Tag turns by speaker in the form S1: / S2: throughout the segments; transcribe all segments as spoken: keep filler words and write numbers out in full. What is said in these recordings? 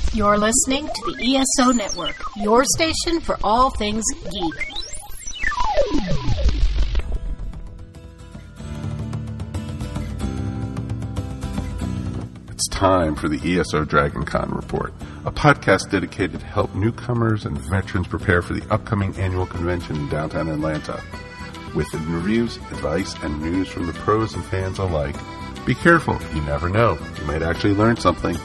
S1: You're listening to the E S O Network, your station for all things geek.
S2: It's time for the E S O Dragon Con Report, a podcast dedicated to help newcomers and veterans prepare for the upcoming annual convention in downtown Atlanta. With interviews, advice, and news from the pros and fans alike. Be careful, you never know. You might actually learn something.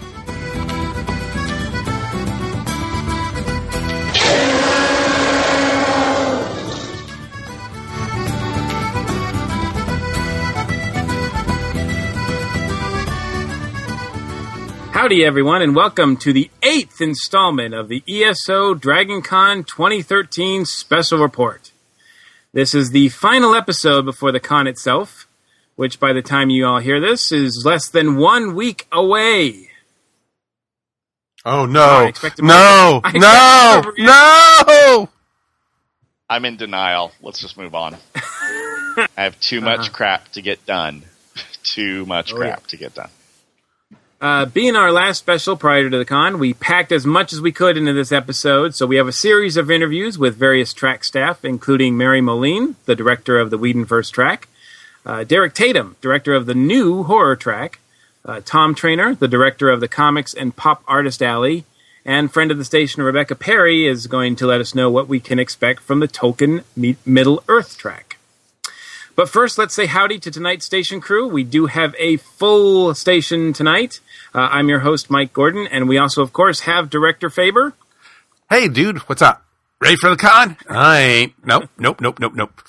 S3: Howdy, everyone, and welcome to the eighth installment of the E S O Dragon Con twenty thirteen Special Report. This is the final episode before the con itself, which by the time you all hear this is less than one week away.
S2: Oh, no.
S3: Oh,
S2: no, no, no!
S4: I'm in denial. Let's just move on. I have too much uh-huh. crap to get done. too much oh, crap yeah. to get done.
S3: Uh, being our last special prior to the con, we packed as much as we could into this episode, so we have a series of interviews with various track staff, including Mary Moline, the director of the Whedonverse track, uh, Derek Tatum, director of the new horror track, uh, Tom Trainer, the director of the Comics and Pop Artist Alley, and friend of the station Rebecca Perry is going to let us know what we can expect from the Tolkien Middle Earth track. But first, let's say howdy to tonight's station crew. We do have a full station tonight. Uh, I'm your host, Mike Gordon, and we also, of course, have Director Faber.
S2: Hey, dude, what's up? Ready for the con? I ain't. Nope, nope, nope, nope, nope.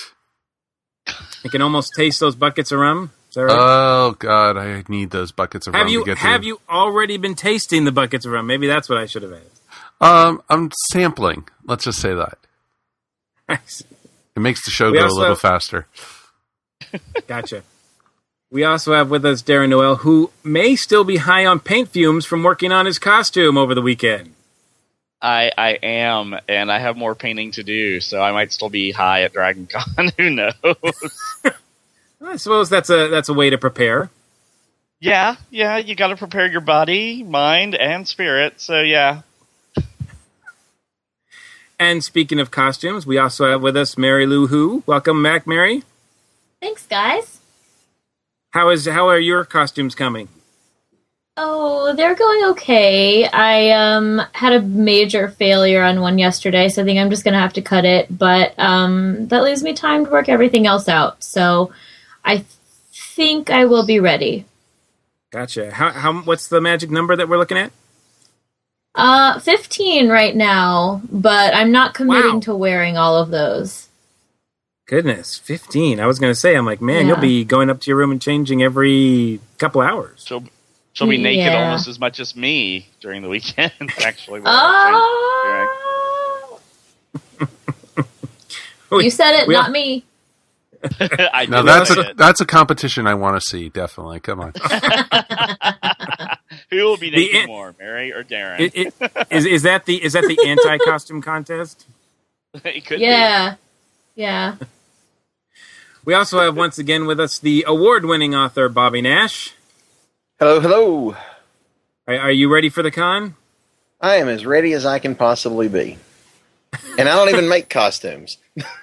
S3: I can almost taste those buckets of rum. Is that right?
S2: Oh, God, I need those buckets of
S3: have
S2: rum
S3: you,
S2: to get
S3: Have
S2: to.
S3: you already been tasting the buckets of rum? Maybe that's what I should have added.
S2: Um, I'm sampling. Let's just say that. It makes the show we go a little have... faster.
S3: Gotcha. We also have with us Darren Noel, who may still be high on paint fumes from working on his costume over the weekend.
S4: I I am, and I have more painting to do, so I might still be high at Dragon Con. Who knows?
S3: I suppose that's a that's a way to prepare.
S4: Yeah, yeah, you got to prepare your body, mind, and spirit. So yeah.
S3: And speaking of costumes, we also have with us Mary Lou Who. Welcome back, Mary.
S5: Thanks, guys.
S3: How is how are your costumes coming?
S5: Oh, they're going okay. I um had a major failure on one yesterday, so I think I'm just going to have to cut it. But um, that leaves me time to work everything else out. So I think I will be ready.
S3: Gotcha. How how what's the magic number that we're looking at?
S5: Uh, fifteen right now, but I'm not committing
S3: wow.
S5: to wearing all of those.
S3: Goodness, fifteen. I was going to say, I'm like, man,
S5: yeah.
S3: you'll be going up to your room and changing every couple hours.
S4: She'll, she'll be naked
S5: yeah.
S4: almost as much as me during the weekend, actually.
S5: Oh! You said it, not me.
S4: I
S2: now that's a, it. that's a competition I want to see, definitely. Come on.
S4: Who will be naked
S3: an-
S4: more, Mary or Darren?
S3: It, it, is, is that the is that the anti-costume contest?
S4: It could
S5: yeah.
S4: be.
S5: Yeah.
S3: We also have once again with us the award-winning author Bobby Nash.
S6: Hello, hello.
S3: Are, are you ready for the con?
S6: I am as ready as I can possibly be. And I don't even make costumes.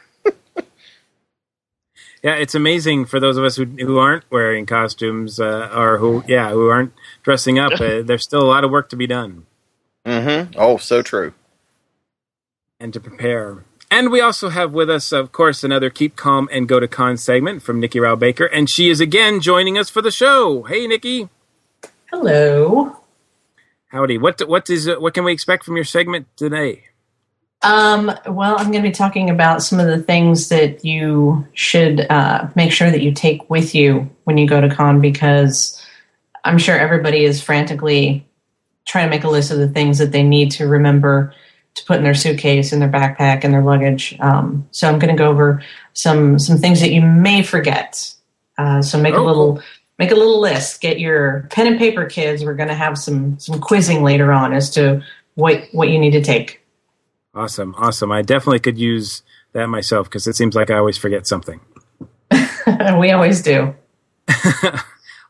S3: Yeah, it's amazing for those of us who who aren't wearing costumes uh, or who yeah who aren't dressing up. Uh, there's still a lot of work to be done.
S6: Mm-hmm. Oh, so true.
S3: And to prepare. And we also have with us, of course, another Keep Calm and Go to Con segment from Nikki Rao Baker, and she is again joining us for the show. Hey, Nikki.
S7: Hello.
S3: Howdy. What what is what can we expect from your segment today?
S7: Um, well, I'm going to be talking about some of the things that you should uh, make sure that you take with you when you go to con, because I'm sure everybody is frantically trying to make a list of the things that they need to remember to put in their suitcase, in their backpack, in their luggage. Um, so I'm going to go over some some things that you may forget. Uh, so make oh. a little make a little list. Get your pen and paper, kids. We're going to have some some quizzing later on as to what what you need to take.
S3: Awesome, awesome. I definitely could use that myself because it seems like I always forget something.
S7: We always do.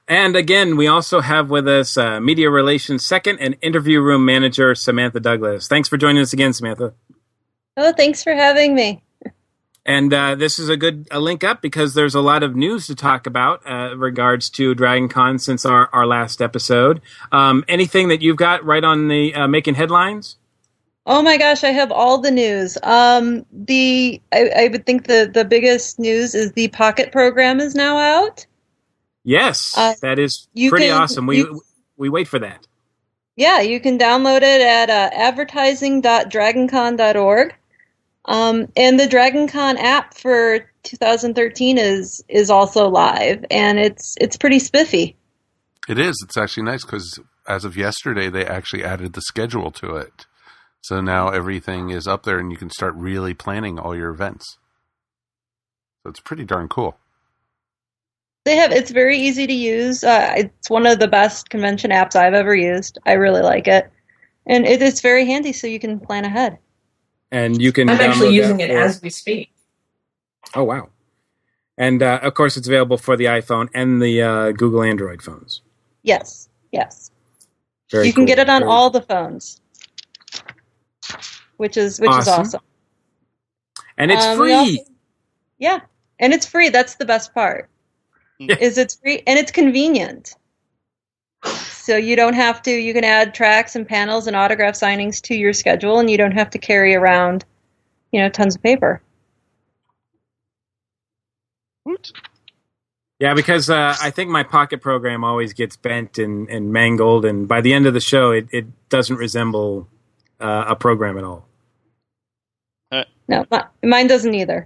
S3: And again, we also have with us uh, Media Relations Second and Interview Room Manager Samantha Douglas. Thanks for joining us again, Samantha.
S8: Oh, thanks for having me.
S3: And uh, this is a good a link up because there's a lot of news to talk about uh, regards to Dragon Con since our, our last episode. Um, anything that you've got right on the uh, making headlines?
S8: Oh my gosh, I have all the news. Um, the I, I would think the, the biggest news is the Pocket program is now out.
S3: Yes, uh, that is pretty can, awesome. We you, we wait for that.
S8: Yeah, you can download it at uh, advertising dot dragon con dot org. Um, and the DragonCon app for two thousand thirteen is is also live, and it's it's pretty spiffy.
S2: It is. It's actually nice because as of yesterday, they actually added the schedule to it. So now everything is up there, and you can start really planning all your events. So it's pretty darn cool.
S8: They have. It's very easy to use. Uh, it's one of the best convention apps I've ever used. I really like it, and it, it's very handy, so you can plan ahead.
S3: And you can.
S7: I'm actually using it for, as we speak.
S3: Oh wow! And uh, of course, it's available for the iPhone and the uh, Google Android phones.
S8: Yes, yes.
S3: Very
S8: you can
S3: cool.
S8: get it on
S3: Very
S8: all the phones, which is which
S3: awesome.
S8: is awesome.
S3: And it's
S8: um,
S3: free.
S8: Also, yeah, and it's free. That's the best part.
S3: Yeah.
S8: Is it's free and it's convenient. So you don't have to, you can add tracks and panels and autograph signings to your schedule, and you don't have to carry around, you know, tons of paper.
S3: Yeah, because uh, I think my Pocket program always gets bent and, and mangled, and by the end of the show, it, it doesn't resemble uh, a program at all.
S4: Uh.
S8: No, my, mine doesn't either.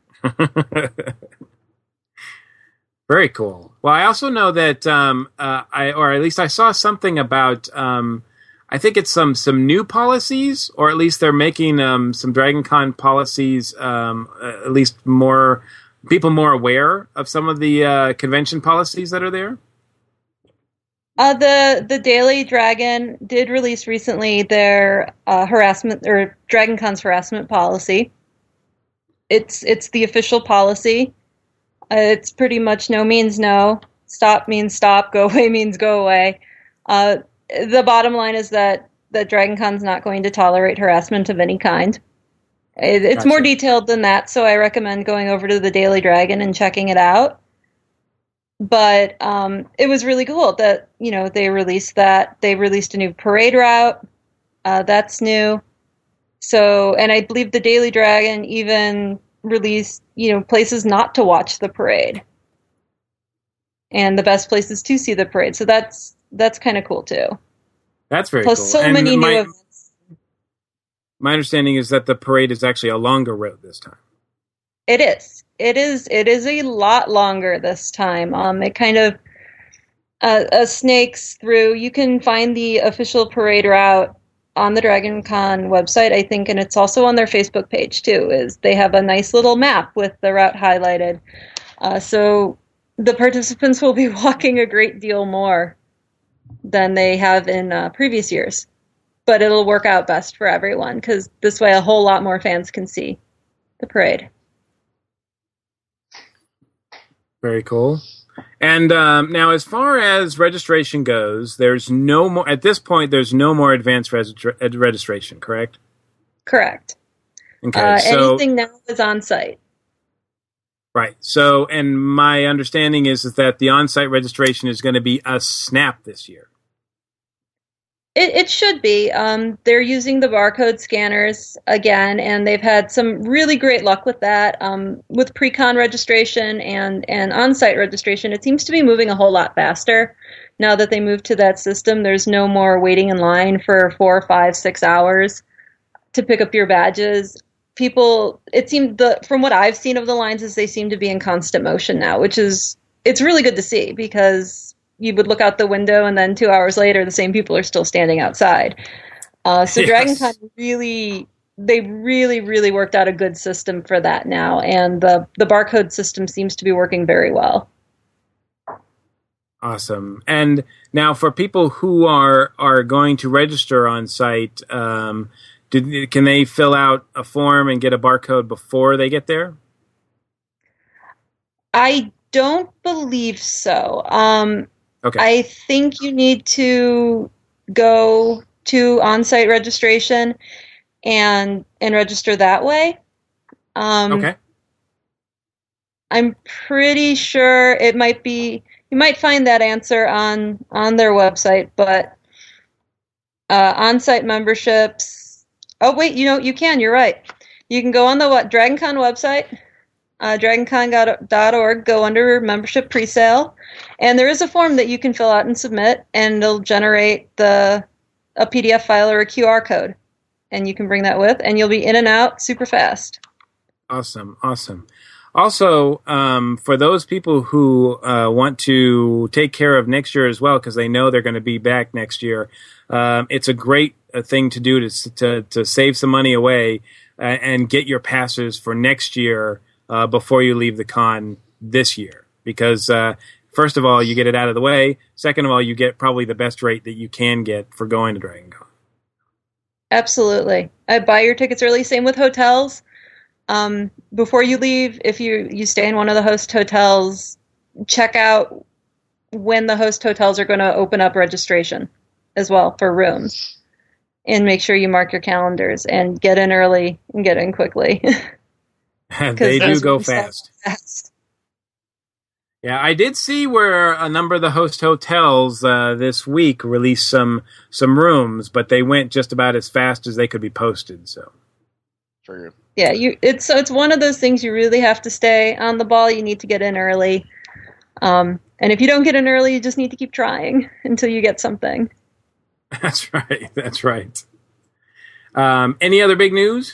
S3: Very cool. Well, I also know that, um, uh, I or at least I saw something about. Um, I think it's some some new policies, or at least they're making um, some DragonCon policies. Um, uh, at least more people more aware of some of the uh, convention policies that are there.
S8: Uh, the the Daily Dragon did release recently their uh, harassment or DragonCon's harassment policy. It's it's the official policy. Uh, it's pretty much no means no. Stop means stop. Go away means go away. Uh, the bottom line is that, that DragonCon's not going to tolerate harassment of any kind. It, it's
S3: Gotcha.
S8: more detailed than that, so I recommend going over to the Daily Dragon and checking it out. But um, it was really cool that, you know, they released that. They released a new parade route. Uh, that's new. So, and I believe the Daily Dragon even released, you know, places not to watch the parade and the best places to see the parade. So that's that's kind of cool too.
S3: That's very
S8: Plus
S3: cool.
S8: so
S3: And
S8: many
S3: my,
S8: new events.
S3: My understanding is that the parade is actually a longer route this time.
S8: It is. It is. It is a lot longer this time. Um, it kind of uh, uh, snakes through. You can find the official parade route on the DragonCon website, I think, and it's also on their Facebook page too. Is they have a nice little map with the route highlighted, uh, so the participants will be walking a great deal more than they have in uh, previous years. But it'll work out best for everyone because this way a whole lot more fans can see the parade.
S3: Very cool. And um, now, as far as registration goes, there's no more at this point. There's no more advanced res- registration, correct?
S8: Correct.
S3: Okay,
S8: uh,
S3: so
S8: anything now is on site.
S3: Right. So, and my understanding is, is that the on-site registration is going to be a snap this year.
S8: It, it should be. Um, they're using the barcode scanners again, and they've had some really great luck with that. Um, with pre-con registration and, and on-site registration, it seems to be moving a whole lot faster. Now that they moved to that system, there's no more waiting in line for four, five, six hours to pick up your badges. People, it seemed the from what I've seen of the lines is they seem to be in constant motion now, which is it's really good to see because you would look out the window and then two hours later the same people are still standing outside. Uh, so yes. DragonCon really, they really, really worked out a good system for that now, and the the barcode system seems to be working very well.
S3: Awesome. And now for people who are are going to register on site. Um, Did, can they fill out a form and get a barcode before they get there?
S8: I don't believe so. Um,
S3: Okay.
S8: I think you need to go to on-site registration and and register that way. Um,
S3: okay.
S8: I'm pretty sure it might be. You might find that answer on on their website, but uh, on-site memberships. Oh wait, you know you can. You're right. You can go on the what DragonCon website, uh, dragon con dot org. Go under membership presale, and there is a form that you can fill out and submit, and it'll generate the a P D F file or a Q R code, and you can bring that with, and you'll be in and out super fast.
S3: Awesome, awesome. Also, um, for those people who uh, want to take care of next year as well, because they know they're going to be back next year, um, it's a great uh, thing to do to, to to save some money away uh, and get your passes for next year uh, before you leave the con this year. Because uh, first of all, you get it out of the way. Second of all, you get probably the best rate that you can get for going to DragonCon.
S8: Absolutely. I buy your tickets early. Same with hotels. Um, before you leave, if you, you stay in one of the host hotels, check out when the host hotels are going to open up registration as well for rooms. And make sure you mark your calendars and get in early and get in quickly.
S3: They do go fast. fast. Yeah, I did see where a number of the host hotels uh, this week released some some rooms, but they went just about as fast as they could be posted. So,
S4: true.
S8: Yeah, you it's so it's one of those things you really have to stay on the ball. You need to get in early, um, and if you don't get in early, you just need to keep trying until you get something.
S3: That's right. That's right. Um, any other big news?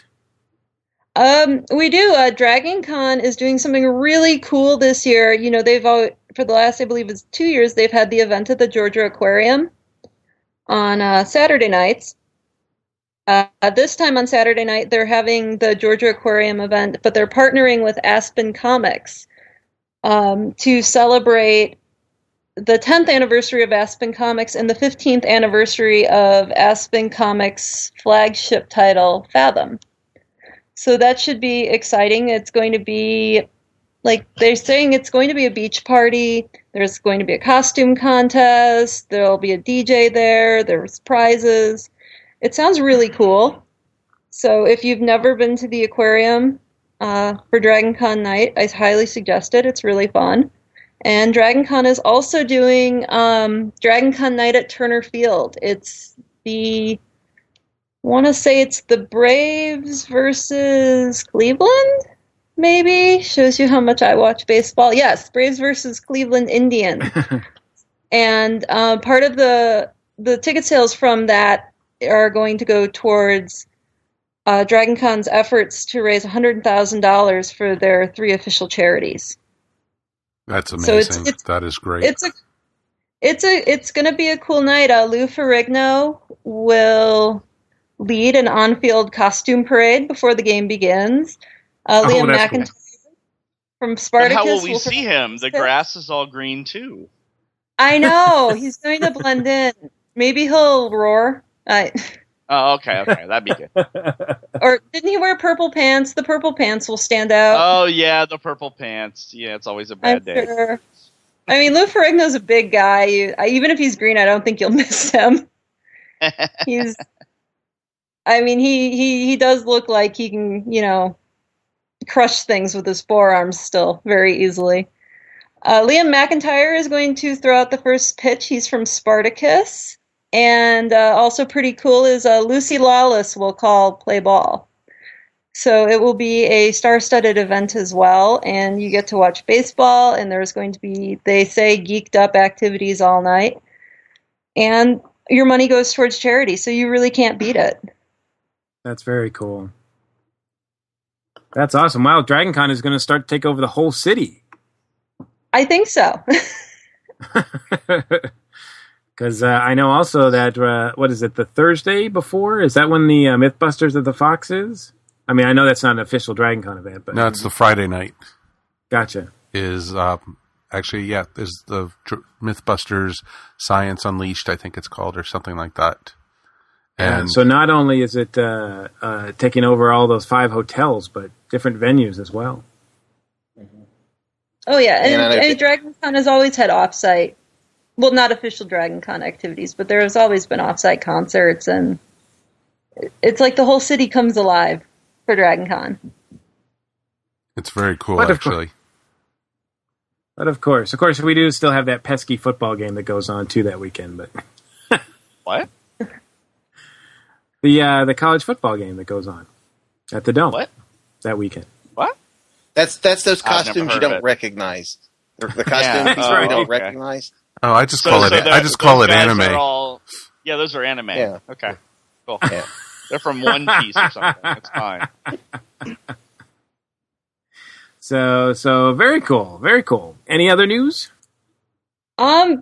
S8: Um, we do. Uh, DragonCon is doing something really cool this year. You know, they've all, for the last, I believe, it's two years. They've had the event at the Georgia Aquarium on uh, Saturday nights. Uh, this time on Saturday night, they're having the Georgia Aquarium event, but they're partnering with Aspen Comics um, to celebrate the tenth anniversary of Aspen Comics and the fifteenth anniversary of Aspen Comics' flagship title, Fathom. So that should be exciting. It's going to be, like, they're saying it's going to be a beach party. There's going to be a costume contest. There'll be a D J there. There's prizes. It sounds really cool. So if you've never been to the aquarium uh, for DragonCon night, I highly suggest it. It's really fun. And DragonCon is also doing um, DragonCon night at Turner Field. It's the, I want to say it's the Braves versus Cleveland, maybe? Shows you how much I watch baseball. Yes, Braves versus Cleveland Indians. And uh, part of the the ticket sales from that are going to go towards uh, DragonCon's efforts to raise one hundred thousand dollars for their three official charities.
S2: That's amazing.
S8: So it's, it's,
S2: that is great.
S8: It's a, it's a, it's going to be a cool night. Uh, Lou Ferrigno will lead an on-field costume parade before the game begins. Uh,
S3: oh,
S8: Liam McIntyre cool. from Spartacus.
S4: But how will we
S8: will
S4: see him? The grass is all green too.
S8: I know. He's going to blend in. Maybe he'll roar. Uh,
S4: oh, okay, okay, that'd be good.
S8: Or didn't he wear purple pants? The purple pants will stand out.
S4: Oh yeah, the purple pants. Yeah, it's always a bad
S8: I'm
S4: day.
S8: Sure. I mean, Lou Ferrigno's a big guy. You, I, even if he's green, I don't think you'll miss him. He's. I mean, he, he, he does look like he can, you know, crush things with his forearms still very easily. Uh, Liam McIntyre is going to throw out the first pitch. He's from Spartacus. And uh, also pretty cool is uh, Lucy Lawless will call play ball. So it will be a star-studded event as well, and you get to watch baseball, and there's going to be, they say, geeked-up activities all night. And your money goes towards charity, so you really can't beat it.
S3: That's very cool. That's awesome. Wow, DragonCon is going to start to take over the whole city.
S8: I think so.
S3: Because uh, I know also that, uh, what is it, the Thursday before? Is that when the uh, Mythbusters of the Fox is? I mean, I know that's not an official DragonCon event. But
S2: no, it's the Friday night.
S3: Gotcha.
S2: Is uh, actually, yeah, is the Mythbusters Science Unleashed, I think it's called, or something like that. And
S3: yeah, so not only is it uh, uh, taking over all those five hotels, but different venues as well.
S8: Oh, yeah, and,
S6: and,
S8: and DragonCon has always had off-site well, not official Dragon Con activities, but there has always been offsite concerts, and it's like the whole city comes alive for Dragon Con.
S2: It's very cool,
S3: But of
S2: actually.
S3: But of course, of course, we do still have that pesky football game that goes on too that weekend. But
S4: What?
S3: the uh, the college football game that goes on at the Dome
S4: What?
S3: that weekend.
S4: What?
S6: That's that's those
S4: I've never
S6: costumes you
S4: heard
S6: don't
S4: of it.
S6: recognize. The, the
S4: Yeah,
S6: costume pieces
S4: oh,
S6: we don't
S4: okay.
S6: recognize.
S2: Oh, I just
S4: So-
S2: call
S4: so
S2: it.
S4: the-
S2: I just call
S4: those
S2: it
S4: guys
S2: anime.
S4: are all- yeah, those are anime.
S6: Yeah.
S4: Okay. Cool.
S6: Yeah.
S4: They're from One Piece or something. It's fine.
S3: So so very cool, very cool. Any other news?
S8: Um,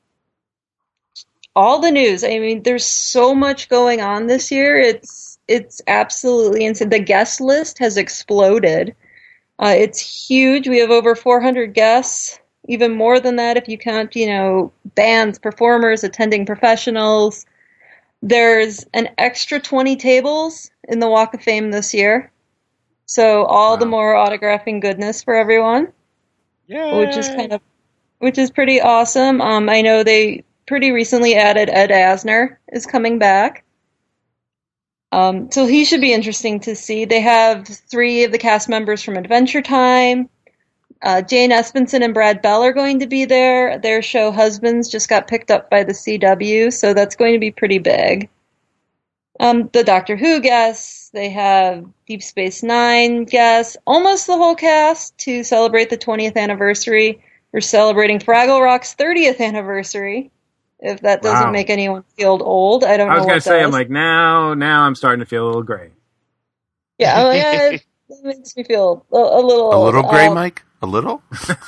S8: all the news. I mean, there's so much going on this year. It's it's absolutely insane. The guest list has exploded. Uh, it's huge. We have over four hundred guests, even more than that if you count, you know, bands, performers, attending professionals. There's an extra twenty tables in the Walk of Fame this year. So all the
S3: Wow.
S8: more autographing goodness for everyone,
S4: Yeah.
S8: which is kind of, which is pretty awesome. Um, I know they pretty recently added Ed Asner is coming back. Um, so he should be interesting to see. They have three of the cast members from Adventure Time. Uh, Jane Espenson and Brad Bell are going to be there. Their show Husbands just got picked up by the C W, so that's going to be pretty big. Um, the Doctor Who guests. They have Deep Space Nine guests. Almost the whole cast to celebrate the twentieth anniversary. We're celebrating Fraggle Rock's thirtieth anniversary. If that doesn't
S3: Wow.
S8: make anyone feel old, I don't know
S3: I was
S8: what
S3: gonna say,
S8: does.
S3: I'm like now, now I'm starting to feel a little gray.
S8: Yeah, I'm like, eh, it makes me feel a, a little
S2: A
S8: old.
S2: little gray,
S8: Um,
S2: Mike. A little.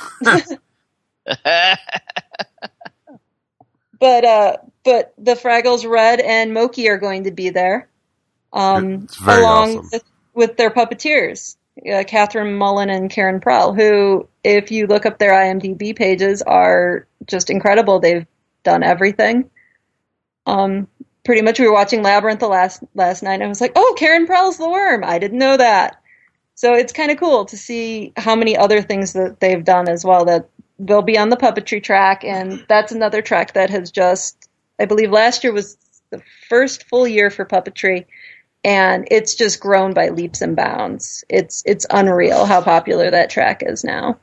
S8: But uh, but the Fraggles Red and Moki are going to be there, um,
S2: It's very
S8: along
S2: awesome.
S8: with, with their puppeteers, uh, Catherine Mullen and Karen Prell, who, if you look up their IMDb pages, are just incredible. They've done everything. Um, pretty much, we were watching Labyrinth the last last night, and I was like, "Oh, Karen Prell's the worm." I didn't know that. So it's kind of cool to see how many other things that they've done as well, that they'll be on the puppetry track, and that's another track that has just, I believe last year was the first full year for puppetry, and it's just grown by leaps and bounds. It's it's unreal how popular that track is now.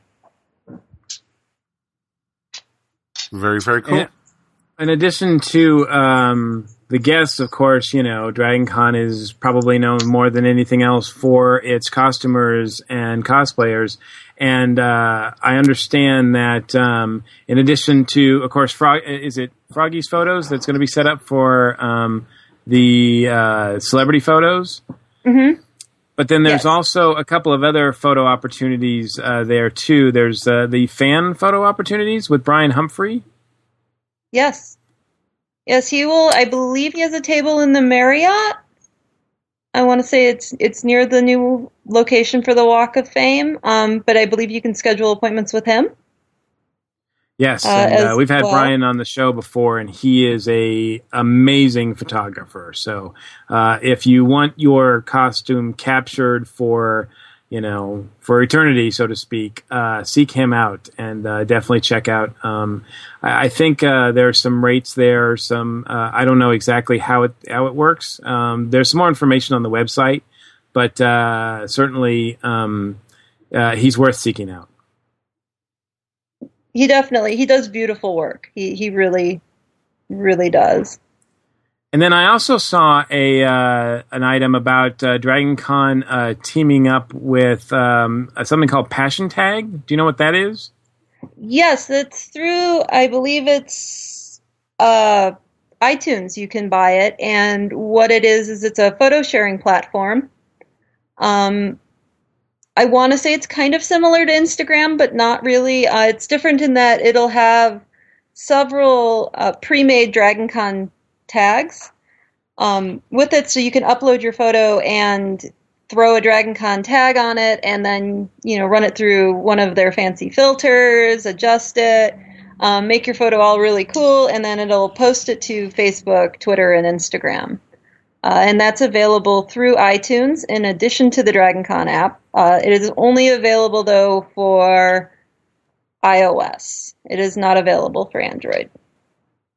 S2: Very, very cool.
S3: And in addition to um, the guests, of course, you know, Dragon Con is probably known more than anything else for its costumers and cosplayers. And uh, I understand that um, in addition to, of course, Frog, is it Froggy's Photos that's going to be set up for um, the uh, celebrity photos?
S8: Mm-hmm.
S3: But then there's
S8: Yes.
S3: also a couple of other photo opportunities uh, there, too. There's uh, the fan photo opportunities with Brian Humphrey.
S8: Yes. Yes, he will. I believe he has a table in the Marriott. I want to say it's it's near the new location for the Walk of Fame, um, but I believe you can schedule appointments with him.
S3: Yes,
S8: Uh,
S3: and uh,
S8: as
S3: we've had
S8: well.
S3: Brian on the show before, and he is a amazing photographer. So uh, if you want your costume captured for, you know, for eternity, so to speak, uh, seek him out and uh, definitely check out. Um, I, I think uh, there are some rates there. Some uh, I don't know exactly how it how it works. Um, there's some more information on the website, but uh, certainly um, uh, he's worth seeking out.
S8: He definitely he does beautiful work. He he really really does.
S3: And then I also saw a uh, an item about uh, Dragon Con uh, teaming up with um, something called Passion Tag. Do you know what that is?
S8: Yes, it's through, I believe it's uh, iTunes. You can buy it, and what it is is it's a photo sharing platform. Um, I want to say it's kind of similar to Instagram, but not really. Uh, it's different in that it'll have several uh, pre-made Dragon Con tags um, with it, so you can upload your photo and throw a Dragon Con tag on it, and then, you know, run it through one of their fancy filters, adjust it, um, make your photo all really cool, and then it'll post it to Facebook, Twitter, and Instagram. Uh, and that's available through iTunes in addition to the Dragon Con app. Uh, it is only available, though, for iOS. It is not available for Android.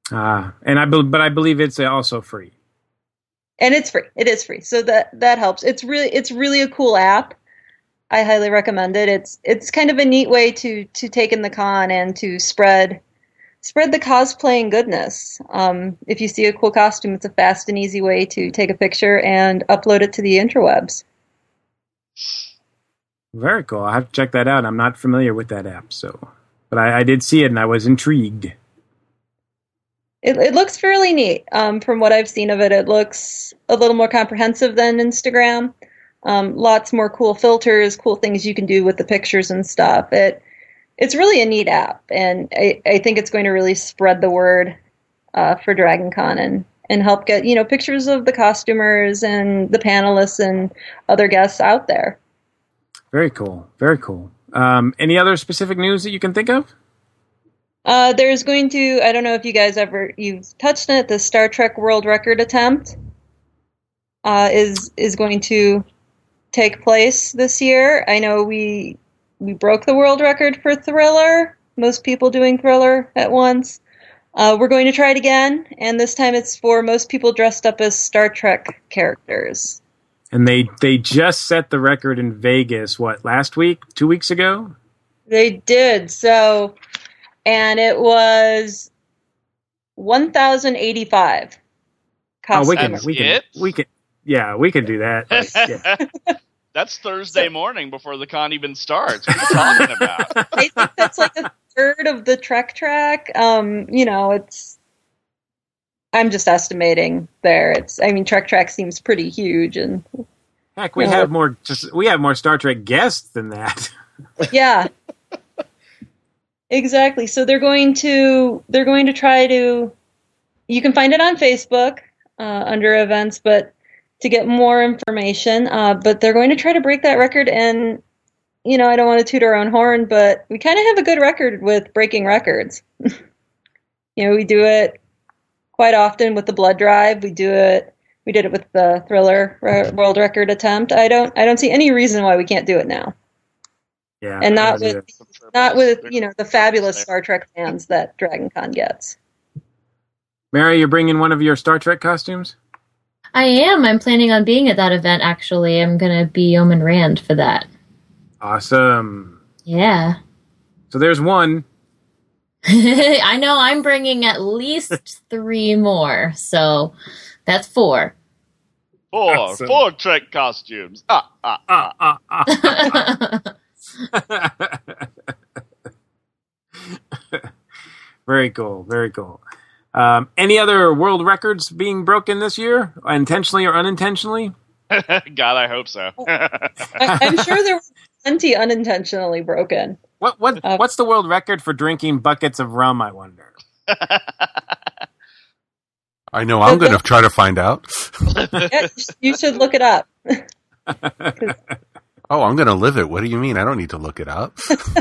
S3: Ah, and I be- but I believe it's also free.
S8: And it's free. It is free, so that that helps. It's really it's really a cool app. I highly recommend it. It's it's kind of a neat way to to take in the con and to spread spread the cosplaying goodness. Um, if you see a cool costume, it's a fast and easy way to take a picture and upload it to the interwebs.
S3: Very cool. I have to check that out. I'm not familiar with that app, so but I, I did see it and I was intrigued.
S8: It, it looks fairly neat. Um, from what I've seen of it, it looks a little more comprehensive than Instagram. Um, lots more cool filters, cool things you can do with the pictures and stuff. It it's really a neat app, and I, I think it's going to really spread the word uh, for Dragon Con and, and help get you know pictures of the costumers and the panelists and other guests out there.
S3: Very cool. Very cool. Um, any other specific news that you can think of?
S8: Uh, there's going to, I don't know if you guys ever, you've touched on it, the Star Trek World Record attempt uh, is is going to take place this year. I know we we broke the world record for Thriller, most people doing Thriller at once. Uh, we're going to try it again, and this time it's for most people dressed up as Star Trek characters.
S3: And they, they just set the record in Vegas, what, last week? Two weeks ago?
S8: They did, so... And it was one thousand eighty-five
S3: costumes. Oh, we can,
S4: That's
S3: we can,
S4: it?
S3: we can, yeah, we can do that. Like, yeah.
S4: That's Thursday morning before the con even starts. What are you talking about?
S8: I think that's like a third of the Trek track. Um, you know, it's. I'm just estimating there. It's. I mean, Trek track seems pretty huge, and
S3: heck, we
S8: you know,
S3: have more. Just we have more Star Trek guests than that.
S8: Yeah. Exactly. So they're going to they're going to try to. You can find it on Facebook uh, under events, but to get more information. Uh, but they're going to try to break that record, and you know I don't want to toot our own horn, but we kind of have a good record with breaking records. You know, we do it quite often with the blood drive. We do it. We did it with the Thriller re- world record attempt. I don't. I don't see any reason why we can't do it now.
S3: Yeah,
S8: and not with not with you know the fabulous Star Trek fans that Dragon Con gets.
S3: Mary, you're bringing one of your Star Trek costumes?
S5: I am. I'm planning on being at that event. Actually, I'm gonna be Yeoman Rand for that.
S3: Awesome.
S5: Yeah.
S3: So there's one.
S5: I know. I'm bringing at least three more. So that's four.
S4: Four,
S3: Awesome.
S4: four Trek costumes. Ah, ah, ah,
S3: ah, ah, ah. Very cool, very cool. Um, any other world records being broken this year, intentionally or unintentionally?
S4: God, I hope so.
S8: I, I'm sure there were plenty unintentionally broken.
S3: What what
S8: Uh,
S3: what's the world record for drinking buckets of rum, I wonder?
S2: I know I'm going to try to find out.
S8: Yeah, you should look it up.
S2: Oh, I'm going to live it. What do you mean? I don't need to look it up.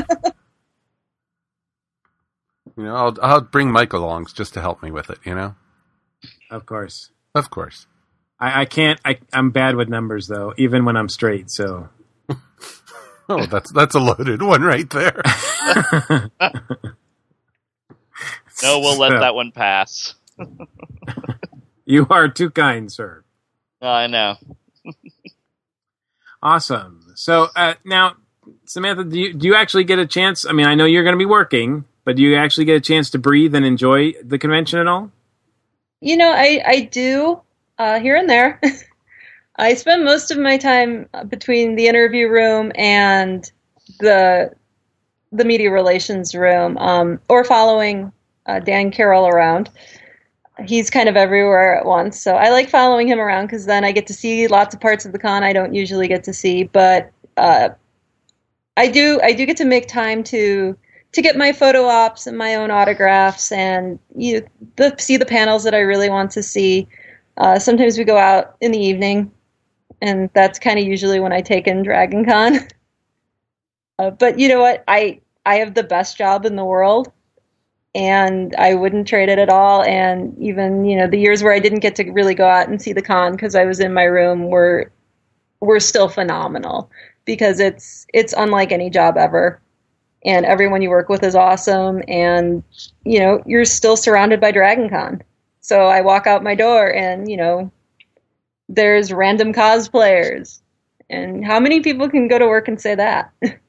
S2: You know, I'll I'll bring Mike along just to help me with it. You know,
S3: Of course.
S2: of course.
S3: I, I can't. I, I'm bad with numbers, though, even when I'm straight. So
S2: Oh, that's that's a loaded one right there.
S4: No, we'll let
S3: So,
S4: that one pass.
S3: You are too kind, sir.
S4: I know.
S3: Awesome. So uh, now, Samantha, do you do you actually get a chance? I mean, I know you're going to be working, but do you actually get a chance to breathe and enjoy the convention at all?
S8: You know, I, I do uh, here and there. I spend most of my time between the interview room and the the media relations room, um, or following uh, Dan Carroll around. He's kind of everywhere at once, so I like following him around because then I get to see lots of parts of the con I don't usually get to see. But uh, I do I do get to make time to to get my photo ops and my own autographs and you know, the, see the panels that I really want to see. Uh, sometimes we go out in the evening, and that's kind of usually when I take in Dragon Con. uh, but you know what? I I have the best job in the world, and I wouldn't trade it at all. And even you know the years where I didn't get to really go out and see the con because I was in my room were were still phenomenal because it's it's unlike any job ever. and everyone you work with is awesome, and you know you're still surrounded by Dragon Con. So I walk out my door, and you know there's random cosplayers, and how many people can go to work and say that?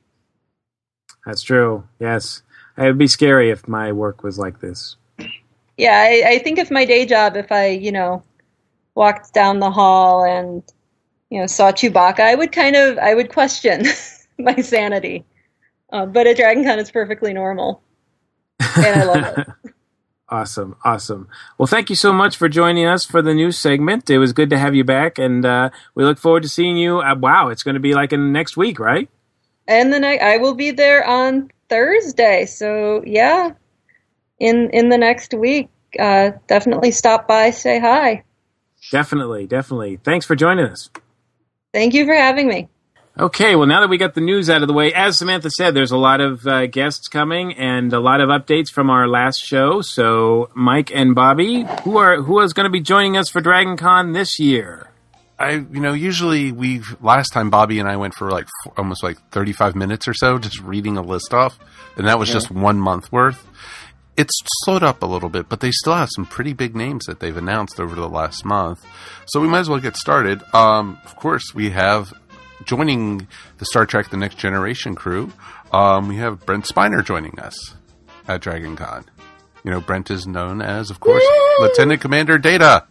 S3: That's true. Yes, it would be scary if my work was like this.
S8: Yeah, I, I think if my day job, if I you know walked down the hall and you know saw Chewbacca, I would kind of I would question my sanity. Uh, but at Dragon Con, it's perfectly normal, and I love it.
S3: Awesome, awesome. Well, thank you so much for joining us for the news segment. It was good to have you back, and uh, we look forward to seeing you. Uh, wow, it's going to be like in next week, right?
S8: And then I, I will be there on Thursday, so yeah, in in the next week, uh, definitely stop by, say hi.
S3: Definitely, definitely. Thanks for joining us.
S8: Thank you for having me.
S3: Okay, well, now that we got the news out of the way, as Samantha said, there's a lot of uh, guests coming and a lot of updates from our last show. So, Mike and Bobby, who are who is going to be joining us for Dragon Con this year?
S2: I, you know, usually we've, last time Bobby and I went for like f- almost like thirty-five minutes or so, just reading a list off, and that was yeah. just one month worth. It's slowed up a little bit, but they still have some pretty big names that they've announced over the last month. So we might as well get started. Um, of course, we have, joining the Star Trek The Next Generation crew, um, we have Brent Spiner joining us at Dragon Con. You know, Brent is known as, of course, Woo! Lieutenant Commander Data.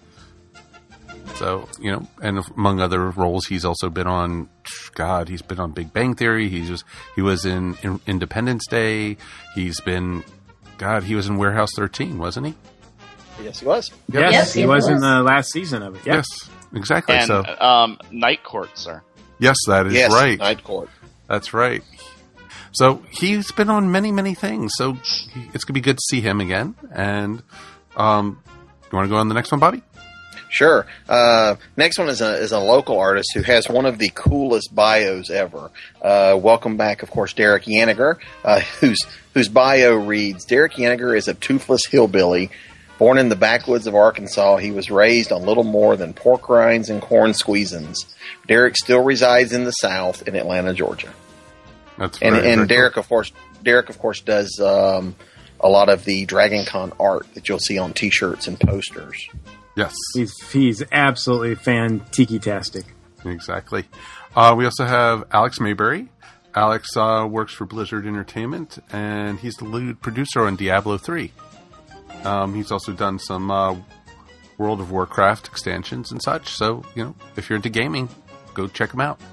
S2: So, you know, and among other roles, he's also been on, God, he's been on Big Bang Theory. He's just, he was in, in Independence Day. He's been, God, he was in Warehouse thirteen, wasn't he?
S6: Yes, he was.
S3: Yes,
S8: yes
S3: he,
S8: he
S3: was,
S8: was
S3: in the last season of it. Yep.
S2: Yes, exactly.
S4: And,
S2: so,
S4: um, Night Court, sir.
S2: Yes, that is
S6: yes,
S2: right.
S6: Night Court.
S2: That's right. So he's been on many, many things. So it's going to be good to see him again. And um, you want to go on the next one, Bobby?
S6: Sure. Uh, next one is a is a local artist who has one of the coolest bios ever. Uh, welcome back, of course, Derek Yaniger, uh, whose whose bio reads: Derek Yaniger is a toothless hillbilly. Born in the backwoods of Arkansas, he was raised on little more than pork rinds and corn squeezins. Derek still resides in the South in Atlanta, Georgia.
S2: That's
S6: and
S2: very,
S6: and
S2: very
S6: Derek,
S2: cool.
S6: of course, Derek, of course, does um, a lot of the Dragon Con art that you'll see on T-shirts and posters.
S2: Yes,
S3: he's he's absolutely fan-tiki-tastic.
S2: Exactly. Uh, we also have Alex Mayberry. Alex uh, works for Blizzard Entertainment, and he's the lead producer on Diablo three. Um, he's also done some uh, World of Warcraft extensions and such. So, you know, if you're into gaming, go check him out.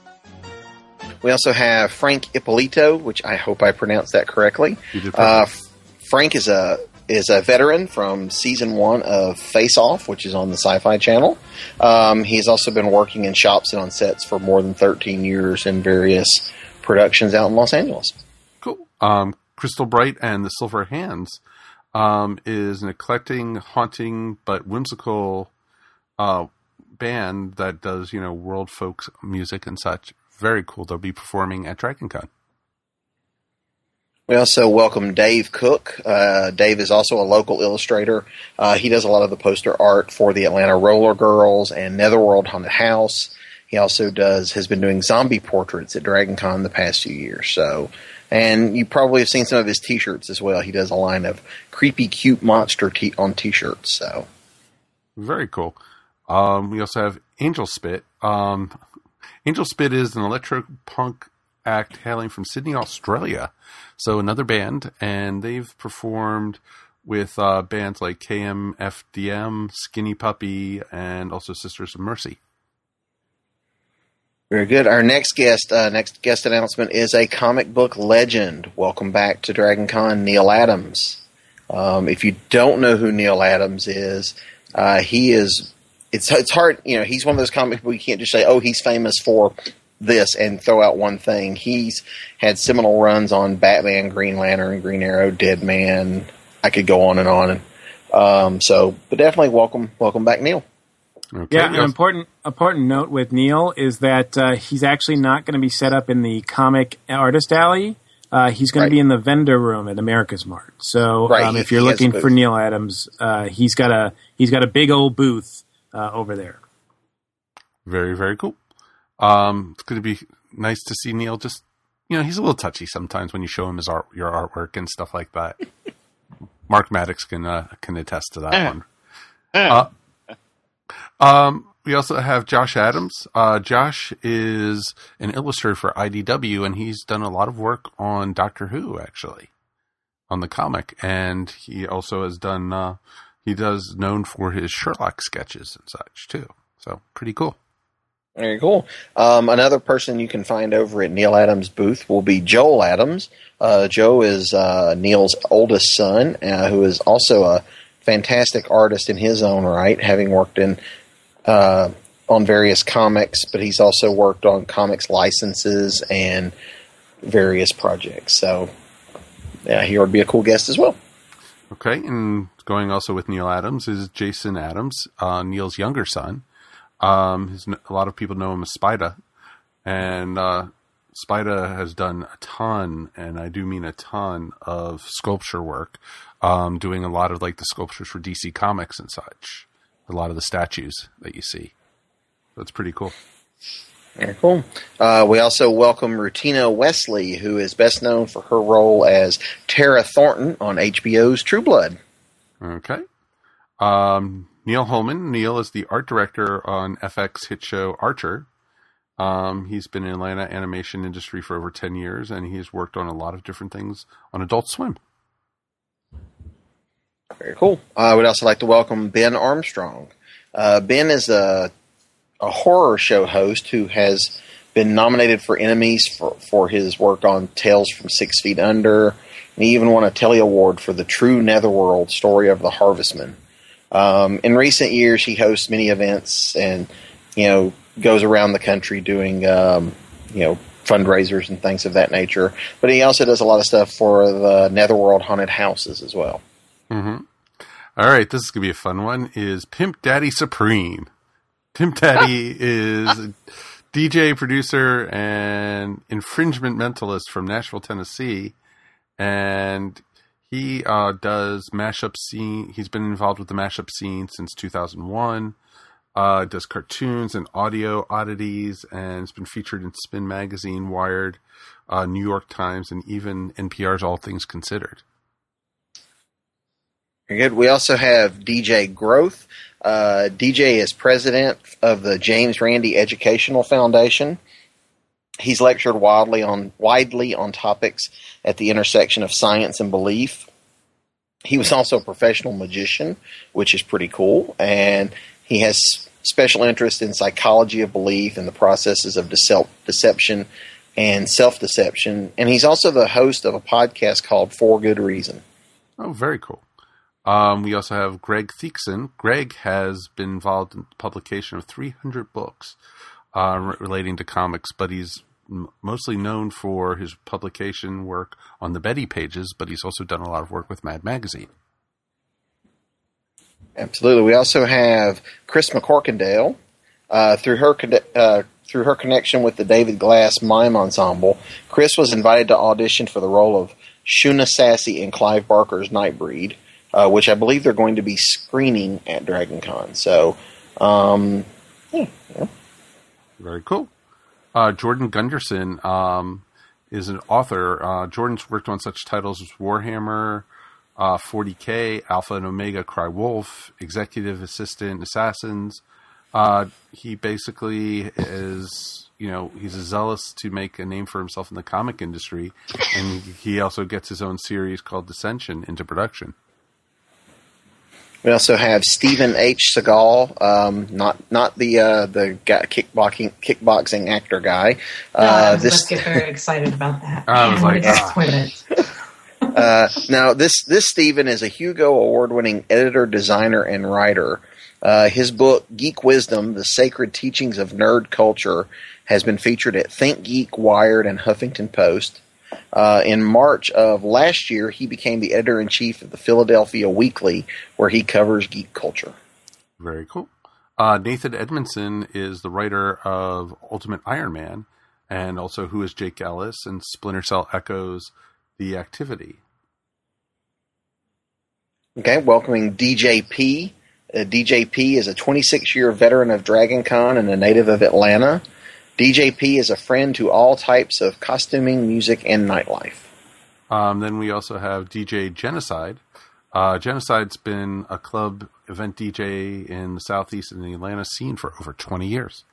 S6: We also have Frank Ippolito, which I hope I pronounced that correctly.
S2: You did
S6: uh, Frank is a is a veteran from season one of Face Off, which is on the Sci-Fi Channel. Um, he's also been working in shops and on sets for more than thirteen years in various productions out in Los Angeles.
S2: Cool. Um, Crystal Bright and the Silver Hands um, is an eclectic, haunting, but whimsical uh, band that does, you know, world folk music and such. Very cool. They'll be performing at Dragon Con.
S6: We also welcome Dave Cook. Uh, Dave is also a local illustrator. Uh, he does a lot of the poster art for the Atlanta Roller Girls and Netherworld Haunted House. He also does has been doing zombie portraits at Dragon Con the past few years. So, and you probably have seen some of his T-shirts as well. He does a line of creepy, cute monster t- on T-shirts. So,
S2: very cool. Um, we also have Angel Spit. Um, Angel Spit is an electro-punk act hailing from Sydney, Australia. So another band, and they've performed with uh, bands like K M F D M, Skinny Puppy, and also Sisters of Mercy.
S6: Very good. Our next guest, uh, next guest announcement is a comic book legend. Welcome back to Dragon Con, Neil Adams. Um, if you don't know who Neil Adams is, uh, he is. It's it's hard, you know. He's one of those comic books you can't just say, "Oh, he's famous for this," and throw out one thing. He's had seminal runs on Batman, Green Lantern, Green Arrow, Dead Man. I could go on and on. Um, so, but definitely welcome, welcome back, Neil.
S2: Okay,
S3: yeah,
S2: yes.
S3: an important important note with Neil is that uh, he's actually not going to be set up in the comic artist alley. Uh, he's going
S6: right.
S3: to be in the vendor room at America's Mart. So,
S6: right.
S3: um,
S6: he,
S3: if you're looking for Neil Adams, uh, he's got a he's got a big old booth uh, over there.
S2: Very, very cool. Um, it's going to be nice to see Neil just you know, he's a little touchy sometimes when you show him his art, your artwork and stuff like that. Mark Maddox can uh, can attest to that one. Uh, um, we also have Josh Adams. Uh, Josh is an illustrator for I D W, and he's done a lot of work on Doctor Who, actually, on the comic. And he also has done, uh, he does known for his Sherlock sketches and such, too. So, pretty cool.
S6: Very cool. Um, another person you can find over at Neil Adams' booth will be Joel Adams. Uh, Joe is uh, Neil's oldest son, uh, who is also a fantastic artist in his own right, having worked in uh, on various comics, but he's also worked on comics licenses and various projects. So, yeah, he would be a cool guest as well.
S2: Okay, and going also with Neil Adams is Jason Adams, uh, Neil's younger son. Um, his, a lot of people know him as Spida, and uh, Spida has done a ton, and I do mean a ton, of sculpture work, um, doing a lot of like the sculptures for D C Comics and such. A lot of the statues that you see. That's pretty cool.
S6: Very cool. Uh, we also welcome Rutina Wesley, who is best known for her role as Tara Thornton on H B O's True Blood.
S2: Okay. Um, Neil Holman. Neil is the art director on F X hit show Archer. Um, he's been in the Atlanta animation industry for over ten years, and he's worked on a lot of different things on Adult Swim.
S6: Very cool. I uh, would also like to welcome Ben Armstrong. Uh, Ben is a, a horror show host who has been nominated for Enemies for, for his work on Tales from Six Feet Under, and he even won a Telly Award for the True Netherworld story of the Harvestman. Um, in recent years, he hosts many events and, you know, goes around the country doing, um, you know, fundraisers and things of that nature. But he also does a lot of stuff for the Netherworld Haunted Houses as well.
S2: Mm-hmm. All right, this is going to be a fun one, is Pimp Daddy Supreme. Pimp Daddy is a D J, producer, and infringement mentalist from Nashville, Tennessee. And he uh, does mashup scene. He's been involved with the mashup scene since two thousand one. Uh, does cartoons and audio oddities, and has been featured in Spin Magazine, Wired, uh, New York Times, and even N P R's All Things Considered.
S6: Very good. We also have D J Growth. Uh, D J is president of the James Randi Educational Foundation. He's lectured widely on widely on topics at the intersection of science and belief. He was also a professional magician, which is pretty cool, and he has special interest in psychology of belief and the processes of decep- deception and self-deception. And he's also the host of a podcast called For Good Reason.
S2: Oh, very cool. Um, we also have Greg Theekson. Greg has been involved in the publication of three hundred books uh, re- relating to comics, but he's m- mostly known for his publication work on the Betty pages, but he's also done a lot of work with Mad Magazine.
S6: Absolutely. We also have Chris McCorkindale. Uh, through her uh, through her connection with the David Glass Mime Ensemble, Chris was invited to audition for the role of Shuna Sassy in Clive Barker's Nightbreed, uh, which I believe they're going to be screening at DragonCon. So, um, yeah, yeah.
S2: Very cool. Uh, Jordan Gunderson um, is an author. Uh, Jordan's worked on such titles as Warhammer, Uh, forty K, Alpha and Omega Cry Wolf, Executive Assistant Assassins. Uh, he basically is, you know, he's a zealous to make a name for himself in the comic industry, and he also gets his own series called Dissension into production.
S6: We also have Stephen H. Seagal, um, not not the uh, the guy, kickboxing kickboxing actor guy.
S7: Uh, uh, this let's get very excited about that.
S2: I was like, ah.
S6: Uh, now, this this Stephen is a Hugo Award-winning editor, designer, and writer. Uh, his book, Geek Wisdom, The Sacred Teachings of Nerd Culture, has been featured at Think Geek, Wired, and Huffington Post. Uh, in March of last year, he became the editor-in-chief of the Philadelphia Weekly, where he covers geek culture.
S2: Very cool. Uh, Nathan Edmondson is the writer of Ultimate Iron Man, and also Who is Jake Ellis, and Splinter Cell Echoes The Activity.
S6: Okay, welcoming D J P. Uh, D J P is a twenty-six year veteran of DragonCon and a native of Atlanta. D J P is a friend to all types of costuming, music, and nightlife.
S2: Um, then we also have D J Genocide. Uh, Genocide's been a club event D J in the Southeast and the Atlanta scene for over twenty years.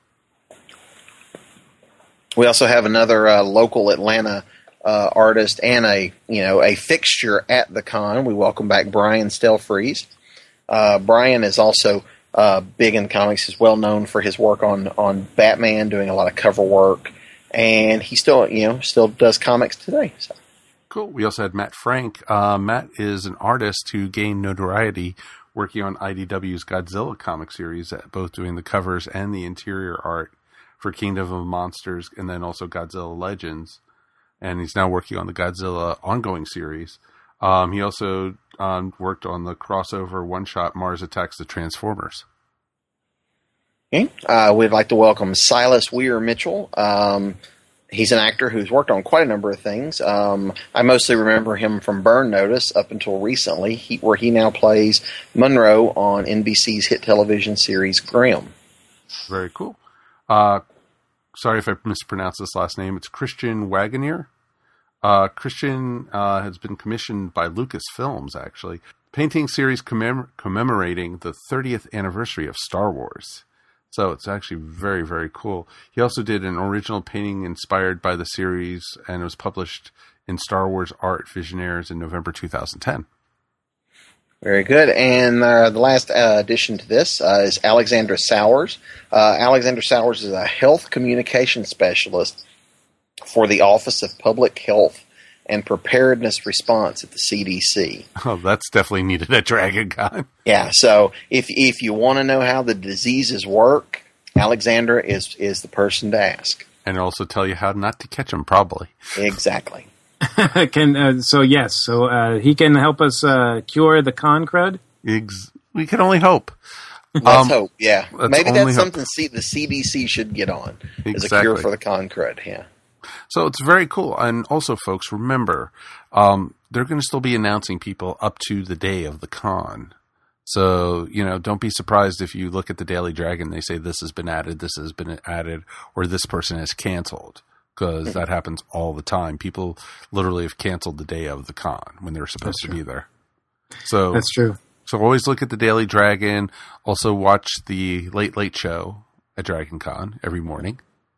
S6: We also have another uh, local Atlanta uh, artist and a you know a fixture at the con. We welcome back Brian Stelfreeze. Uh, Brian is also uh, big in comics. He's well known for his work on on Batman, doing a lot of cover work, and he still you know still does comics today. So.
S2: Cool. We also had Matt Frank. Uh, Matt is an artist who gained notoriety working on I D W's Godzilla comic series, both doing the covers and the interior art for Kingdom of Monsters and then also Godzilla Legends. And he's now working on the Godzilla ongoing series. Um, he also um, worked on the crossover one-shot Mars Attacks the Transformers.
S6: Okay. Uh, we'd like to welcome Silas Weir Mitchell. Um, he's an actor who's worked on quite a number of things. Um, I mostly remember him from Burn Notice up until recently, he, where he now plays Monroe on N B C's hit television series Grimm.
S2: Very cool. Uh, sorry if I mispronounced this last name. It's Christian Wagoner. Uh, Christian uh, has been commissioned by Lucasfilms, actually, painting series commem- commemorating the thirtieth anniversary of Star Wars. So it's actually very, very cool. He also did an original painting inspired by the series, and it was published in Star Wars Art Visionaires in November two thousand ten.
S6: Very good. And uh, the last uh, addition to this uh, is Alexandra Sowers. Uh, Alexandra Sowers is a health communication specialist for the Office of Public Health and Preparedness Response at the C D C.
S2: Oh, that's definitely needed at Dragon Con.
S6: Yeah, so if if you want to know how the diseases work, Alexandra is, is the person to ask.
S2: And also tell you how not to catch them, probably.
S6: Exactly.
S3: can uh, so yes, so uh, he can help us uh, cure the con crud.
S2: Ex- we can only hope.
S6: Let's
S2: um,
S6: hope. Yeah,
S2: let's
S6: maybe that's
S2: hope.
S6: something C- the C D C should get on
S2: Exactly.
S6: as a cure for the con crud. Yeah.
S2: So it's very cool. And also, folks, remember, um, they're going to still be announcing people up to the day of the con. So, you know, don't be surprised if you look at the Daily Dragon, they say this has been added, this has been added, or this person has canceled. Because that happens all the time. People literally have canceled the day of the con when they're supposed
S3: That's
S2: to
S3: true.
S2: be there. So
S3: That's true.
S2: So always look at the Daily Dragon. Also watch the Late Late Show at Dragon Con every morning.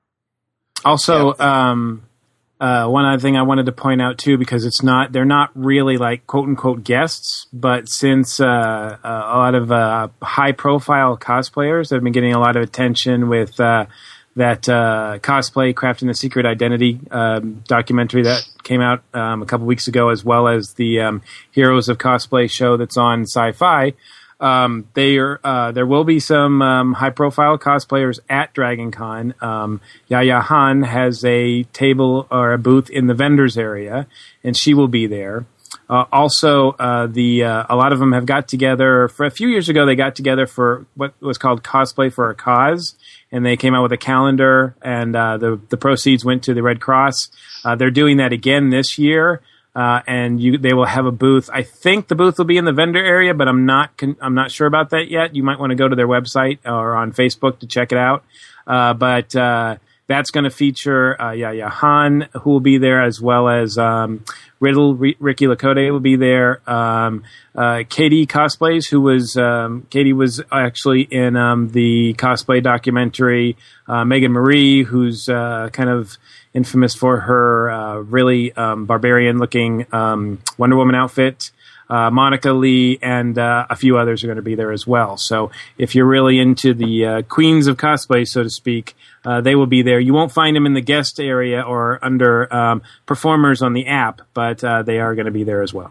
S3: Also, um, uh, one other thing I wanted to point out too, because it's not, they're not really like quote unquote guests, but since uh, uh, a lot of uh, high profile cosplayers have been getting a lot of attention with uh, that uh, cosplay Crafting the Secret Identity um, documentary that came out um, a couple weeks ago, as well as the um, Heroes of Cosplay show that's on Sci-Fi. Um, they are, uh, there will be some um, high-profile cosplayers at Dragon Con. Um, Yaya Han has a table or a booth in the vendors area, and she will be there. Uh, also, uh, the uh, a lot of them have got together for a few years ago. They got together for what was called Cosplay for a Cause, and they came out with a calendar, and uh, the the proceeds went to the Red Cross. Uh, they're doing that again this year. Uh, and you, they will have a booth. I think the booth will be in the vendor area, but I'm not, con- I'm not sure about that yet. You might want to go to their website or on Facebook to check it out. Uh, but, uh, that's going to feature, uh, Yaya Han, who will be there, as well as, um, Riddle, R- Ricky Lakota will be there. Um, uh, Katie Cosplays, who was, um, Katie was actually in, um, the cosplay documentary, uh, Megan Marie, who's, uh, kind of, infamous for her uh, really um, barbarian-looking um, Wonder Woman outfit. Uh, Monica Lee and uh, a few others are going to be there as well. So if you're really into the uh, queens of cosplay, so to speak, uh, they will be there. You won't find them in the guest area or under um, performers on the app, but uh, they are going to be there as well.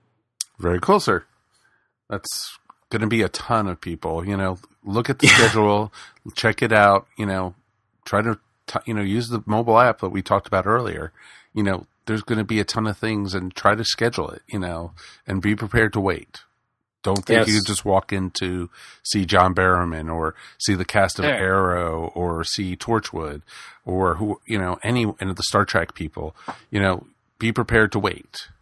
S2: Very cool, sir. That's going to be a ton of people. You know, look at the schedule, check it out, you know, try to you know, use the mobile app that we talked about earlier. You know, there's going to be a ton of things, and try to schedule it, you know, and be prepared to wait. Don't think
S3: Yes.
S2: you can just walk in to see John Barrowman or see the cast of
S4: Yeah.
S2: Arrow or see Torchwood or who, you know, any of the Star Trek people. You know, be prepared to wait.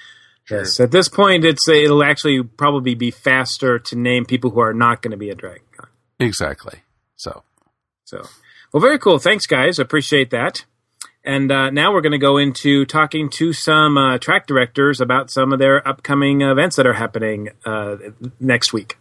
S3: Yes, at this point, it's uh, it'll actually probably be faster to name people who are not going to be at Dragon Con.
S2: Exactly. So,
S3: So, well, very cool. Thanks, guys. Appreciate that. And uh, now we're going to go into talking to some uh, track directors about some of their upcoming events that are happening uh, next week.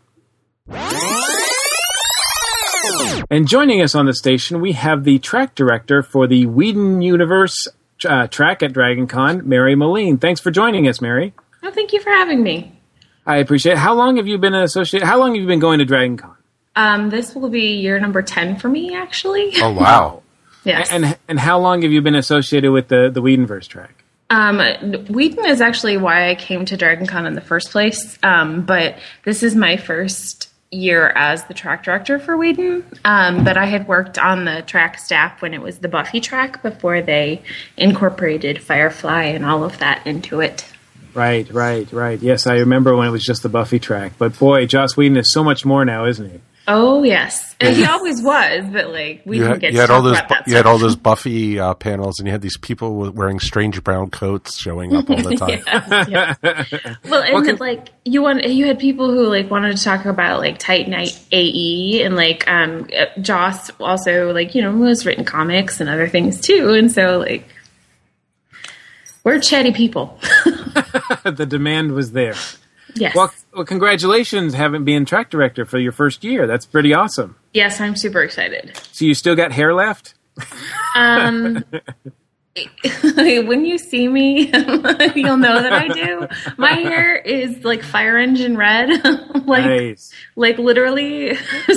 S3: And joining us on the station, we have the track director for the Whedon Universe uh, track at DragonCon, Mary Moline. Thanks for joining us, Mary.
S9: Oh, thank you for having me.
S3: I appreciate it. How long have you been associated? How long have you been going to DragonCon?
S9: Um, this will be year number ten for me, actually.
S2: Oh, wow.
S9: Yes.
S3: And and how long have you been associated with the, the Whedonverse track?
S9: Um, Whedon is actually why I came to DragonCon in the first place, um, but this is my first year as the track director for Whedon. Um, but I had worked on the track staff when it was the Buffy track before they incorporated Firefly and all of that into it.
S3: Right, right, right. Yes, I remember when it was just the Buffy track. But boy, Joss Whedon is so much more now, isn't he?
S9: Oh yes, and he always was, but like we
S10: you
S9: didn't
S10: had,
S9: get
S10: you
S9: to
S10: had
S9: talk
S10: all those
S9: about that.
S10: you had all those Buffy uh, panels, and you had these people with- wearing strange brown coats showing up all the time.
S9: Yes, yes. Well, and
S3: Okay.
S9: like you want, you had people who like wanted to talk about like Titan A E, and like um, Joss also like you know has written comics and other things too, and so like we're chatty people.
S3: The demand was there.
S9: Yes.
S3: Well, well, congratulations having been track director for your first year. That's pretty awesome.
S9: Yes, I'm super excited.
S3: So you still got hair left?
S9: Um, when you see me, you'll know that I do. My hair is like fire engine red, like
S3: Nice.
S9: like literally.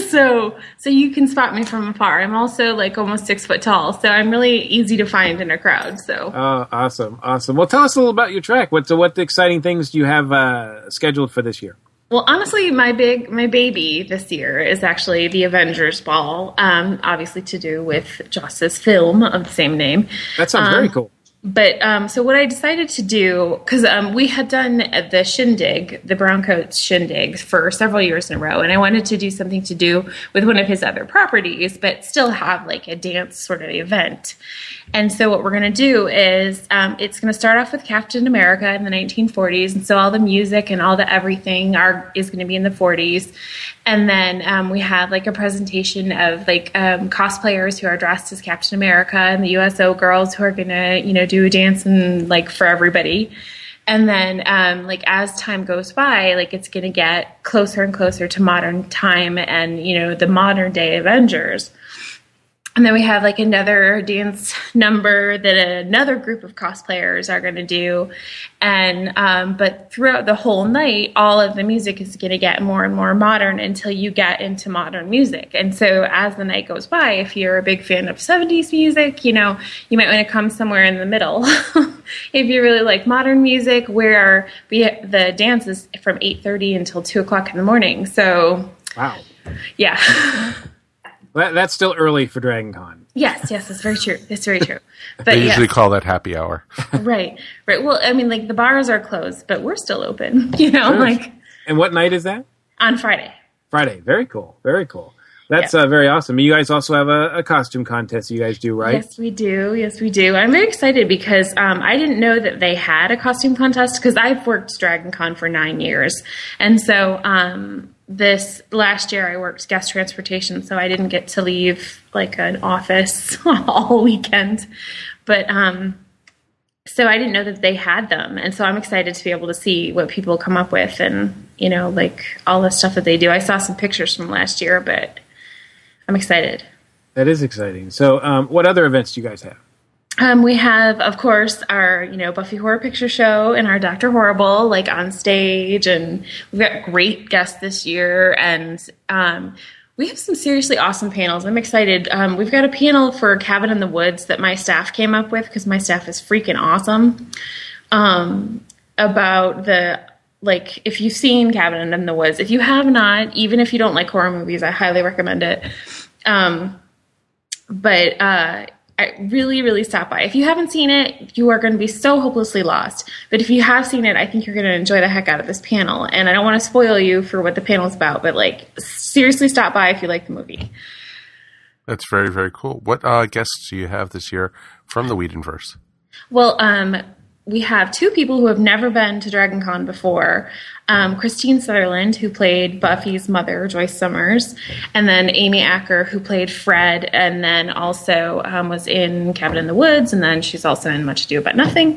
S9: So so you can spot me from afar. I'm also like almost six foot tall, so I'm really easy to find in a crowd. So
S3: Oh, awesome, awesome. Well, tell us a little about your track. What so what exciting things do you have uh, scheduled for this year?
S9: well, honestly, my big my baby this year is actually the Avengers Ball. Um, obviously to do with Joss's film of the same name.
S3: That sounds
S9: Um,
S3: very cool.
S9: But um, so what I decided to do, because um, we had done the shindig, the Browncoats shindig, for several years in a row, and I wanted to do something to do with one of his other properties, but still have like a dance sort of event. And so what we're going to do is um, it's going to start off with Captain America in the nineteen forties, and so all the music and all the everything are is going to be in the forties. And then um, we have like a presentation of like um, cosplayers who are dressed as Captain America and the U S O girls who are going to, you know, do a dance and like for everybody. And then um, like as time goes by, like it's going to get closer and closer to modern time and, you know, the modern day Avengers. And then we have like another dance number that another group of cosplayers are going to do. And, um, but throughout the whole night, all of the music is going to get more and more modern until you get into modern music. And so as the night goes by, if you're a big fan of seventies music, you know, you might want to come somewhere in the middle. If you really like modern music, where we, the dance is from eight thirty until two o'clock in the morning. So,
S3: Wow.
S9: yeah.
S3: That, that's still early for DragonCon.
S9: Yes, yes, that's very true. That's very true. But
S10: They usually
S9: yes.
S10: call that happy hour.
S9: Right, right. Well, I mean, like the bars are closed, but we're still open. You know,
S3: Sure.
S9: like
S3: And what night is that?
S9: on Friday.
S3: Friday. Very cool. Very cool. That's
S9: Yeah.
S3: uh, very awesome. You guys also have a, a costume contest you guys do, right?
S9: Yes, we do. Yes, we do. I'm very excited because um, I didn't know that they had a costume contest because I've worked DragonCon for nine years, and so um, this last year I worked guest transportation, so I didn't get to leave like an office all weekend, but. Um, So I didn't know that they had them, and so I'm excited to be able to see what people come up with, and you know, like all the stuff that they do. I saw some pictures from last year, but I'm excited.
S3: That is exciting. So, um, what other events do you guys have?
S9: Um, we have, of course, our you know Buffy Horror Picture Show and our Doctor Horrible like on stage, and we've got great guests this year, and um, we have some seriously awesome panels. I'm excited. Um, we've got a panel for Cabin in the Woods that my staff came up with because my staff is freaking awesome. Um, about the like, if you've seen Cabin in the Woods, if you have not, even if you don't like horror movies, I highly recommend it. Um, but uh, I really, really stop by. If you haven't seen it, you are going to be so hopelessly lost. But if you have seen it, I think you're going to enjoy the heck out of this panel. And I don't want to spoil you for what the panel's about, but like, seriously stop by if you like the movie.
S10: That's very, very cool. What uh, guests do you have this year from the Whedonverse?
S9: Well, um, we have two people who have never been to Dragon Con before. Um, Christine Sutherland, who played Buffy's mother, Joyce Summers, and then Amy Acker, who played Fred, and then also um, was in Cabin in the Woods, and then she's also in Much Ado About Nothing.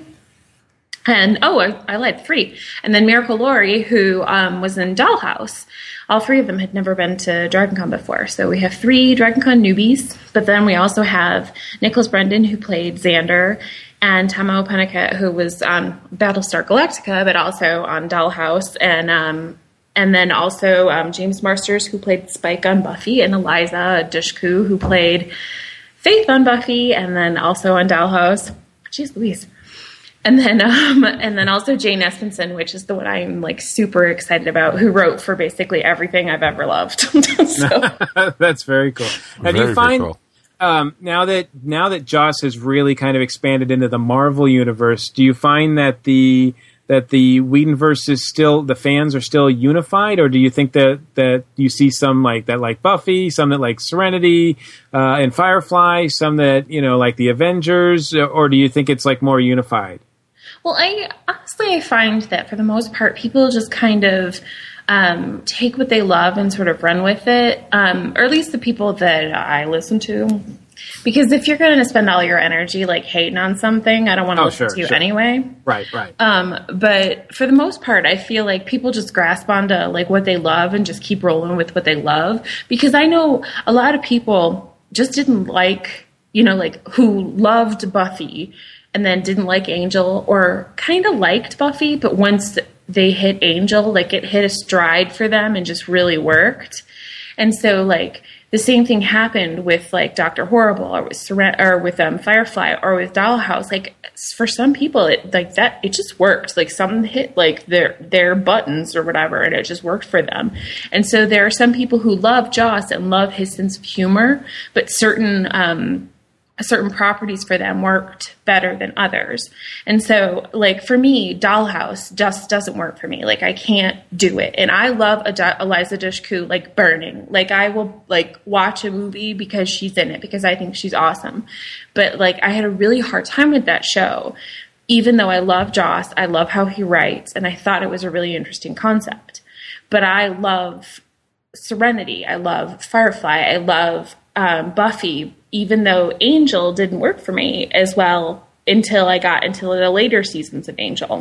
S9: And, oh, I, I lied, three. And then Miracle Laurie, who um, was in Dollhouse. All three of them had never been to Dragon Con before. So we have three Dragon Con newbies, but then we also have Nicholas Brendan, who played Xander, and Tama Pennicott, who was on Battlestar Galactica, but also on Dollhouse, and um, and then also um, James Marsters, who played Spike on Buffy, and Eliza Dushku, who played Faith on Buffy, and then also on Dollhouse. Jeez Louise. And then um, and then also Jane Espenson, which is the one I'm like super excited about, who wrote for basically everything I've ever loved. So.
S3: That's very cool. Now, do you find... Cool. Um, now that now that Joss has really kind of expanded into the Marvel universe, do you find that the that the Whedonverse is still, the fans are still unified, or do you think that, that you see some like that like Buffy, some that like Serenity uh, and Firefly, some that you know like the Avengers, or do you think it's like more unified?
S9: Well, I honestly I find that for the most part, people just kind of Um, take what they love and sort of run with it, um, or at least the people that I listen to. Because if you're going to spend all your energy like hating on something, I don't want to
S3: oh,
S9: listen
S3: sure,
S9: to you
S3: sure.
S9: anyway.
S3: Right, right.
S9: Um, but for the most part, I feel like people just grasp onto like what they love and just keep rolling with what they love. Because I know a lot of people just didn't like, you know, like who loved Buffy and then didn't like Angel, or kind of liked Buffy, but once they hit Angel, like it hit a stride for them and just really worked. And so like the same thing happened with like Doctor Horrible, or with Seren- or with um, Firefly, or with Dollhouse. Like for some people, it like that it just worked. Like some hit like their their buttons or whatever, and it just worked for them. And so there are some people who love Joss and love his sense of humor, but certain um, certain properties for them worked better than others. And so, like, for me, Dollhouse just doesn't work for me. Like, I can't do it. And I love Ad- Eliza Dushku, like, burning. Like, I will, like, watch a movie because she's in it, because I think she's awesome. But, like, I had a really hard time with that show. Even though I love Joss, I love how he writes, and I thought it was a really interesting concept. But I love Serenity. I love Firefly. I love um, Buffy, even though Angel didn't work for me as well until I got into the later seasons of Angel.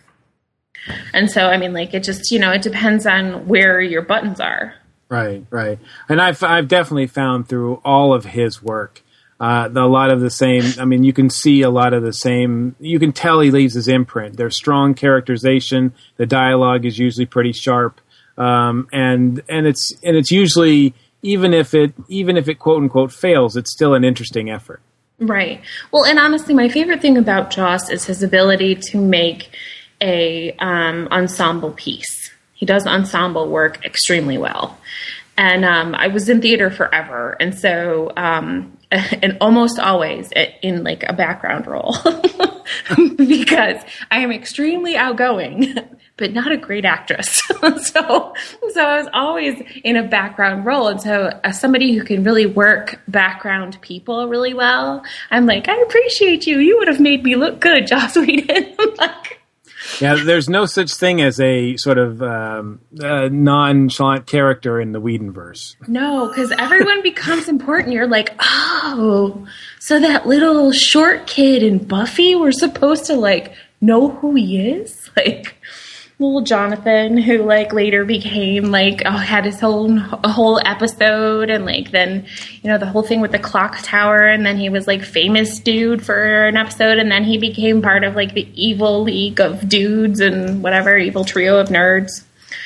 S9: And so, I mean, like, it just, you know, it depends on where your buttons are.
S3: Right, right. And I've, I've definitely found through all of his work, uh, a lot of the same, I mean, you can see a lot of the same, you can tell he leaves his imprint. There's strong characterization. The dialogue is usually pretty sharp. Um, and, and it's, and it's usually, even if it, even if it quote unquote fails, it's still an interesting effort.
S9: Right. Well, and honestly, my favorite thing about Joss is his ability to make a um, ensemble piece. He does ensemble work extremely well. And um, I was in theater forever, and so um, and almost always in like a background role because I am extremely outgoing, but not a great actress. so, so I was always in a background role, and so as somebody who can really work background people really well, I'm like, I appreciate you. You would have made me look good, Joss Whedon. like,
S3: Yeah, there's no such thing as a sort of um, uh, nonchalant character in the Whedonverse.
S9: No, because everyone becomes important. You're like, oh, so that little short kid in Buffy, we're supposed to, like, know who he is? Like, little Jonathan, who, like, later became, like, oh, had his whole, a whole episode, and, like, then, you know, the whole thing with the clock tower, and then he was, like, famous dude for an episode, and then he became part of, like, the evil league of dudes and whatever, evil trio of nerds.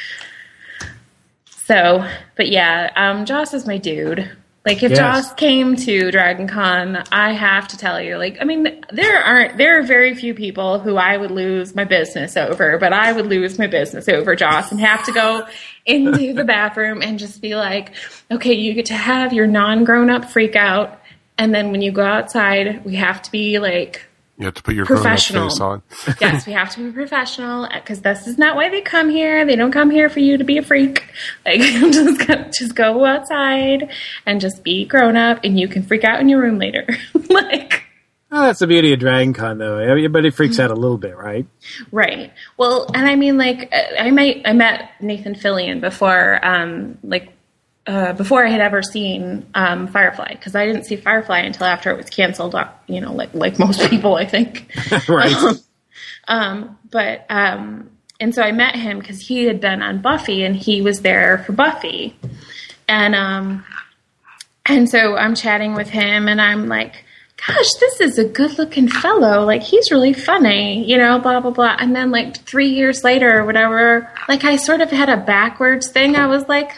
S9: So, but yeah, um, Joss is my dude. Like, if yes. Joss came to Dragon Con, I have to tell you, like, I mean, there aren't, there are very few people who I would lose my business over, but I would lose my business over Joss and have to go into the bathroom and just be like, okay, you get to have your non-grown-up freak out, and then when you go outside, we have to be, like,
S10: you have to put your
S9: professional
S10: face on.
S9: Yes, we have to be professional, because this is not why they come here. They don't come here for you to be a freak. Like, just go, just go outside and just be grown up, and you can freak out in your room later. like,
S3: Oh, that's the beauty of Dragon Con, though. Everybody freaks out a little bit, right?
S9: Right. Well, and I mean, like, I might, I met Nathan Fillion before, um, like, uh, before I had ever seen um, Firefly, because I didn't see Firefly until after it was canceled. You know, like like most people, I think.
S3: Right.
S9: Um, um, but um, and so I met him because he had been on Buffy, and he was there for Buffy, and um, and so I'm chatting with him, and I'm like, gosh, this is a good-looking fellow. Like, he's really funny, you know, blah, blah, blah. And then, like, three years later or whatever, like, I sort of had a backwards thing. I was like,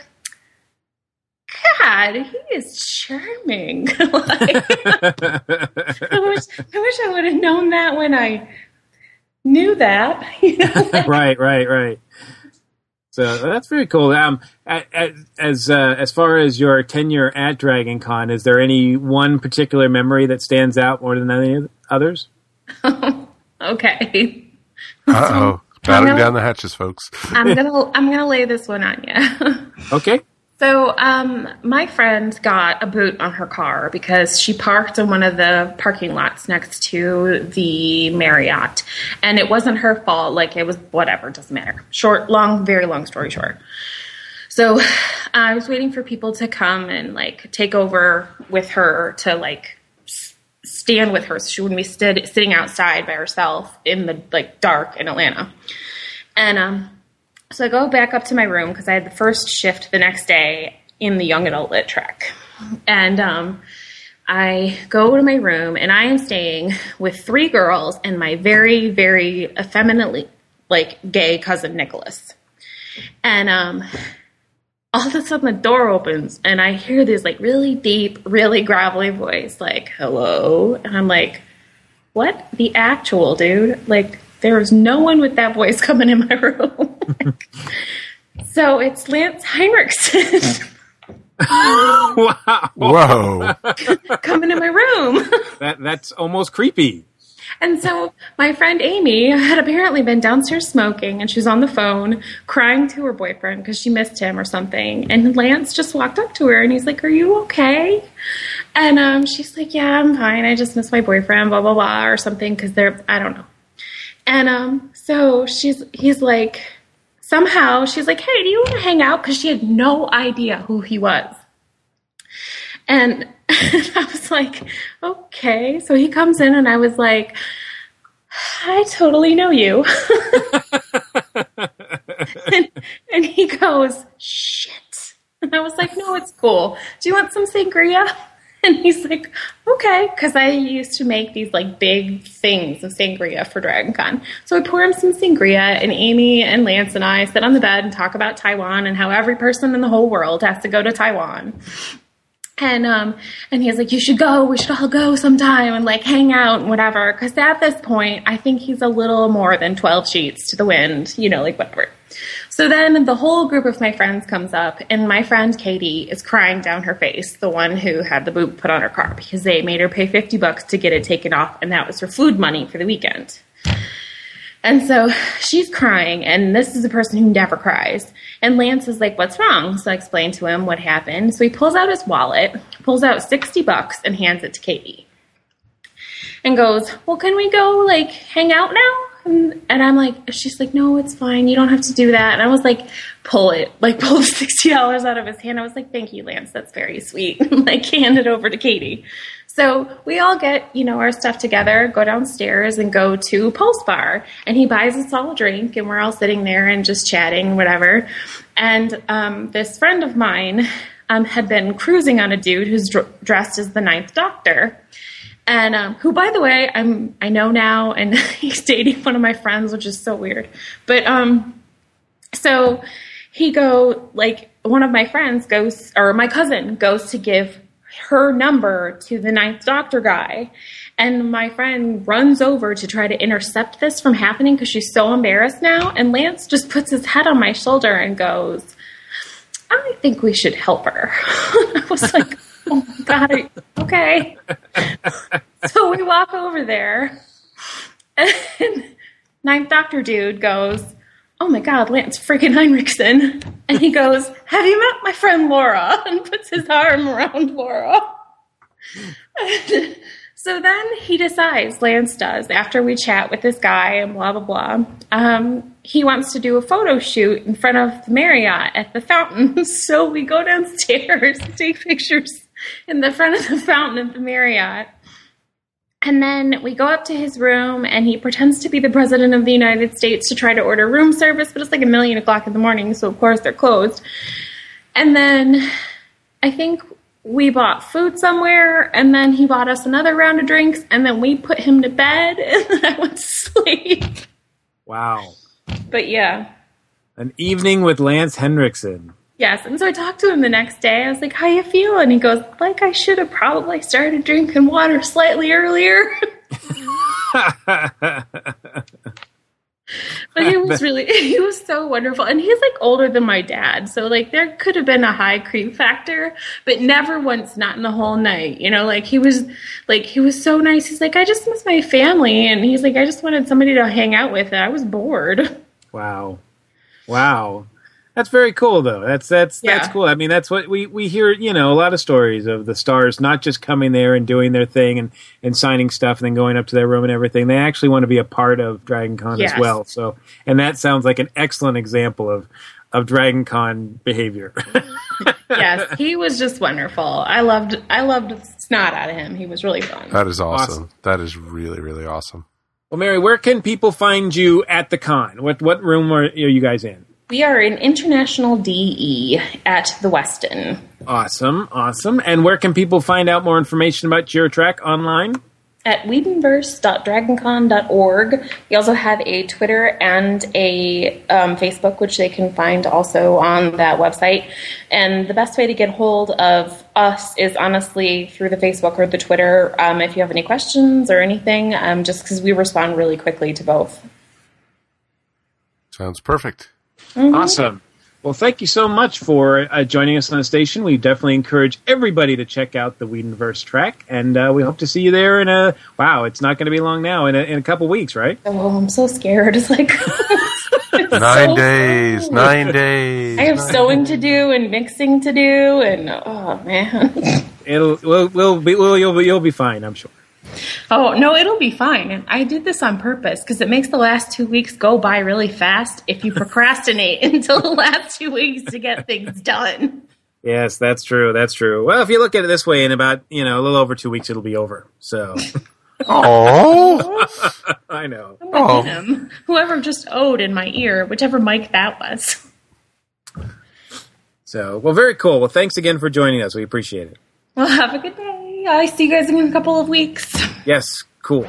S9: God, he is charming. Like, I wish I wish I would have known that when I knew that. You know?
S3: Right, right, right. So that's very cool. Um, as uh, as far as your tenure at Dragon Con, is there any one particular memory that stands out more than any others?
S9: Okay.
S10: Uh-oh. Battering down the hatches, folks.
S9: I'm gonna I'm gonna lay this one on you.
S3: Okay.
S9: So, um, my friend got a boot on her car because she parked in one of the parking lots next to the Marriott. And it wasn't her fault. Like, it was whatever, doesn't matter. Short, long, very long story short. So, I was waiting for people to come and, like, take over with her to, like, s- stand with her so she wouldn't be stood, sitting outside by herself in the, like, dark in Atlanta. And, um... So I go back up to my room because I had the first shift the next day in the young adult lit track. And um, I go to my room, and I am staying with three girls and my very, very effeminately, like, gay cousin Nicholas. And um, all of a sudden the door opens, and I hear this, like, really deep, really gravelly voice, like, hello? And I'm like, what the actual, dude? Like, there was no one with that voice coming in my room. So it's Lance Henriksen.
S3: Wow.
S10: Whoa.
S9: Coming in my room.
S3: That That's almost creepy.
S9: And so my friend Amy had apparently been downstairs smoking, and she was on the phone crying to her boyfriend because she missed him or something. And Lance just walked up to her, and he's like, are you okay? And um, she's like, yeah, I'm fine. I just missed my boyfriend, blah, blah, blah, or something, because they're, I don't know. And um, so she's, he's like, somehow she's like, hey, do you want to hang out? Because she had no idea who he was. And I was like, okay. So he comes in, and I was like, I totally know you. and, and he goes, shit. And I was like, no, it's cool. Do you want some sangria? And he's like, okay, because I used to make these, like, big things of sangria for Dragon Con. So I pour him some sangria, and Amy and Lance and I sit on the bed and talk about Taiwan and how every person in the whole world has to go to Taiwan. And um, and he's like, you should go. We should all go sometime and, like, hang out and whatever. Because at this point, I think he's a little more than twelve sheets to the wind, you know, like, whatever. So then the whole group of my friends comes up, and my friend Katie is crying down her face, the one who had the boot put on her car, because they made her pay fifty bucks to get it taken off, and that was her food money for the weekend. And so she's crying, and this is a person who never cries. And Lance is like, what's wrong? So I explained to him what happened. So he pulls out his wallet, pulls out sixty bucks, and hands it to Katie. And goes, well, can we go, like, hang out now? And, and I'm like, she's like, no, it's fine. You don't have to do that. And I was like, pull it, like, pull the sixty dollars out of his hand. I was like, thank you, Lance. That's very sweet. Like, hand it over to Katie. So we all get, you know, our stuff together, go downstairs and go to Pulse Bar. And he buys us all a drink, and we're all sitting there and just chatting, whatever. And um, this friend of mine um, had been cruising on a dude who's dr- dressed as the Ninth Doctor. And um, who, by the way, I'm I know now, and he's dating one of my friends, which is so weird. But um, so he go like one of my friends goes, or my cousin goes to give her number to the Ninth Doctor guy, and my friend runs over to try to intercept this from happening because she's so embarrassed now. And Lance just puts his head on my shoulder and goes, "I think we should help her." I was like, oh my God, okay. So we walk over there, and Ninth Doctor dude goes, oh my God, Lance freaking Henriksen. And he goes, have you met my friend Laura? And puts his arm around Laura. So then he decides, Lance does, after we chat with this guy and blah, blah, blah, um, he wants to do a photo shoot in front of the Marriott at the fountain. So we go downstairs to take pictures in the front of the fountain at the Marriott. And then we go up to his room, and he pretends to be the president of the United States to try to order room service, but it's like a million o'clock in the morning, so of course they're closed. And then I think we bought food somewhere, and then he bought us another round of drinks, and then we put him to bed, and then I went to sleep.
S3: Wow.
S9: But yeah.
S3: An evening with Lance Henriksen.
S9: Yes, and so I talked to him the next day. I was like, how you feeling? And he goes, like I should have probably started drinking water slightly earlier. But he was really, he was so wonderful. And he's like older than my dad. So like there could have been a high creep factor, but never once, not in the whole night. You know, like he was like, he was so nice. He's like, I just miss my family. And he's like, I just wanted somebody to hang out with. I was bored.
S3: Wow. Wow. That's very cool, though. That's that's
S9: Yeah.
S3: that's cool. I mean, that's what we, we hear, you know, a lot of stories of the stars not just coming there and doing their thing and, and signing stuff and then going up to their room and everything. They actually want to be a part of Dragon Con
S9: Yes.
S3: as well. So, and that sounds like an excellent example of, of Dragon Con behavior.
S9: Yes, he was just wonderful. I loved, I loved the snot out of him. He was really fun.
S10: That is awesome.
S3: Awesome.
S10: That is really, really awesome.
S3: Well, Mary, where can people find you at the con? What what room are, are you guys in?
S9: We are in International D E at the Westin.
S3: Awesome, awesome. And where can people find out more information about your track online?
S9: At Whedonverse dot dragoncon dot org. We also have a Twitter and a um, Facebook, which they can find also on that website. And the best way to get hold of us is honestly through the Facebook or the Twitter. Um, if you have any questions or anything, um, just because we respond really quickly to both.
S10: Sounds perfect.
S9: Mm-hmm.
S3: Awesome. Well, thank you so much for uh, joining us on the station. We definitely encourage everybody to check out the Whedonverse track, and uh, we hope to see you there in a, wow, it's not going to be long now, in a, in a couple weeks, right?
S9: Oh, I'm so scared. It's like... it's
S10: Nine
S9: so
S10: days,
S9: cool.
S10: nine days.
S9: I have
S10: nine
S9: sewing
S10: days.
S9: to do and mixing to do, and oh, man.
S3: It'll, we'll, we'll be, we'll, you'll, be, you'll be fine, I'm sure.
S9: Oh, no, it'll be fine. And I did this on purpose because it makes the last two weeks go by really fast if you procrastinate until the last two weeks to get things done.
S3: Yes, that's true, that's true. Well, if you look at it this way, in about, you know, a little over two weeks, it'll be over, so...
S10: Oh,
S3: I know.
S9: I'm
S10: Oh.
S9: with him. Whoever just owed in my ear, whichever mic that was.
S3: So, well, very cool. Well, thanks again for joining us. We appreciate it.
S9: Well, have a good day. I see you guys in a couple of weeks.
S3: Yes, cool.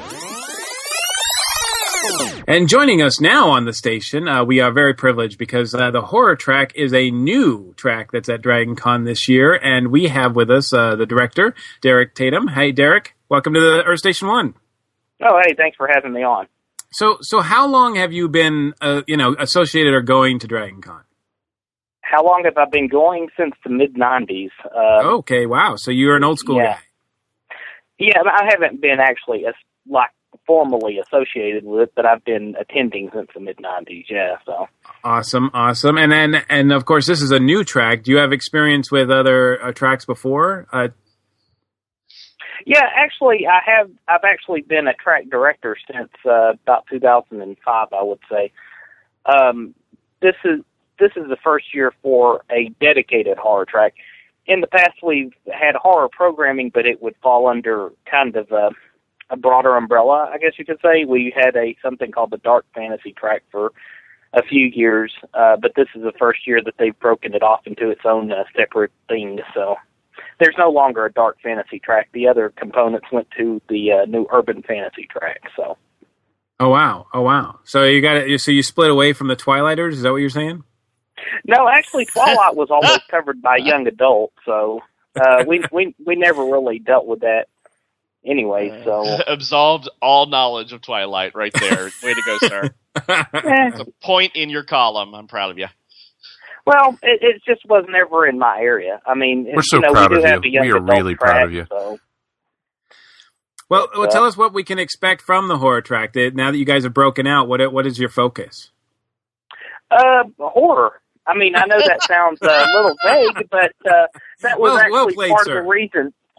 S3: And joining us now on the station, uh, we are very privileged because uh, the horror track is a new track that's at Dragon Con this year, and we have with us uh, the director, Derek Tatum. Hey, Derek, welcome to the Earth Station One.
S11: Oh, hey, thanks for having me on.
S3: So, so how long have you been, uh, you know, associated or going to Dragon Con?
S11: How long have I been going? Since the mid nineties. Uh,
S3: Okay, wow. So you're an old school
S11: yeah.
S3: guy.
S11: Yeah, I haven't been actually as, like formally associated with it, but I've been attending since the mid nineties. Yeah, so
S3: Awesome, awesome. And then, and of course, this is a new track. Do you have experience with other uh, tracks before? Uh,
S11: yeah, actually, I have. I've actually been a track director since uh, about two thousand five, I would say. Um, this is this is the first year for a dedicated horror track. In the past, we've had horror programming, but it would fall under kind of a, a broader umbrella, I guess you could say. We had a something called the Dark Fantasy track for a few years, uh, but this is the first year that they've broken it off into its own uh, separate thing. So there's no longer a Dark Fantasy track. The other components went to the uh, new Urban Fantasy track. So.
S3: oh wow, oh wow. So you got it. So you split away from the Twilighters? Is that what you're saying?
S11: No, actually, Twilight was always covered by young adults, so uh, we we we never really dealt with that anyway. So
S4: Absolved all knowledge of Twilight right there. Way to go, sir. It's a point in your column. I'm proud of you.
S11: well, it, it just was never in my area. I mean,
S10: We're so
S11: you know,
S10: proud
S11: we do
S10: of
S11: have
S10: you.
S11: a young
S10: We are
S11: adult
S10: really
S11: track,
S10: proud of you.
S11: So.
S3: Well, well,
S11: Uh,
S3: tell us what we can expect from the horror track. That- Now that you guys have broken out, what what is your focus?
S11: Uh, horror. I mean, I know that sounds uh, a little vague, but uh, that was
S3: Well- well
S11: actually
S3: played,
S11: part
S3: sir.
S11: of the reason.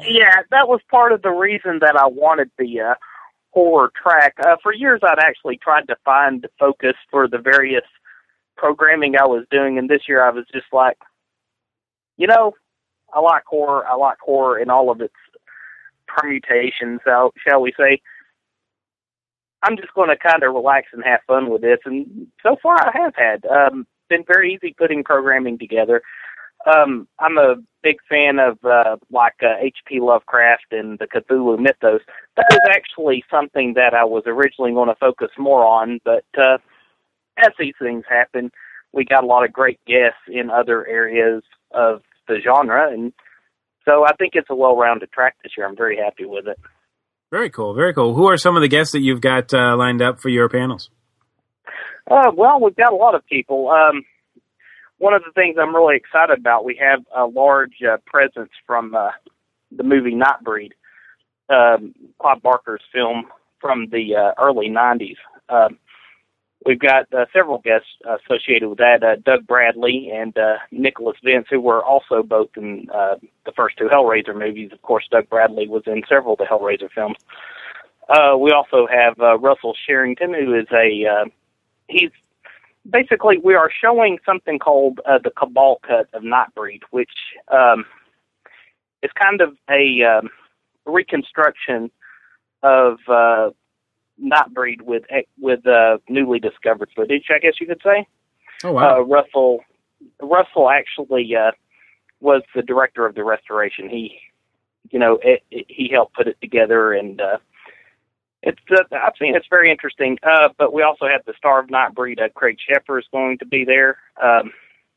S11: Yeah, that was part of the reason that I wanted the uh, horror track. Uh, for years, I'd actually tried to find the focus for the various programming I was doing, and this year I was just like, you know, I like horror. I like horror in all of its permutations, so, shall we say. I'm just going to kind of relax and have fun with this, and so far I have had. Um, been very easy putting programming together. Um, I'm a big fan of uh, like uh, H P Lovecraft and the Cthulhu mythos. That was actually something that I was originally going to focus more on, but uh, as these things happen, we got a lot of great guests in other areas of the genre, and so I think it's a well-rounded track this year. I'm very happy with it.
S3: Very cool, very cool. Who are some of the guests that you've got uh, lined up for your panels?
S11: Uh, well, we've got a lot of people. Um, one of the things I'm really excited about, we have a large uh, presence from uh, the movie Nightbreed, um, Clive Barker's film from the uh, early nineties. Um, we've got uh, several guests associated with that, uh, Doug Bradley and uh, Nicholas Vince, who were also both in uh, the first two Hellraiser movies. Of course, Doug Bradley was in several of the Hellraiser films. Uh, we also have uh, Russell Sherrington, who is a, uh, he's, basically we are showing something called uh, the Cabal Cut of Nightbreed, which um, is kind of a um, reconstruction of uh, Nightbreed with with uh, newly discovered footage, I guess you could say.
S3: Oh, wow.
S11: Uh, Russell, Russell actually uh, was the director of the restoration. He, you know, it, it, he helped put it together, and uh, it's uh, I've seen it's very interesting. Uh, but we also have the star of Nightbreed, uh, Craig Sheffer, is going to be there. Um,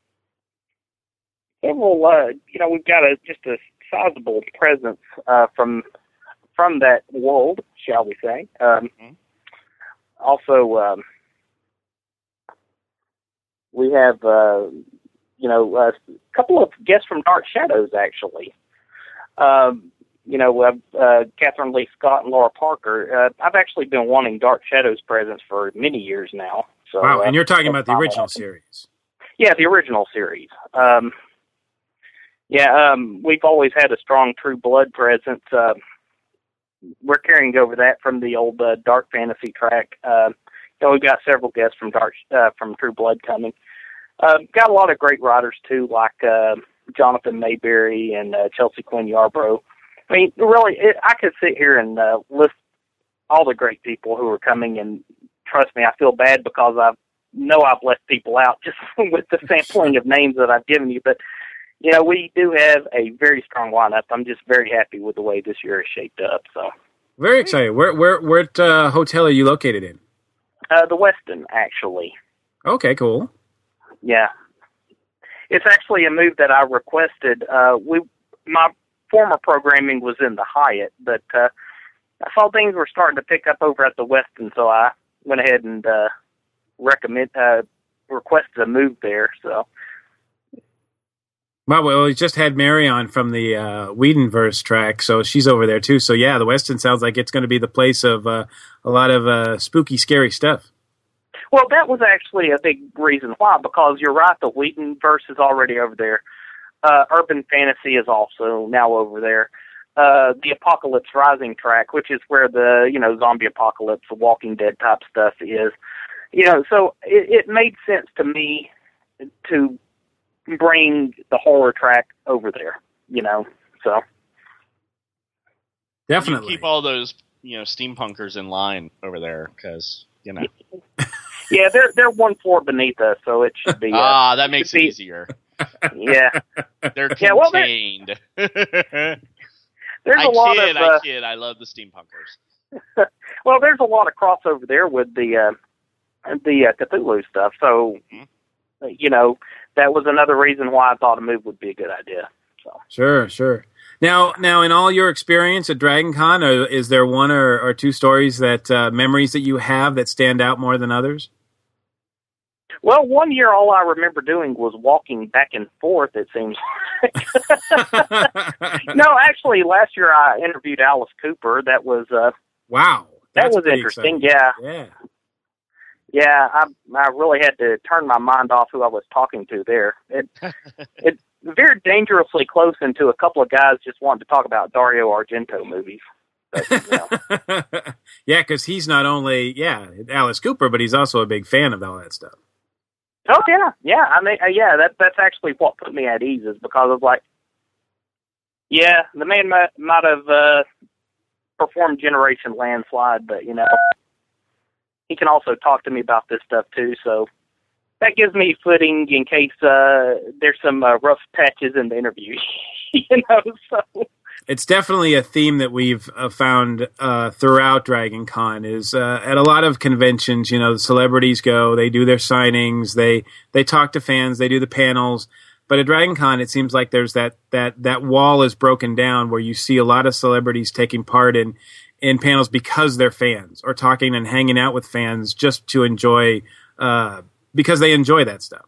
S11: several, uh, you know, we've got a just a sizable presence uh, from from that world, shall we say. Um, mm-hmm. Also, um, we have, uh, you know, a couple of guests from Dark Shadows, actually. Um, you know, uh, uh, Catherine Lee Scott and Laura Parker. Uh, I've actually been wanting Dark Shadows presence for many years now. So,
S3: wow, and
S11: uh,
S3: you're talking about the original series.
S11: Yeah, the original series. Um, yeah, um, we've always had a strong True Blood presence. Uh, we're carrying over that from the old uh, Dark Fantasy track. Uh, so we've got several guests from Dark uh, from True Blood coming. Uh, got a lot of great writers too, like uh, Jonathan Mayberry and uh, Chelsea Quinn Yarbrough. I mean, really, it, I could sit here and uh, list all the great people who are coming, and trust me, I feel bad because I know I've left people out just with the sampling of names that I've given you. But you know, we do have a very strong lineup. I'm just very happy with the way this year is shaped up. So
S3: very excited. Where where what uh, hotel are you located in?
S11: Uh, the Westin, actually.
S3: Okay, cool.
S11: Yeah, it's actually a move that I requested. Uh, we my former programming was in the Hyatt, but uh, I saw things were starting to pick up over at the Westin, so I went ahead and uh, recommend uh, requested a move there. So.
S3: Well, well, we just had Mary on from the uh, Whedonverse track, so she's over there too. So yeah, the Westin sounds like it's going to be the place of uh, a lot of uh, spooky, scary stuff.
S11: Well, that was actually a big reason why, because you're right, the Whedonverse is already over there. Uh, Urban Fantasy is also now over there. Uh, the Apocalypse Rising track, which is where the, you know, zombie apocalypse, the Walking Dead type stuff is. You know, so it, it made sense to me to bring the horror track over there, you know, so.
S3: Definitely.
S4: You keep all those, you know, steampunkers in line over there, because, you know.
S11: Yeah, they're they're one floor beneath us, so it should be. Uh,
S4: ah, that makes it
S11: be,
S4: easier.
S11: Yeah.
S4: They're contained.
S11: Yeah, well, there, there's
S4: I
S11: a lot
S4: kid,
S11: of. Uh,
S4: I kid, I love the steampunkers.
S11: Well, there's a lot of crossover there with the uh, the uh, Cthulhu stuff, so, mm-hmm. you know, that was another reason why I thought a move would be a good idea. So.
S3: Sure, sure. Now, now, in all your experience at Dragon Con, are, is there one or, or two stories that uh, memories that you have that stand out more than others?
S11: Well, one year all I remember doing was walking back and forth, it seems like. No, actually, last year I interviewed Alice Cooper. That was uh,
S3: wow,
S11: that was interesting. Exciting. Yeah,
S3: yeah,
S11: yeah. I I really had to turn my mind off who I was talking to there. It it very dangerously close into a couple of guys just wanting to talk about Dario Argento movies. But, you know.
S3: Yeah, because he's not only, yeah, Alice Cooper, but he's also a big fan of all that stuff.
S11: Oh, yeah, yeah. I mean, uh, yeah, that, that's actually what put me at ease, is because I was like, yeah, the man might, might have uh, performed Generation Landslide, but, you know, he can also talk to me about this stuff, too, so that gives me footing in case uh, there's some uh, rough patches in the interview, you know, so...
S3: It's definitely a theme that we've uh, found uh, throughout Dragon Con is uh, at a lot of conventions, you know, the celebrities go, they do their signings, they they talk to fans, they do the panels. But at Dragon Con, it seems like there's that, that, that wall is broken down where you see a lot of celebrities taking part in, in panels because they're fans or talking and hanging out with fans just to enjoy, uh, because they enjoy that stuff.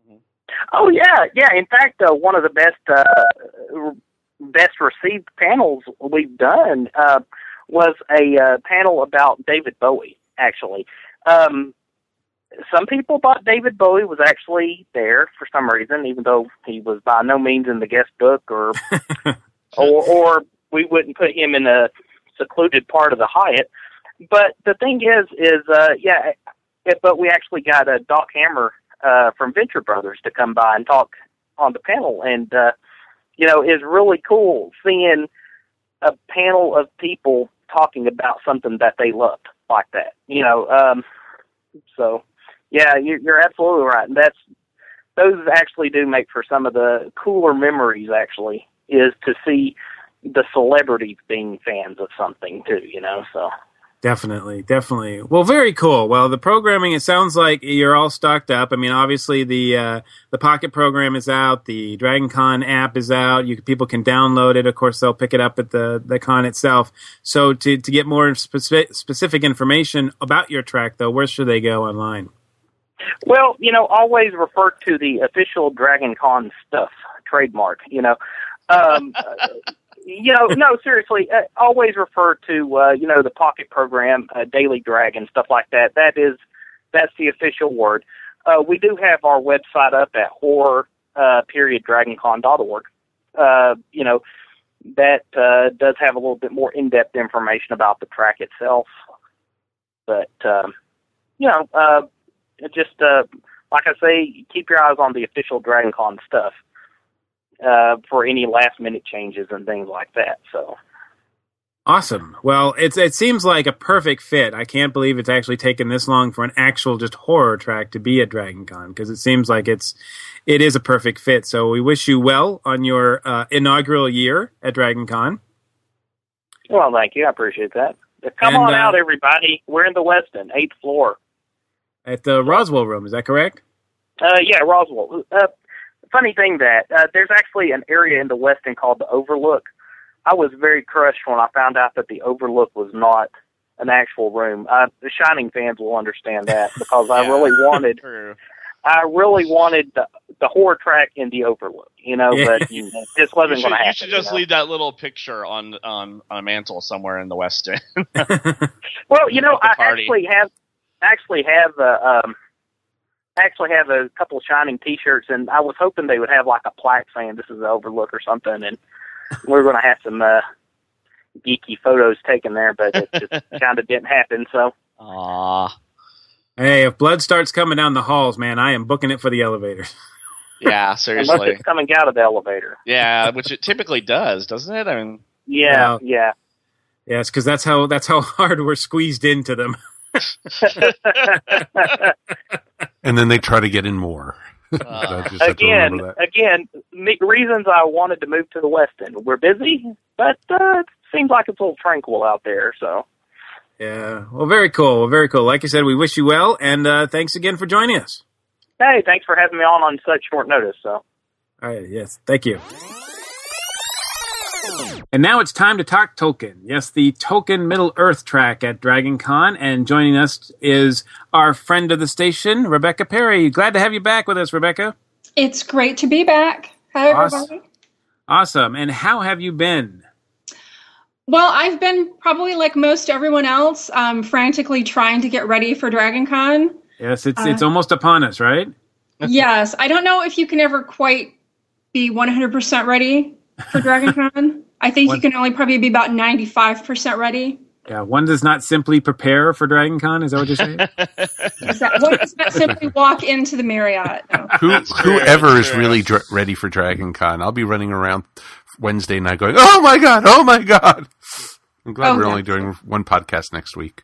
S11: Oh, yeah, yeah. In fact, uh, one of the best... Uh, best received panels we've done uh, was a uh, panel about David Bowie, actually. Um, some people thought David Bowie was actually there for some reason, even though he was by no means in the guest book, or or, or we wouldn't put him in a secluded part of the Hyatt. But the thing is, is uh, yeah, it, but we actually got a Doc Hammer uh, from Venture Brothers to come by and talk on the panel, and uh, you know, it's really cool seeing a panel of people talking about something that they loved like that. You know, um, so yeah, you're, you're absolutely right. And that's those actually do make for some of the cooler memories. Actually, is to see the celebrities being fans of something too. You know, so.
S3: Definitely, definitely. Well, very cool. Well, the programming, it sounds like you're all stocked up. I mean, obviously the uh, the Pocket program is out. The Dragon Con app is out. You people can download it. Of course, they'll pick it up at the, the con itself. So to, to get more specific, specific information about your track, though, where should they go online?
S11: Well, you know, always refer to the official Dragon Con stuff, trademark, you know. Um You know, no, seriously, uh, always refer to, uh, you know, the Pocket program, uh, Daily Dragon, stuff like that. That is, that's the official word. Uh, we do have our website up at horror, uh, period, dragoncon dot org. Uh, you know, that, uh, does have a little bit more in-depth information about the track itself. But, um, you know, uh, just, uh, like I say, keep your eyes on the official Dragon Con stuff. Uh, for any last minute changes and things like that. So
S3: awesome. Well, it's it seems like a perfect fit. I can't believe it's actually taken this long for an actual just horror track to be at Dragon Con, because it seems like it's it is a perfect fit. So we wish you well on your uh, inaugural year at Dragon Con.
S11: Well, thank you. I appreciate that. Come and, on uh, out, everybody. We're in the Westin, eighth floor.
S3: At the Roswell Room, is that correct?
S11: Uh, yeah, Roswell. Uh, Funny thing that uh, there's actually an area in the Westin called the Overlook. I was very crushed when I found out that the Overlook was not an actual room. Uh, the Shining fans will understand that, because I yeah, really wanted, true. I really wanted the, the horror track in the Overlook, you know, yeah. but you know, this wasn't going to happen.
S4: You should just
S11: you know?
S4: leave that little picture on, on, on a mantle somewhere in the Westin.
S11: Well, you know, I actually have actually have a. Um, actually have a couple of Shining T-shirts, and I was hoping they would have like a plaque saying this is the Overlook or something, and we were going to have some uh, geeky photos taken there, but it just kind of didn't happen. So,
S4: aww.
S3: Hey, if blood starts coming down the halls, man, I am booking it for the elevators.
S4: Yeah, seriously.
S11: Unless it's coming out of the elevator.
S4: Yeah, which it typically does, doesn't it? I mean,
S11: yeah, well, yeah.
S3: Yeah, it's because that's how that's how hard we're squeezed into them.
S10: And then they try to get in more.
S11: Uh, again, again, reasons I wanted to move to the Westin. We're busy, but uh, it seems like it's a little tranquil out there. So,
S3: yeah, well, very cool, well, very cool. Like I said, we wish you well, and uh, thanks again for joining us.
S11: Hey, thanks for having me on on such short notice. So,
S3: all right, yes, thank you. And now it's time to talk Tolkien. Yes, the Tolkien Middle-earth track at Dragon Con. And joining us is our friend of the station, Rebecca Perry. Glad to have you back with us, Rebecca.
S12: It's great to be back. Hi,
S3: awesome.
S12: everybody.
S3: Awesome. And how have you been?
S12: Well, I've been probably like most everyone else, um, frantically trying to get ready for Dragon Con.
S3: Yes, it's
S12: uh,
S3: it's almost upon us, right?
S12: Yes. I don't know if you can ever quite be one hundred percent ready for DragonCon. I think you can only probably be about ninety-five percent ready.
S3: Yeah, one does not simply prepare for DragonCon. Is that what you're saying?
S12: Exactly. One does not simply walk into the Marriott. No.
S10: Who, whoever is really dr- ready for DragonCon, I'll be running around Wednesday night going, "Oh my god! Oh my god!" I'm glad
S12: Oh,
S10: we're
S12: yeah.
S10: only doing one podcast next week.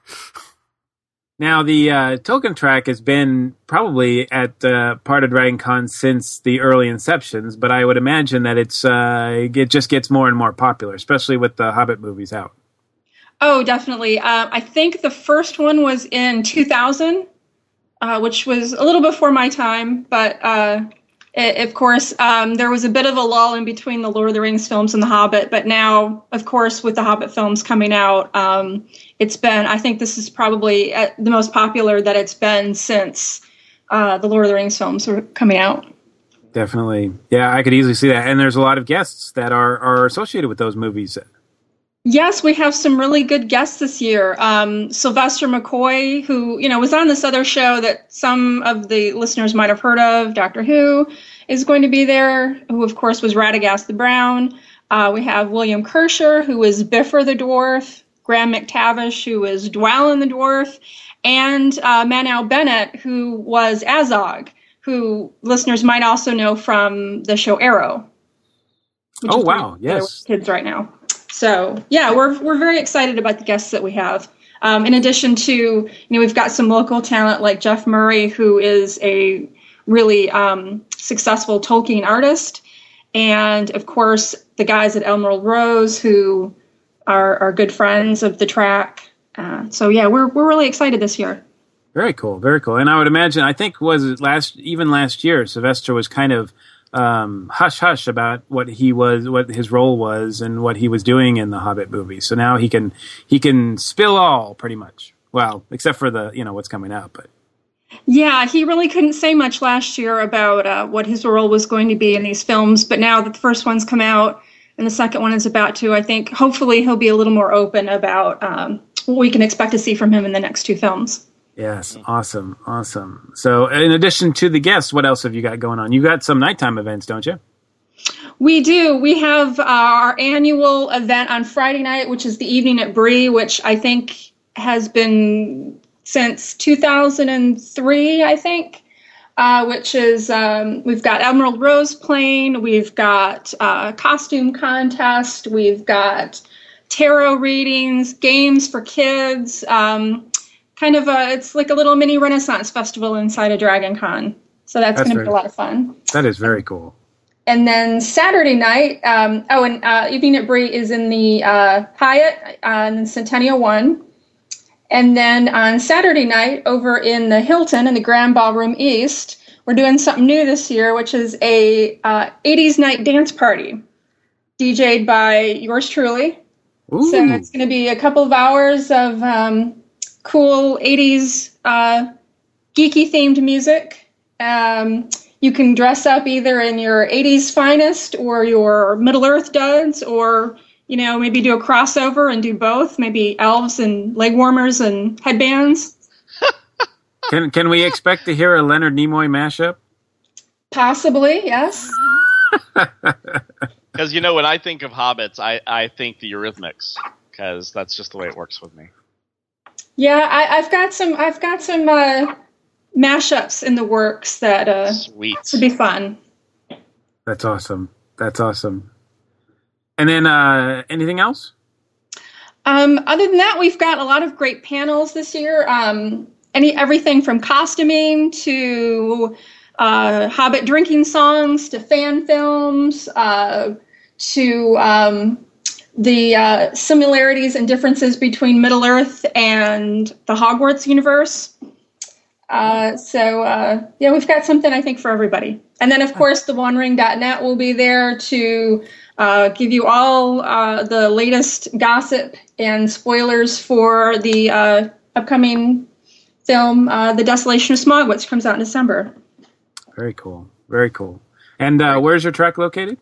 S3: Now, the uh, Token Track has been probably at uh, part of DragonCon since the early inceptions, but I would imagine that it's uh, it just gets more and more popular, especially with the Hobbit movies out.
S12: Oh, definitely. Uh, I think the first one was in two thousand, uh, which was a little before my time. But, uh, it, of course, um, there was a bit of a lull in between the Lord of the Rings films and the Hobbit. But now, of course, with the Hobbit films coming out, um, it's been, I think this is probably uh, the most popular that it's been since uh, the Lord of the Rings films were coming out.
S3: Definitely. Yeah, I could easily see that. And there's a lot of guests that are, are associated with those movies.
S12: Yes, we have some really good guests this year. Um, Sylvester McCoy, who, you know, was on this other show that some of the listeners might have heard of, Doctor Who, is going to be there, who, of course, was Radagast the Brown. Uh, we have William Kersher, who is Biffer the Dwarf, Graham McTavish, who is Dwalin the Dwarf, and uh, Manal Bennett, who was Azog, who listeners might also know from the show Arrow.
S3: Oh, wow, yes.
S12: Kids right now. So, yeah, we're we're very excited about the guests that we have. Um, in addition to, you know, we've got some local talent like Jeff Murray, who is a really um, successful Tolkien artist. And, of course, the guys at Emerald Rose, who are, are good friends of the track. Uh, so, yeah, we're we're really excited this year.
S3: Very cool, very cool. And I would imagine, I think was it last, even last year, Sylvester was kind of um, hush hush about what he was, what his role was, and what he was doing in the Hobbit movie. So now he can he can spill all pretty much. Well, except for the you know what's coming out, but
S12: yeah, he really couldn't say much last year about uh, what his role was going to be in these films. But now that the first one's come out and the second one is about to, I think hopefully he'll be a little more open about um, what we can expect to see from him in the next two films.
S3: Yes, awesome, awesome. So, in addition to the guests, what else have you got going on? You got some nighttime events, don't you?
S12: We do. We have uh, our annual event on Friday night, which is the Evening at Bree, which I think has been since two thousand three, I think, uh, which is, um, we've got Emerald Rose playing, we've got uh, costume contest, we've got tarot readings, games for kids, um, kind of a, it's like a little mini Renaissance festival inside of DragonCon. So that's, that's going to be a lot of fun.
S3: That is very cool.
S12: And then Saturday night, um, oh, and uh, Evening at Bree is in the uh, Hyatt on Centennial One. And then on Saturday night, over in the Hilton in the Grand Ballroom East, we're doing something new this year, which is a uh, eighties night dance party, D J'd by yours truly.
S3: Ooh.
S12: So it's going to be a couple of hours of um, cool eighties uh, geeky-themed music. Um, you can dress up either in your eighties finest or your Middle-earth duds, or, you know, maybe do a crossover and do both, maybe elves and leg warmers and headbands.
S3: Can can we expect to hear a Leonard Nimoy mashup?
S12: Possibly, yes.
S4: Because, you know, when I think of hobbits, I, I think the Eurythmics, because that's just the way it works with me.
S12: Yeah, I, I've got some. I've got some uh, mashups in the works that uh,
S4: Sweet.
S12: would be fun.
S3: That's awesome. That's awesome. And then uh, anything else?
S12: Um, other than that, we've got a lot of great panels this year. Um, any everything from costuming to uh, Hobbit drinking songs to fan films uh, to um, the uh, similarities and differences between Middle Earth and the Hogwarts universe. Uh, so, uh, yeah, we've got something, I think, for everybody. And then, of course, the one ring dot net will be there to uh, give you all uh, the latest gossip and spoilers for the uh, upcoming film, uh, The Desolation of Smaug, which comes out in December.
S3: Very cool. Very cool. And uh, where's your track located?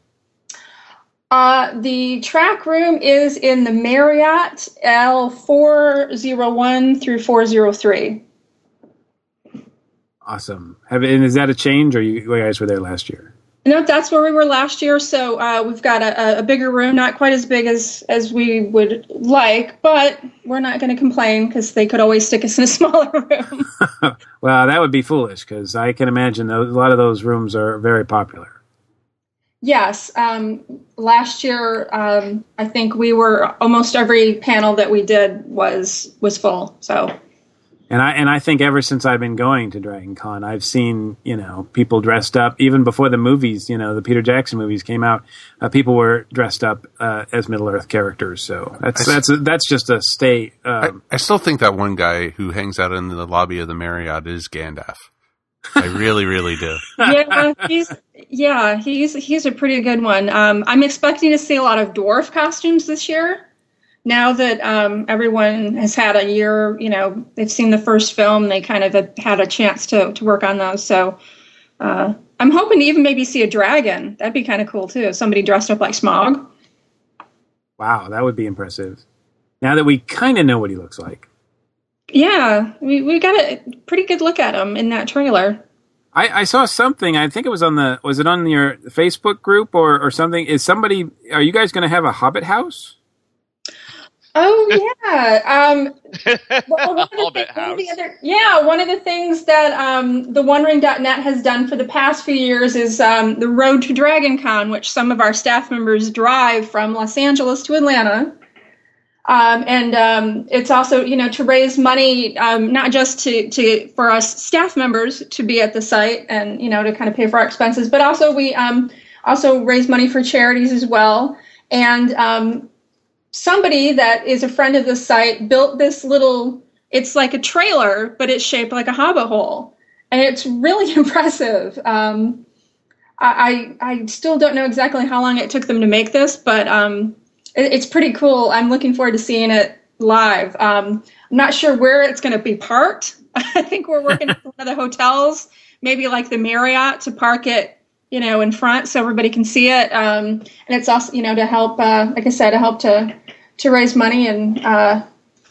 S12: Uh, the track room is in the Marriott, L four oh one through four oh three.
S3: Awesome. Have, and is that a change, or you, you guys were there last year?
S12: No, that's where we were last year. So uh, we've got a, a bigger room, not quite as big as, as we would like, but we're not going to complain because they could always stick us in a smaller room.
S3: Well, that would be foolish because I can imagine those, a lot of those rooms are very popular.
S12: Yes. Um, last year, um, I think we were almost every panel that we did was was full. So.
S3: And I and I think ever since I've been going to Dragon Con, I've seen, you know, people dressed up. Even before the movies, you know, the Peter Jackson movies came out, uh, people were dressed up uh, as Middle Earth characters. So that's
S10: I
S3: that's a, that's just a state. Um,
S10: I, I still think that one guy who hangs out in the lobby of the Marriott is Gandalf. I really, really do.
S12: Yeah, he's yeah he's he's a pretty good one. Um, I'm expecting to see a lot of dwarf costumes this year. Now that um, everyone has had a year, you know, they've seen the first film, they kind of have had a chance to, to work on those. So uh, I'm hoping to even maybe see a dragon. That'd be kind of cool, too. Somebody dressed up like Smaug.
S3: Wow, that would be impressive. Now that we kind of know what he looks like.
S12: Yeah, we, we got a pretty good look at him in that trailer.
S3: I, I saw something. I think it was on the, was it on your Facebook group or, or something? Is somebody, are you guys going to have a Hobbit house?
S12: Oh yeah, um, well, one of the thing, one of the other, yeah. One of the things that um, the One Ring dot net has done for the past few years is um, the Road to Dragon Con, which some of our staff members drive from Los Angeles to Atlanta, um, and um, it's also, you know, to raise money, um, not just to, to for us staff members to be at the site and, you know, to kind of pay for our expenses, but also we um, also raise money for charities as well, and um, somebody that is a friend of the site built this little, it's like a trailer, but it's shaped like a hobbit hole. And it's really impressive. Um, I, I still don't know exactly how long it took them to make this, but um, it, it's pretty cool. I'm looking forward to seeing it live. Um, I'm not sure where it's going to be parked. I think we're working with one of the hotels, maybe like the Marriott, to park it, you know, in front so everybody can see it. Um, and it's also, you know, to help, uh, like I said, to help to, to raise money. And uh,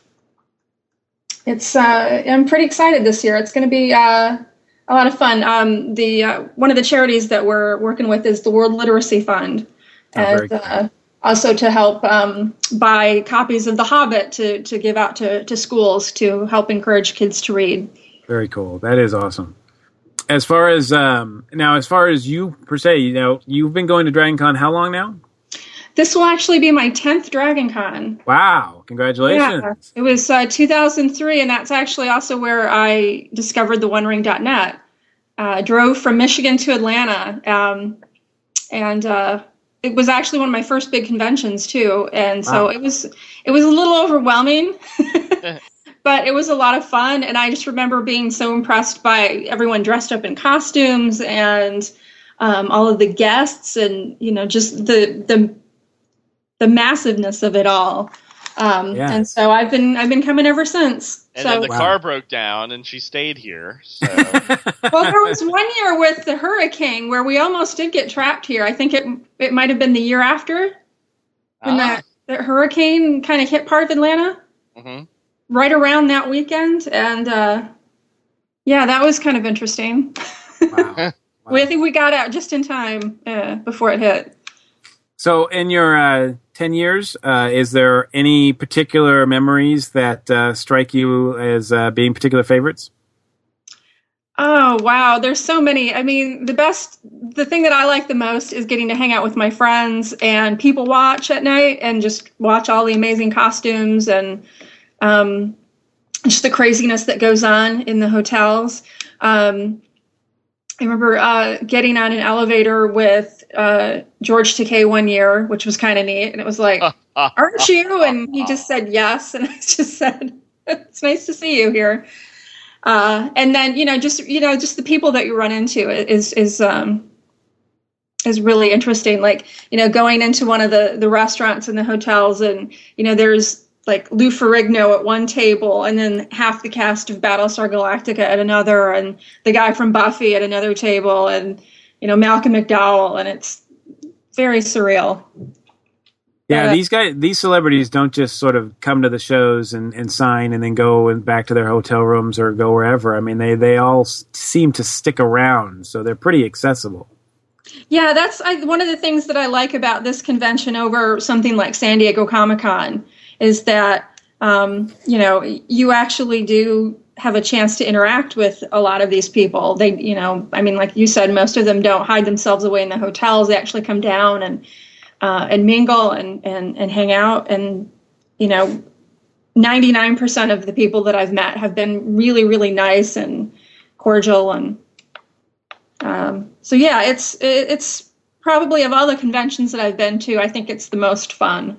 S12: it's, uh, I'm pretty excited this year. It's going to be uh, a lot of fun. Um, the, uh, one of the charities that we're working with is the World Literacy Fund.
S3: Oh,
S12: and uh, also to help um, buy copies of The Hobbit to, to give out to, to schools to help encourage kids to read.
S3: Very cool. That is awesome. As far as um, now, as far as you per se, you know, you've been going to Dragon Con how long now?
S12: This will actually be my tenth Dragon Con.
S3: Wow! Congratulations.
S12: Yeah, it was uh, two thousand three, and that's actually also where I discovered the One Ring dot net. Uh, drove from Michigan to Atlanta, um, and uh, it was actually one of my first big conventions too. And so
S3: Wow.
S12: it was it was a little overwhelming. But it was a lot of fun, and I just remember being so impressed by everyone dressed up in costumes and um, all of the guests, and you know, just the the the massiveness of it all. Um,
S4: Yeah.
S12: And so I've been I've been coming ever since.
S4: And
S12: so
S4: then the car broke down, and she stayed here. So
S12: well, there was one year with the hurricane where we almost did get trapped here. I think it it might have been the year after when
S4: Ah.
S12: that, that hurricane kind of hit part of Atlanta.
S4: Mhm.
S12: Right around that weekend, and uh, yeah, that was kind of interesting.
S3: Wow.
S12: We, I think we got out just in time uh, before it hit.
S3: So, in your uh, ten years, uh, is there any particular memories that uh, strike you as uh, being particular favorites?
S12: Oh, wow. There's so many. I mean, the best, the thing that I like the most is getting to hang out with my friends and people watch at night and just watch all the amazing costumes and um, just the craziness that goes on in the hotels. Um, I remember uh, getting on an elevator with uh, George Takei one year, which was kind of neat. And it was like, aren't you? And he just said yes. And I just said, it's nice to see you here. Uh, and then, you know, just, you know, just the people that you run into is, is, um, is really interesting. Like, you know, going into one of the, the restaurants in the hotels and, you know, there's like Lou Ferrigno at one table and then half the cast of Battlestar Galactica at another and the guy from Buffy at another table and, you know, Malcolm McDowell. And it's very surreal.
S3: Yeah,
S12: Uh,
S3: these guys, these celebrities don't just sort of come to the shows and, and sign and then go and back to their hotel rooms or go wherever. I mean, they, they all s- seem to stick around, so they're pretty accessible.
S12: Yeah, that's I, one of the things that I like about this convention over something like San Diego Comic-Con is that, um, you know, you actually do have a chance to interact with a lot of these people. They, you know, I mean, like you said, most of them don't hide themselves away in the hotels. They actually come down and uh, and mingle and, and, and hang out. And, you know, ninety-nine percent of the people that I've met have been really, really nice and cordial. And um, so, yeah, it's it's probably of all the conventions that I've been to, I think it's the most fun.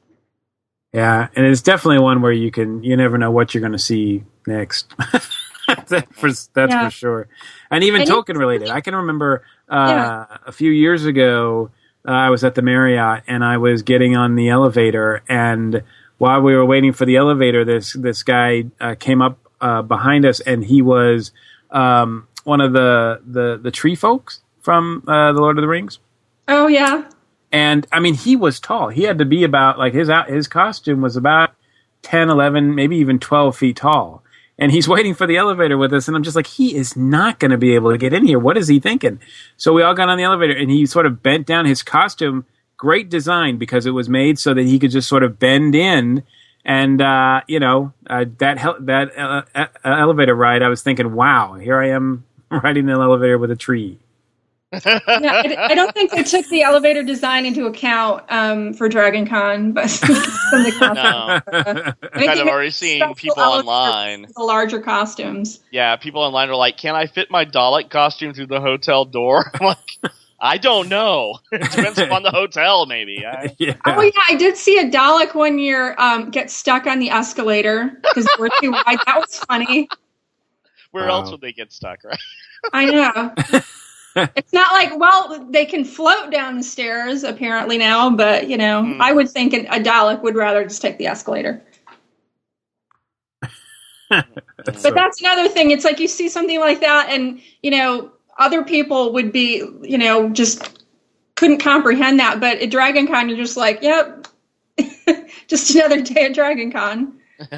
S3: Yeah, and it's definitely one where you can you never know what you're going to see next. that's for, that's
S12: Yeah.
S3: for sure. And even
S12: And
S3: token related. I can remember uh,
S12: Yeah.
S3: a few years ago, uh, I was at the Marriott and I was getting on the elevator, and while we were waiting for the elevator, this this guy uh, came up uh, behind us, and he was um, one of the, the, the tree folks from uh, the Lord of the Rings.
S12: Oh, yeah.
S3: And I mean, he was tall. He had to be about like his out, his costume was about ten, eleven, maybe even twelve feet tall. And he's waiting for the elevator with us. And I'm just like, he is not going to be able to get in here. What is he thinking? So we all got on the elevator, and he sort of bent down his costume. Great design, because it was made so that he could just sort of bend in. And, uh, you know, uh, that hel- that uh, uh, elevator ride, I was thinking, wow, here I am riding an elevator with a tree.
S12: Yeah, I, I don't think they took the elevator design into account um, for Dragon Con, but from the
S4: No.
S12: uh, I
S4: I've
S12: think
S4: kind
S12: they
S4: of
S12: made
S4: already seen
S12: special
S4: people
S12: elevators
S4: online.
S12: with the larger costumes.
S4: Yeah, people online are like, "Can I fit my Dalek costume through the hotel door?" I'm like, I don't know. It depends upon the hotel, maybe. I,
S3: Yeah.
S12: Oh yeah, I did see a Dalek one year um, get stuck on the escalator because we're too wide. That was funny.
S4: Where
S3: Wow.
S4: else would they get stuck, right?
S12: I know. It's not like, well, they can float down the stairs apparently now, but you know,
S4: Mm.
S12: I would think an- a Dalek would rather just take the escalator.
S3: That's
S12: But that's another thing. It's like you see something like that, and you know, other people would be, you know, just couldn't comprehend that. But at Dragon Con, you're just like, yep, just another day at Dragon Con.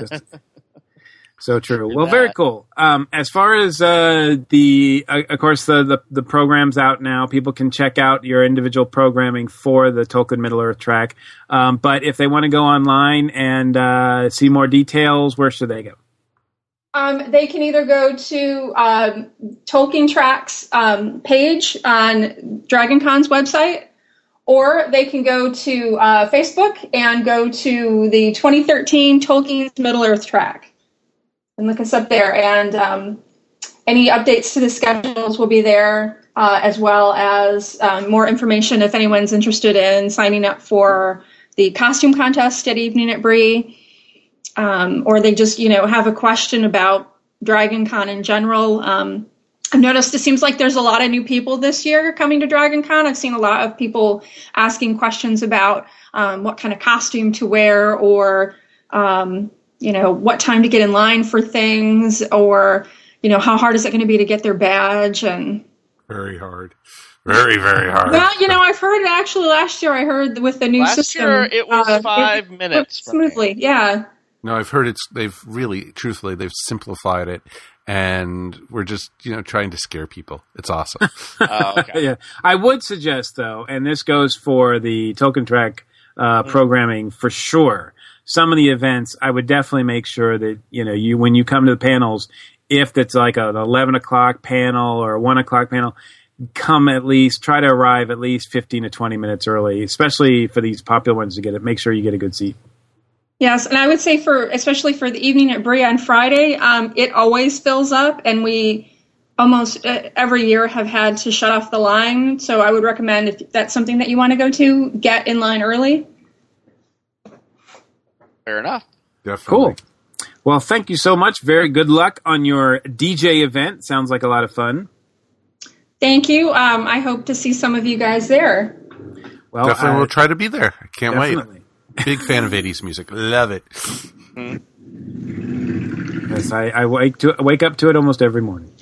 S3: So true. Well, very cool. Um, as far as uh, the, uh, of course, the, the the program's out now. People can check out your individual programming for the Tolkien Middle Earth track. Um, but if they want to go online and uh, see more details, where should they go?
S12: Um, they can either go to um, Tolkien Tracks um, page on Dragon Con's website, or they can go to uh, Facebook and go to the twenty thirteen Tolkien's Middle Earth track and look us up there. And um, any updates to the schedules will be there, uh, as well as um, more information if anyone's interested in signing up for the costume contest at Evening at Bree. Um, or they just, you know, have a question about Dragon Con in general. Um, I've noticed it seems like there's a lot of new people this year coming to Dragon Con. I've seen a lot of people asking questions about um, what kind of costume to wear, or, um, you know, what time to get in line for things, or, you know, how hard is it going to be to get their badge. And
S10: Very hard. Very, very hard.
S12: well, you know, I've heard actually last year I heard with the new
S4: Last
S12: system.
S4: year, it was
S12: uh,
S4: five
S12: it
S4: minutes
S12: went smoothly. Yeah.
S10: No, I've heard it's, they've really, truthfully, they've simplified it, and we're just, you know, trying to scare people. It's awesome.
S4: Oh, okay.
S3: Yeah, I would suggest though, and this goes for the Token Track uh, programming for sure. Some of the events, I would definitely make sure that, you know, you when you come to the panels, if it's like an eleven o'clock panel or a one o'clock panel, come at least, try to arrive at least fifteen to twenty minutes early, especially for these popular ones to get it. Make sure you get a good seat.
S12: Yes, and I would say for, especially for the Evening at Bree on Friday, um, it always fills up, and we almost uh, every year have had to shut off the line. So I would recommend, if that's something that you want to go to, get in line early.
S4: Fair enough.
S10: Definitely.
S3: Cool. Well, thank you so much. Very good luck on your D J event. Sounds like a lot of fun.
S12: Thank you. Um, I hope to see some of you guys there.
S3: Well,
S10: Definitely
S3: uh,
S10: we'll try to be there. I can't
S3: definitely.
S10: wait. Big fan of eighties music. Love it.
S3: Yes, I, I wake to wake up to it almost every morning.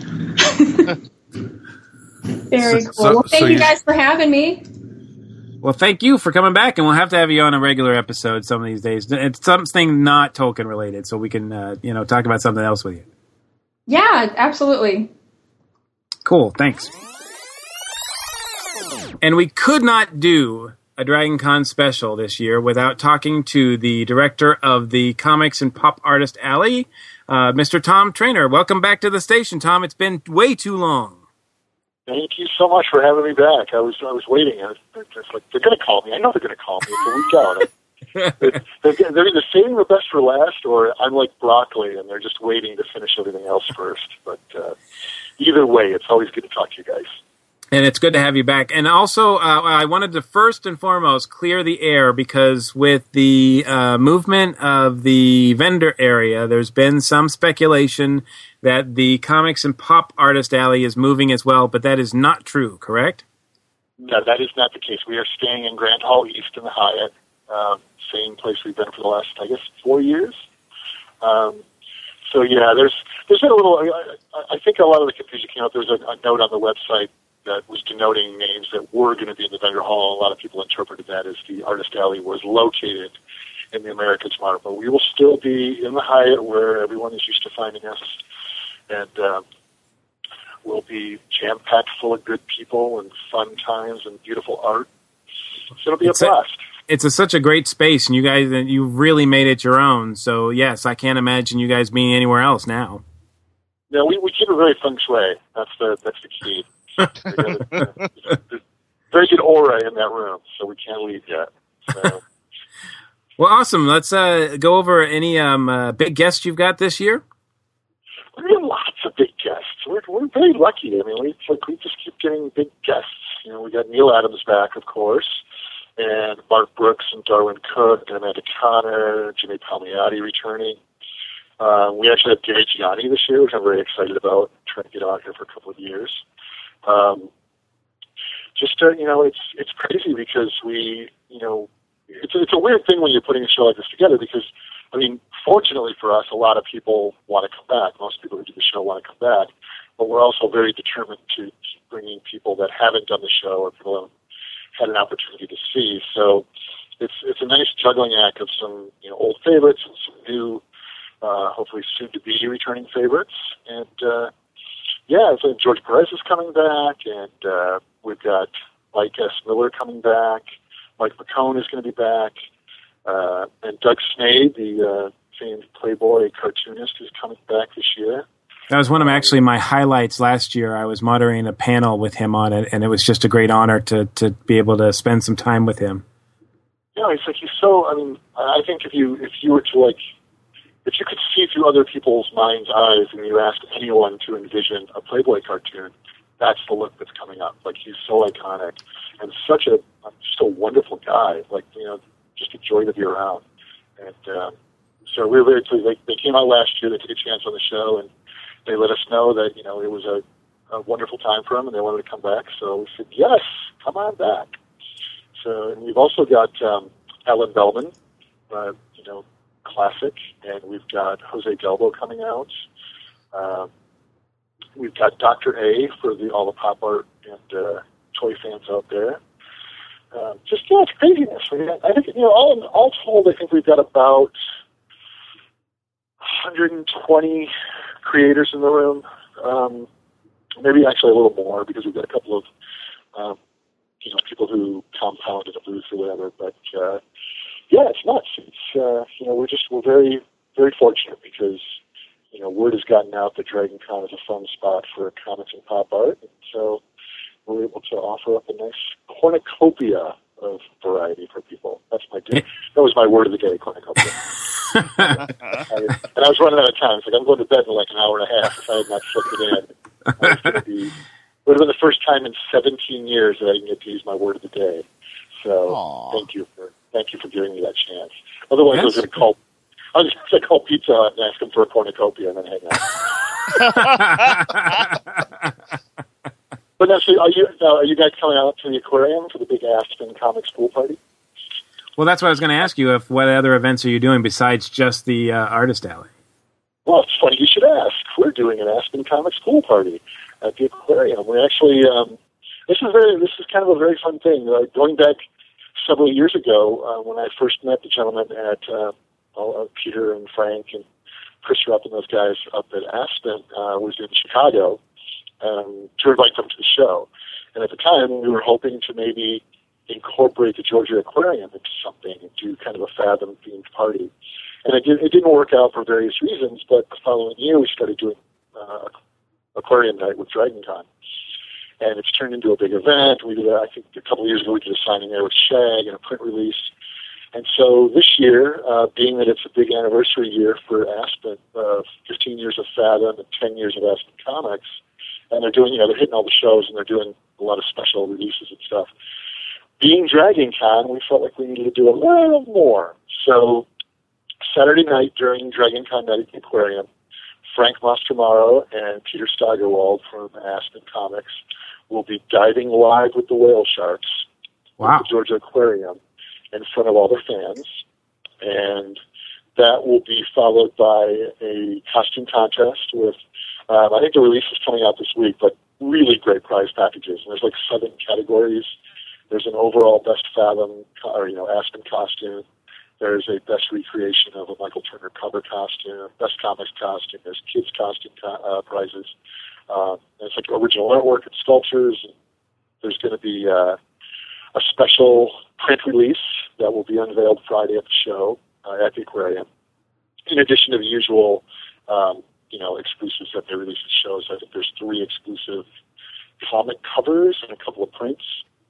S12: Very
S10: So-
S12: cool.
S10: so-
S12: well, thank
S10: so
S12: you
S10: you-
S12: guys for having me.
S3: Well, thank you for coming back, and we'll have to have you on a regular episode some of these days. It's something not Tolkien related, so we can, uh, you know, talk about something else with you.
S12: Yeah, absolutely.
S3: Cool. Thanks. And we could not do a Dragon Con special this year without talking to the director of the Comics and Pop Artist Alley, uh, Mister Tom Trainer. Welcome back to the station, Tom. It's been way too long.
S13: Thank you so much for having me back. I was I was waiting. I was just like, they're going to call me. I know they're going to call me. It's a week out. they're, they're either saving the best for last, or I'm like broccoli, and they're just waiting to finish everything else first. But uh, either way, it's always good to talk to you guys.
S3: And it's good to have you back. And also, uh, I wanted to first and foremost clear the air, because with the uh, movement of the vendor area, there's been some speculation that the Comics and Pop Artist Alley is moving as well, but that is not true, correct?
S13: No, that is not the case. We are staying in Grand Hall East in the Hyatt, uh, same place we've been for the last, I guess, four years. Um, so, yeah, there's there's been a little, I, I think a lot of the confusion came out. There's a, a note on the website that was denoting names that were going to be in the vendor hall. A lot of people interpreted that as the Artist Alley was located in the American Mart. But we will still be in the Hyatt, where everyone is used to finding us. And uh, we'll be jam-packed full of good people and fun times and beautiful art. So it'll be it's a blast.
S3: A, it's a, such a great space, and you guys, you really made it your own. So, yes, I can't imagine you guys being anywhere else now.
S13: Yeah, we, we keep it very feng shui. That's the, that's the key. There's very good aura in that room, so we can't leave yet. So.
S3: Well, awesome. Let's uh, go over any um, uh, big guests you've got this year.
S13: We have lots of big guests. We're, we're very lucky. I mean, we like we just keep getting big guests. You know, we got Neil Adams back, of course, and Mark Brooks and Darwin Cook and Amanda Connor, Jimmy Palmiotti returning. Uh, we actually have Gary Gianni this year, which I'm very excited about. Trying to get out here for a couple of years. Um, just uh, you know, it's it's crazy because we, you know, it's it's a weird thing when you're putting a show like this together, because, I mean, fortunately for us, a lot of people want to come back. Most people who do the show want to come back, but we're also very determined to keep bringing people that haven't done the show or people haven't had an opportunity to see. So it's it's a nice juggling act of some, you know, old favorites and some new, uh, hopefully soon to be returning favorites, and. Uh, Yeah, so George Perez is coming back, and uh, we've got Mike S. Miller coming back. Mike McCone is going to be back. Uh, and Doug Snade, the uh, famed Playboy cartoonist, is coming back this year.
S3: That was one of actually my highlights last year. I was moderating a panel with him on it, and it was just a great honor to, to be able to spend some time with him.
S13: Yeah, it's like he's so, I mean, I think if you if you were to, like, if you could see through other people's minds' eyes and you asked anyone to envision a Playboy cartoon, that's the look that's coming up. Like, he's so iconic and such a just a wonderful guy. Like, you know, just a joy to be around. And um, so we were very pleased. They, they came out last year. They took a chance on the show, and they let us know that, you know, it was a, a wonderful time for them, and they wanted to come back. So we said, yes, come on back. So and we've also got um, Alan Bellman, uh, you know, classic, and we've got Jose Delbo coming out. Um, we've got Doctor A for the all the pop art and uh, toy fans out there. Uh, just, yeah, it's craziness. I, mean, I think, you know, all, all told, I think we've got about one hundred twenty creators in the room. Um, maybe actually a little more, because we've got a couple of, um, you know, people who compound in a booth or whatever, but, uh, yeah, it's nuts. It's, uh, you know, we're just, we're very, very fortunate because, you know, word has gotten out that Dragon Con is a fun spot for comics and pop art. And so we're able to offer up a nice cornucopia of variety for people. That's my, that was my word of the day, cornucopia. I, and I was running out of time. It's like, I'm going to bed in like an hour and a half if I had not slipped it in. I was going to be, it would have been the first time in seventeen years that I didn't get to use my word of the day. So Aww. thank you for Thank you for giving me that chance. Otherwise, yes. I was going to call. I was going to call Pizza Hut and ask them for a cornucopia and then hang out. But now, so are you uh, are you guys coming out to the aquarium for the big Aspen Comics pool party?
S3: Well, that's what I was going to ask you. If what other events are you doing besides just the uh, Artist Alley?
S13: Well, it's funny you should ask. We're doing an Aspen Comics pool party at the aquarium. We're actually um, this is very this is kind of a very fun thing. Uh, going back several years ago, uh, when I first met the gentleman at uh, uh, Peter and Frank and Chris Rupp and those guys up at Aspen, uh, was in Chicago um, to invite them to the show. And at the time, we were hoping to maybe incorporate the Georgia Aquarium into something and do kind of a Fathom-themed party. And it, did, it didn't work out for various reasons, but the following year we started doing uh, Aquarium Night with DragonCon. And it's turned into a big event. We did, a, I think a couple of years ago, we did a signing there with Shag and a print release. And so this year, uh, being that it's a big anniversary year for Aspen, uh, fifteen years of Fathom and ten years of Aspen Comics, and they're doing, you know, they're hitting all the shows and they're doing a lot of special releases and stuff. Being DragonCon, we felt like we needed to do a little more. So Saturday night during DragonCon Night at the Aquarium, Frank Mastromaro and Peter Steigerwald from Aspen Comics will be diving live with the whale sharks
S3: wow.
S13: at the Georgia Aquarium in front of all their fans. And that will be followed by a costume contest with, um, I think the release is coming out this week, but really great prize packages. And there's like seven categories. There's an overall best Fathom, or, you know, Aspen costume. There's a best recreation of a Michael Turner cover costume, best comics costume. There's kids costume co- uh, prizes. Uh, and it's like original artwork and sculptures. And there's going to be uh, a special print release that will be unveiled Friday at the show uh, at the Aquarium. In addition to the usual, um, you know, exclusives that they release at shows, I think there's three exclusive comic covers and a couple of prints.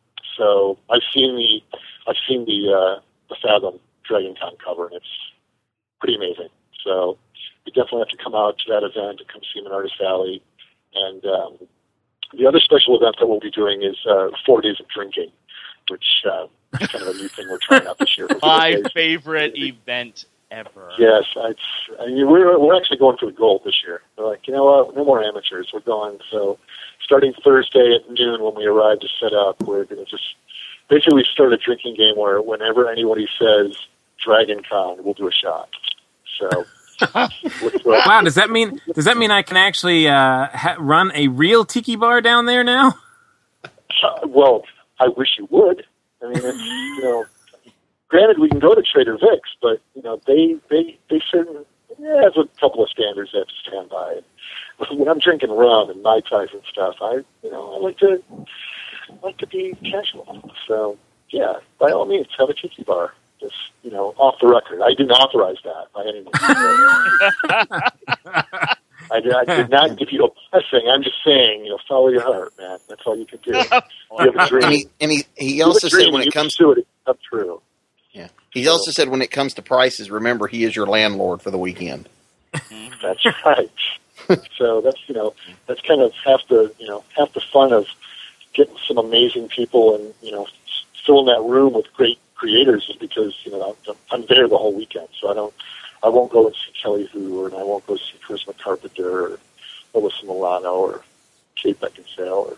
S13: So I've seen the I've seen the uh, the Fathom DragonCon cover, and it's pretty amazing. So you definitely have to come out to that event and come see them in Artist Alley. And um, the other special event that we'll be doing is uh, four days of drinking, which uh, is kind of a new thing we're trying out this year.
S4: My favorite event ever.
S13: Yes, it's, I mean, we're we're actually going for the gold this year. We're like, you know what, no more amateurs. We're going. So starting Thursday at noon when we arrive to set up, we're going to just basically start a drinking game where whenever anybody says DragonCon, we'll do a shot. So.
S3: Wow, does that mean does that mean I can actually uh, ha- run a real tiki bar down there now?
S13: Uh, well, I wish you would. I mean, it's, you know, granted we can go to Trader Vic's, but you know they they they certain yeah, have a couple of standards they have to stand by. When I'm drinking rum and Mai Tais and stuff, I you know I like to I like to be casual. So yeah, by all means, have a tiki bar. Just, you know, off the record. I didn't authorize that by any means. I, did, I did not give you a blessing. I'm just saying, you know, follow your heart, man. That's all you can do. You have a dream.
S6: And he, and he, he also said when it comes
S13: to it, it's up true.
S6: Yeah. He also said when it comes to prices, remember, he is your landlord for the weekend.
S13: That's right. So that's, you know, that's kind of half the, you know, half the fun of getting some amazing people and, you know, filling that room with great creators is because, you know, I'm, I'm there the whole weekend, so I don't, I won't go and see Kelly Hu, and I won't go see Charisma Carpenter, or Alyssa Milano, or Kate Beckinsale, or,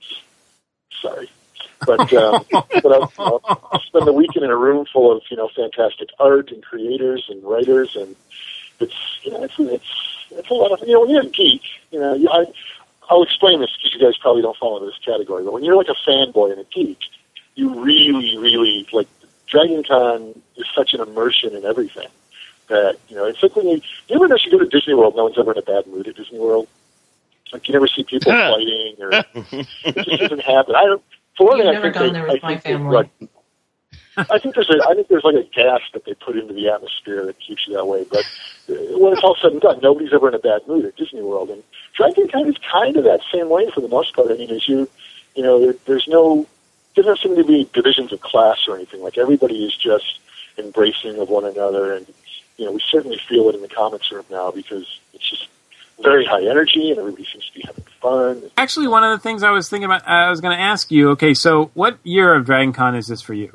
S13: sorry. But, um, but I'll, I'll, I'll spend the weekend in a room full of, you know, fantastic art and creators and writers, and it's, you know, it's, it's, it's a lot of, you know, when you're a geek, you know, you, I, I'll explain this because you guys probably don't fall into this category, but when you're like a fanboy and a geek, you really, really, like, DragonCon is such an immersion in everything that, you know, it's like when you, you ever notice you go to Disney World, no one's ever in a bad mood at Disney World? Like, you never see people fighting, or it just doesn't happen. I don't, for one thing, I think they, I think they, like, I think there's a, I think there's like a gas that they put into the atmosphere that keeps you that way, but when it's all said and done, nobody's ever in a bad mood at Disney World, and DragonCon is kind of that same way for the most part. I mean, as you, you know, there, there's no, there doesn't seem to be divisions of class or anything. Like, everybody is just embracing of one another, and, you know, we certainly feel it in the comics room now because it's just very high energy and everybody seems to be having fun.
S3: Actually, one of the things I was thinking about, I was going to ask you, okay, so what year of DragonCon is this for you?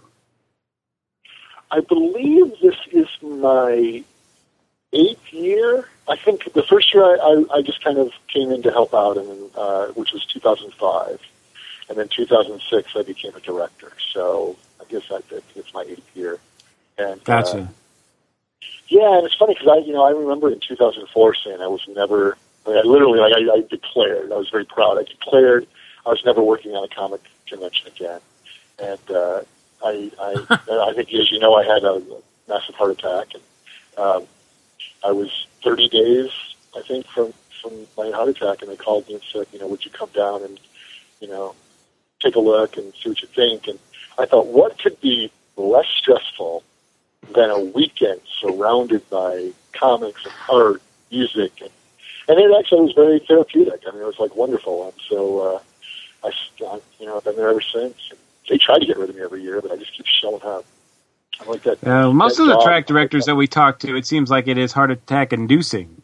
S13: I believe this is my eighth year. I think the first year I, I, I just kind of came in to help out, and uh, which was two thousand five. And then two thousand six, I became a director. So I guess I, it's my eighth year. And,
S3: gotcha.
S13: Uh, yeah, and it's funny because I, you know, I remember in two thousand four saying I was never, I, mean, I literally, like, I, I declared, I was very proud. I declared I was never working on a comic convention again. And uh, I, I, I think, as you know, I had a massive heart attack, and um, I was thirty days, I think, from from my heart attack, and they called me and said, you know, would you come down and, you know, take a look and see what you think. And I thought, what could be less stressful than a weekend surrounded by comics and art, music, and, and it actually was very therapeutic. I mean, it was like wonderful. And so uh, I, I, you know, I've been there ever since. They try to get rid of me every year, but I just keep showing up. I like that.
S3: Uh, most
S13: that
S3: of the
S13: job.
S3: track directors that we talk to, it seems like it is heart attack inducing.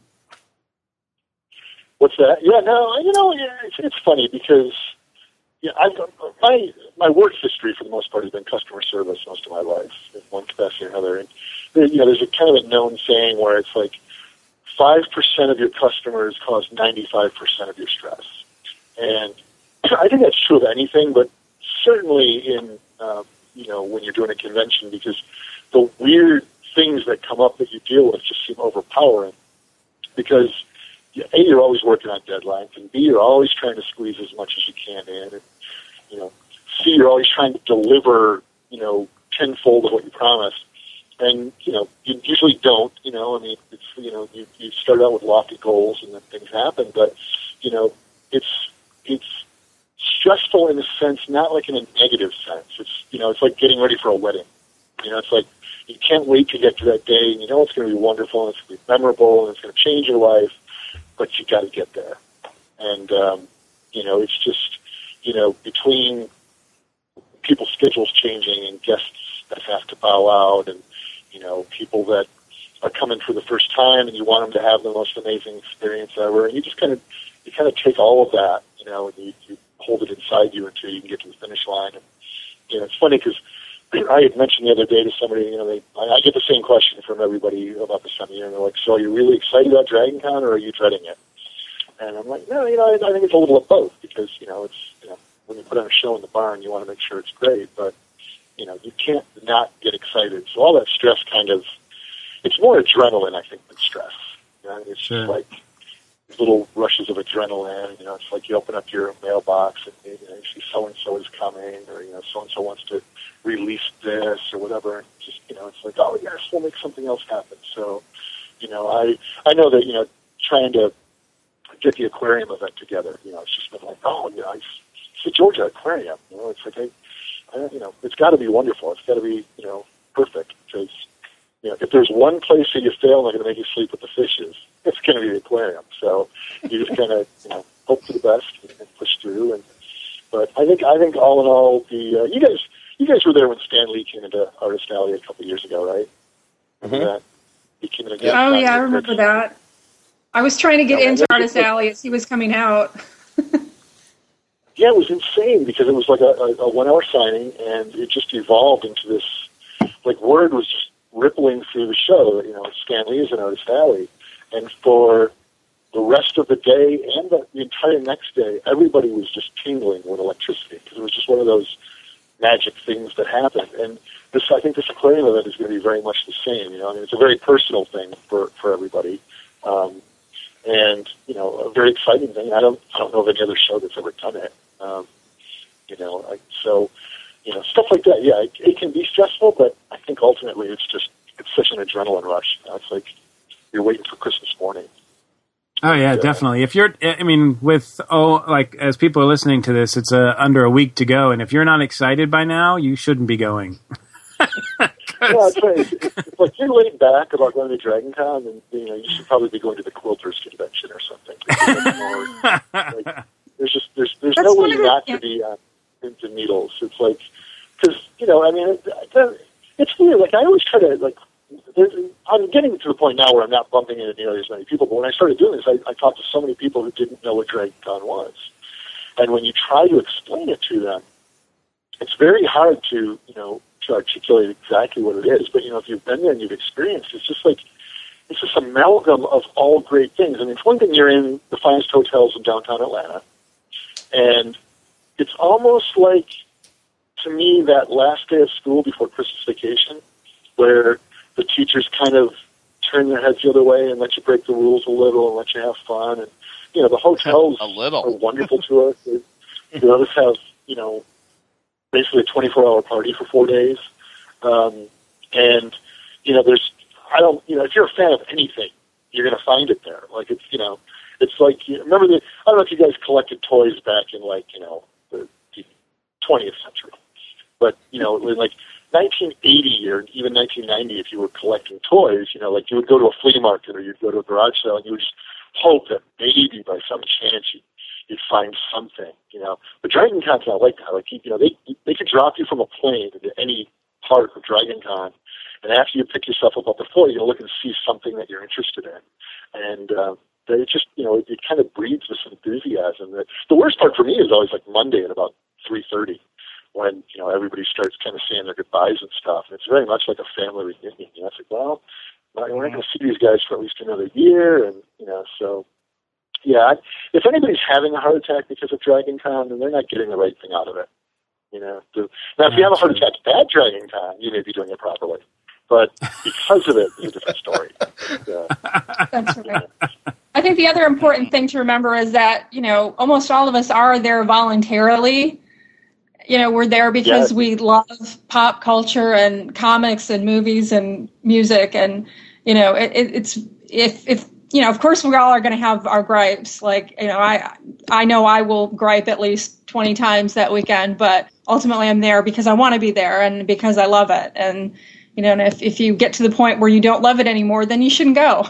S13: What's that? Yeah, no, you know, yeah, it's, it's funny because yeah, I've my my work history for the most part has been customer service most of my life, in one capacity or another. And you know, there's a kind of a known saying where it's like five percent of your customers cause ninety-five percent of your stress, and I think that's true of anything, but certainly in um, you know, when you're doing a convention, because the weird things that come up that you deal with just seem overpowering. Because A, you're always working on deadlines, and B, you're always trying to squeeze as much as you can in, and you know, C, you're always trying to deliver, you know, tenfold of what you promised, and you know, you usually don't. You know, I mean, it's you know, you, you start out with lofty goals, and then things happen, but you know, it's it's stressful in a sense, not like in a negative sense. It's you know, it's like getting ready for a wedding. You know, it's like you can't wait to get to that day, and you know it's going to be wonderful, and it's going to be memorable, and it's going to change your life. But you got to get there, and um, you know it's just you know between people's schedules changing and guests that have to bow out, and you know people that are coming for the first time, and you want them to have the most amazing experience ever, and you just kind of you kind of take all of that, you know, and you, you hold it inside you until you can get to the finish line. And you know it's funny because I had mentioned the other day to somebody, you know, they, I, I get the same question from everybody about this time of year, and they're like, so are you really excited about Dragon Con, or are you dreading it? And I'm like, no, you know, I, I think it's a little of both, because, you know, it's, you know, when you put on a show in the barn, you want to make sure it's great, but, you know, you can't not get excited. So all that stress kind of, it's more adrenaline, I think, than stress. You know, it's
S3: Sure.
S13: just like little rushes of adrenaline. You know, it's like you open up your mailbox and you, know, you see so-and-so is coming, or, you know, so-and-so wants to release this or whatever. And just, you know, it's like, oh, yes, we'll make something else happen. So, you know, I, I know that, you know, trying to get the aquarium event together, you know, it's just been like, oh, yeah, it's, it's the Georgia Aquarium. You know, it's like, I, I, you know, it's got to be wonderful. It's got to be, you know, perfect, because, you know, if there's one place that you fail and they're going to make you sleep with the fishes, it's going to be the aquarium. So you just kind of, you know, hope for the best and, and push through. And but I think, I think all in all, the uh, you guys, you guys were there when Stan Lee came into Artist Alley a couple of years ago, right?
S6: Mm-hmm.
S13: That? He came in again.
S12: Oh yeah, I remember that. I was trying to get
S13: Yeah,
S12: into
S13: that-
S12: Artist Alley as he was coming out.
S13: Yeah, it was insane because it was like a, a, a one-hour signing, and it just evolved into this. Like word was just rippling through the show that, you know, Stan Lee is in Artist Alley, and for the rest of the day and the, the entire next day, everybody was just tingling with electricity, because it was just one of those magic things that happened. And this, I think, this aquarium event is going to be very much the same. You know, I mean, it's a very personal thing for for everybody. Um, And you know, a very exciting thing. I don't, I don't know of any other show that's ever done it. Um, you know, I, so you know, stuff like that. Yeah, it, it can be stressful, but I think ultimately it's just it's such an adrenaline rush. You know, it's like you're waiting for Christmas morning.
S3: Oh yeah,
S13: Yeah.
S3: definitely. If you're, I mean, with oh, like as people are listening to this, it's uh, under a week to go, and if you're not excited by now, you shouldn't be going.
S13: Yeah, it's, right. it's, it's, it's like you're laid back about going to Dragon Con, and you know you should probably be going to the Quilters Convention or something. More, like, there's just there's there's
S12: That's
S13: no
S12: one
S13: way
S12: of the-
S13: not to be on pins and needles. It's like because you know I mean it, it, it's weird. Like I always try to like. there's- I'm getting to the point now where I'm not bumping into nearly as many people. But when I started doing this, I, I talked to so many people who didn't know what Dragon Con was, and when you try to explain it to them, it's very hard to you know. to articulate exactly what it is, but you know, if you've been there and you've experienced, it's just like it's this amalgam of all great things. I mean, it's one thing you're in the finest hotels in downtown Atlanta, and it's almost like, to me, that last day of school before Christmas vacation, where the teachers kind of turn their heads the other way and let you break the rules a little and let you have fun. And you know, the hotels
S4: A little.
S13: are wonderful to us. They, they let us have you know. basically a twenty-four hour party for four days. Um, and, you know, there's, I don't, you know, if you're a fan of anything, you're going to find it there. Like, it's, you know, it's like, you remember the, I don't know if you guys collected toys back in, like, you know, the, the twentieth century. But, you know, in like nineteen eighty or even nineteen ninety, if you were collecting toys, you know, like you would go to a flea market or you'd go to a garage sale and you would just hope that maybe by some chance you'd, you'd find something, you know. But Dragon Con's not like that. Like, you know, they they could drop you from a plane into any part of Dragon Con, and after you pick yourself up off the floor, you'll look and see something that you're interested in. And uh, it just, you know, it, it kind of breeds this enthusiasm. That, the worst part for me is always like Monday at about three thirty. When, you know, everybody starts kind of saying their goodbyes and stuff. And it's very much like a family reunion. You know, it's like, well, we're not going to see these guys for at least another year. And, you know, so, yeah, if anybody's having a heart attack because of Dragon Con, then they're not getting the right thing out of it. You know, the, now if you have a heart attack at Dragon Con, you may be doing it properly. But because of it, it's a different story. And, uh,
S12: That's right. I think the other important thing to remember is that, you know, almost all of us are there voluntarily. You know, we're there because
S13: yes.
S12: we love pop culture and comics and movies and music. And, you know, it, it, it's, if, if, you know, of course we all are going to have our gripes. Like, you know, I, I know I will gripe at least twenty times that weekend, but ultimately I'm there because I want to be there and because I love it. And, you know, and if, if you get to the point where you don't love it anymore, then you shouldn't go.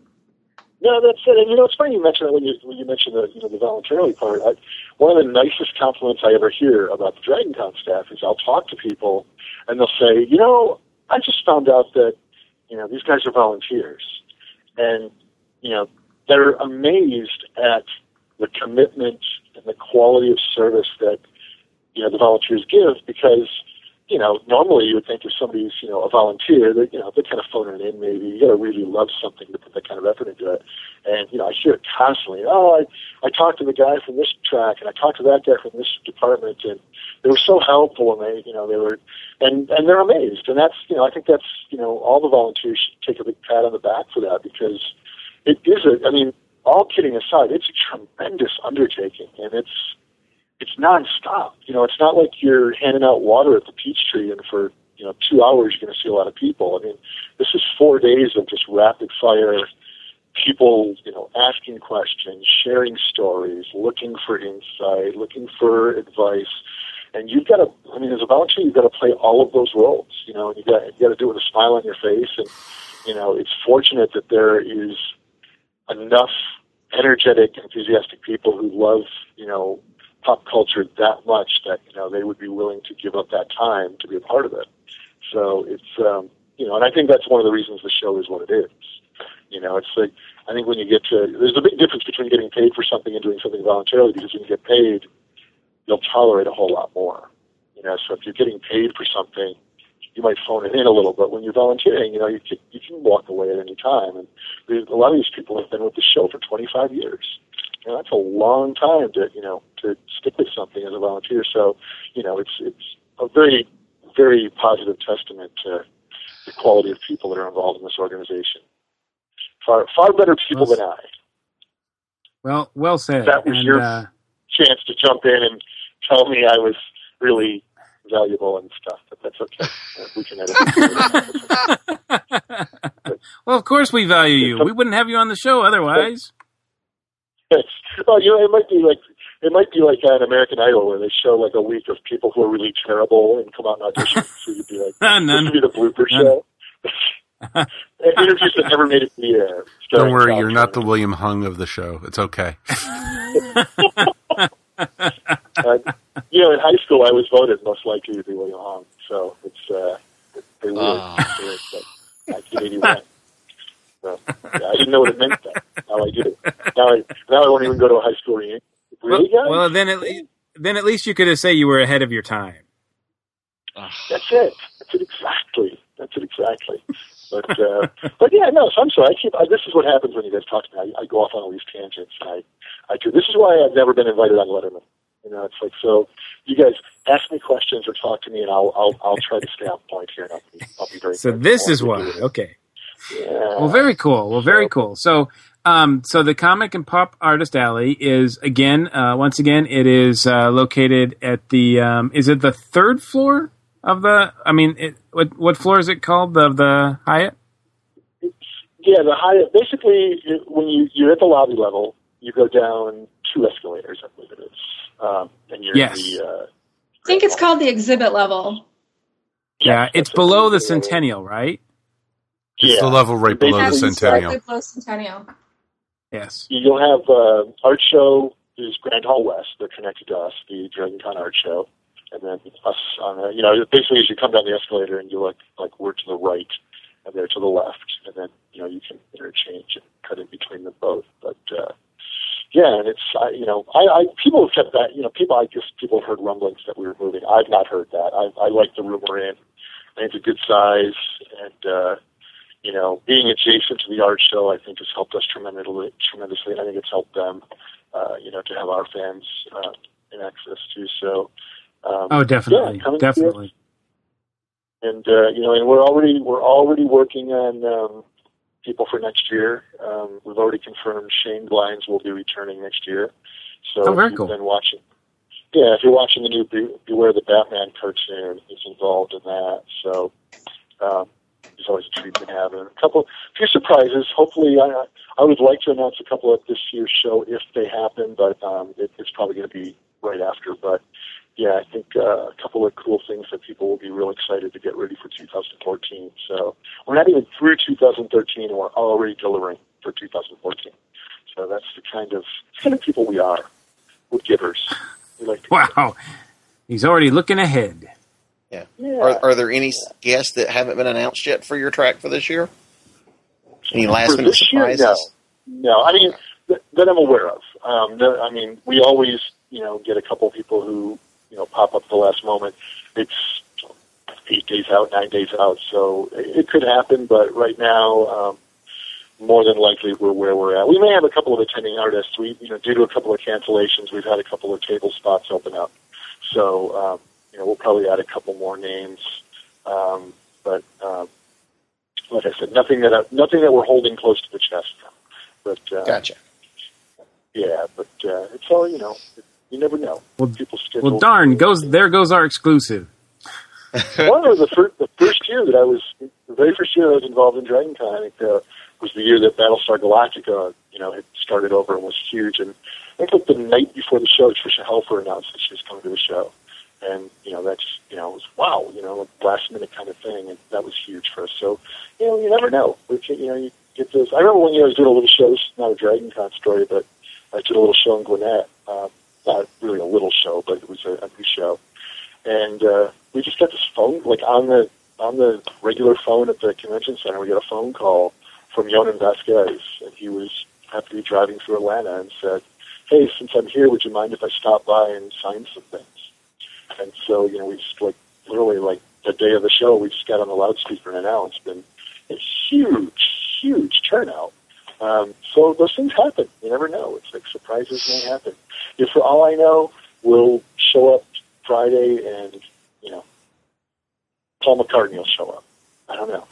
S13: No, that's it. And, you know, it's funny you mentioned that when you, when you mentioned the, you know, the voluntarily part. I, one of the nicest compliments I ever hear about the Dragon Con staff is I'll talk to people and they'll say, you know, I just found out that, you know, these guys are volunteers. And, you know, they're amazed at the commitment and the quality of service that, you know, the volunteers give because, you know, normally you would think if somebody's, you know, a volunteer, that, you know, they're kind of phoning it in maybe. You got to really love something to put that kind of effort into it. And, you know, I hear it constantly. Oh, I, I talked to the guy from this track and I talked to that guy from this department and they were so helpful and they, you know, they were, and, and they're amazed. And that's, you know, I think that's, you know, all the volunteers should take a big pat on the back for that because it is a, I mean, all kidding aside, it's a tremendous undertaking and it's, it's nonstop. You know, it's not like you're handing out water at the Peachtree and for, you know, two hours you're going to see a lot of people. I mean, this is four days of just rapid fire people, you know, asking questions, sharing stories, looking for insight, looking for advice. And you've got to, I mean, as a volunteer, you've got to play all of those roles, you know, and you got, you got to do it with a smile on your face. And, you know, it's fortunate that there is enough energetic, enthusiastic people who love, you know, pop culture that much that, you know, they would be willing to give up that time to be a part of it. So it's, um, you know, and I think that's one of the reasons the show is what it is. You know, it's like, I think when you get to, there's a big difference between getting paid for something and doing something voluntarily because when you get paid, you'll tolerate a whole lot more. You know, so if you're getting paid for something, you might phone it in a little, but when you're volunteering, you know, you can, you can walk away at any time. And a lot of these people have been with the show for twenty-five years. You know, that's a long time to, you know, to stick with something as a volunteer. So, you know, it's it's a very, very positive testament to the quality of people that are involved in this organization. Far, far better people well, than I.
S3: Well, well said.
S13: That was
S3: and,
S13: your
S3: uh,
S13: chance to jump in and tell me I was really valuable and stuff, but that's okay. We can edit.
S3: Well, of course we value you. We wouldn't have you on the show otherwise.
S13: Yes. Well, you know, it might be like it might be like an American Idol where they show like a week of people who are really terrible and come out and audition. So you'd be like,
S3: None.
S13: This would be the blooper None. show. Interviews that never made it to the air.
S10: Don't worry, you're not the William Hung of the show. It's okay.
S13: uh, you know, in high school, I was voted most likely to be William Hung, so it's uh, they were
S4: oh.
S13: nineteen eighty-one. So, yeah, I didn't know what it meant then. Now I do. Now I now I won't even go to a high school reunion. Really,
S3: well,
S13: guys?
S3: well, then at least then at least you could say you were ahead of your time.
S13: That's it. That's it exactly. That's it exactly. But uh, but yeah, no. So I'm sorry. I keep. I, this is what happens when you guys talk to me. I, I go off on all these tangents. And I I do. This is why I've never been invited on Letterman. You know, it's like, so you guys ask me questions or talk to me, and I'll I'll I'll try to stay on point here, and I'll be, I'll be very.
S3: So this is why. Okay.
S13: Yeah.
S3: Well, very cool. Well, very cool. So, um, so the Comic and Pop Artist Alley is again, uh, once again, it is uh, located at the. Um, is it the third floor of the? I mean, it, what what floor is it called? The the Hyatt.
S13: It's, yeah, the Hyatt. Basically, it, when you you're at the lobby level, you go down two escalators, I believe it is, um, and you're
S3: yes.
S13: in the uh,
S12: think it's called the exhibit level.
S3: Yeah, it's below the Centennial, right?
S10: It's
S13: Yeah.
S10: the level right below the Centennial.
S12: Right below Centennial.
S3: Yes.
S13: You'll have uh, art show is Grand Hall West. They're connected to us, the Dragon Con Art Show, and then us on the, you know, basically as you come down the escalator and you look like we're to the right and they're to the left, and then you know you can interchange and cut in between them both. But uh, yeah, and it's I, you know I, I people have kept that you know people I guess people have heard rumblings that we were moving. I've not heard that. I, I like the room we're in. I think it's a good size and. Uh, You know, being adjacent to the art show, I think, has helped us tremendously. Tremendously, and I think it's helped them, uh, you know, to have our fans uh, in access to. So, um,
S3: Oh, definitely,
S13: yeah,
S3: definitely.
S13: and uh, you know, and we're already we're already working on um, people for next year. Um, we've already confirmed Shane Glines will be returning next year. So,
S3: Oh, very
S13: if you've
S3: cool.
S13: been watching, yeah, if you're watching the new Be- Beware the Batman cartoon, he's involved in that. So. Um, It's always a treat to have and a couple, few surprises. Hopefully, I I would like to announce a couple at this year's show if they happen, but um, it, it's probably going to be right after. But yeah, I think uh, a couple of cool things that people will be real excited to get ready for two thousand fourteen. So we're not even through two thousand thirteen, and we're already delivering for two thousand fourteen. So that's the kind of kind of people we are. We're givers. We like to
S3: Wow, he's already looking ahead.
S6: Yeah.
S13: Yeah.
S6: Are, are there any guests that haven't been announced yet for your track for this year? Any last
S13: For
S6: minute
S13: this year,
S6: surprises?
S13: no. No, I mean, th- that I'm aware of. Um, no, I mean, we always, you know, get a couple people who, you know, pop up at the last moment. It's eight days out, nine days out, so it, it could happen, but right now, um, more than likely we're where we're at. We may have a couple of attending artists. We, you know, due to a couple of cancellations, we've had a couple of table spots open up. So, um, you know, we'll probably add a couple more names. Um, but, um, like I said, nothing that I, nothing that we're holding close to the chest. But uh,
S6: Gotcha.
S13: yeah, but uh, it's all, you know, you never know.
S3: Well,
S13: People schedule.
S3: well, darn, goes there goes our exclusive.
S13: Well, it was the first, the first year that I was, the very first year I was involved in Dragon Con, I think, uh, was the year that Battlestar Galactica, you know, had started over and was huge. And I think like the night before the show, Tricia Helfer announced that she was coming to the show. And, you know, that's, you know, it was wow, you know, a last minute kind of thing. And that was huge for us. So, you know, you never know. We can, you know, you get those. I remember one year I was doing a little show, this is not a Dragon Con story, but I did a little show in Gwinnett. Uh, not really a little show, but it was a, a new show. And uh, we just got this phone, like on the on the regular phone at the convention center, we got a phone call from Yonan Vasquez, and he was happened to be driving through Atlanta and said, hey, since I'm here, would you mind if I stop by and sign some things? And so, you know, we just like literally like the day of the show, we just got on the loudspeaker and announced, and a huge, huge turnout. Um, so those things happen. You never know. It's like surprises may happen. If for all I know, we'll show up Friday and, you know, Paul McCartney will show up. I don't know.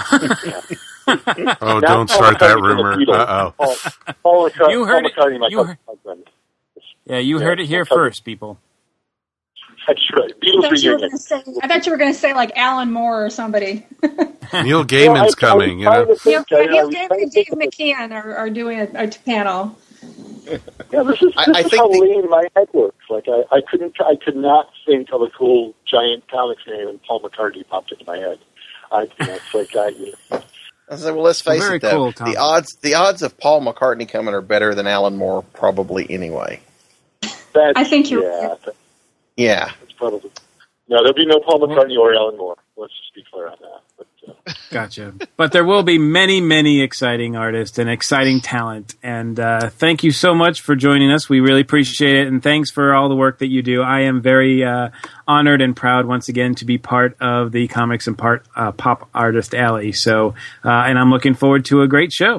S13: Yeah.
S10: Oh,
S13: Now
S10: don't
S13: Paul
S10: start that
S13: McCartney's in the
S10: rumor.
S13: Beatles.
S10: Uh-oh.
S13: Paul, Paul, McCartney,
S3: You heard
S13: Paul
S3: it.
S13: McCartney, my
S3: You
S13: cousin,
S3: heard-
S13: husband.
S3: Yeah, you
S13: Yeah,
S3: heard it here
S13: my cousin.
S3: first, people.
S13: That's right.
S12: I
S13: Beatles
S12: thought, you were
S13: reunion.
S12: gonna say, I thought you were going to say like Alan Moore or somebody.
S10: Neil Gaiman's
S13: Well, I- I was
S10: coming, you
S13: trying
S10: know.
S13: to think,
S12: Neil,
S13: I- I
S12: Neil
S13: was
S12: Gaiman
S13: trying
S12: and
S13: to
S12: Dave
S13: think of-
S12: McKeon are, are doing a, a panel.
S13: Yeah, this is,
S6: I-
S13: this
S6: I
S13: is
S6: think
S13: how
S6: the-
S13: lean my head works. Like I, I couldn't, I could not think of a cool giant comics name, and Paul McCartney popped into my head. I, you know, it's like I, you know,
S6: I said, well, let's face
S3: Very
S6: it, though.
S3: cool, Tom.
S6: the odds the odds of Paul McCartney coming are better than Alan Moore, probably anyway.
S13: that's,
S12: I think you're
S13: yeah,
S12: right.
S13: that-
S6: Yeah.
S13: that's probably no. There'll be no Paul McCartney or Alan Moore. Let's just be clear on that. But, uh,
S3: Gotcha. But there will be many, many exciting artists and exciting talent. And uh, thank you so much for joining us. We really appreciate it. And thanks for all the work that you do. I am very uh, honored and proud once again to be part of the Comics and Part uh, Pop Artist Alley. So, uh, and I'm looking forward to a great show.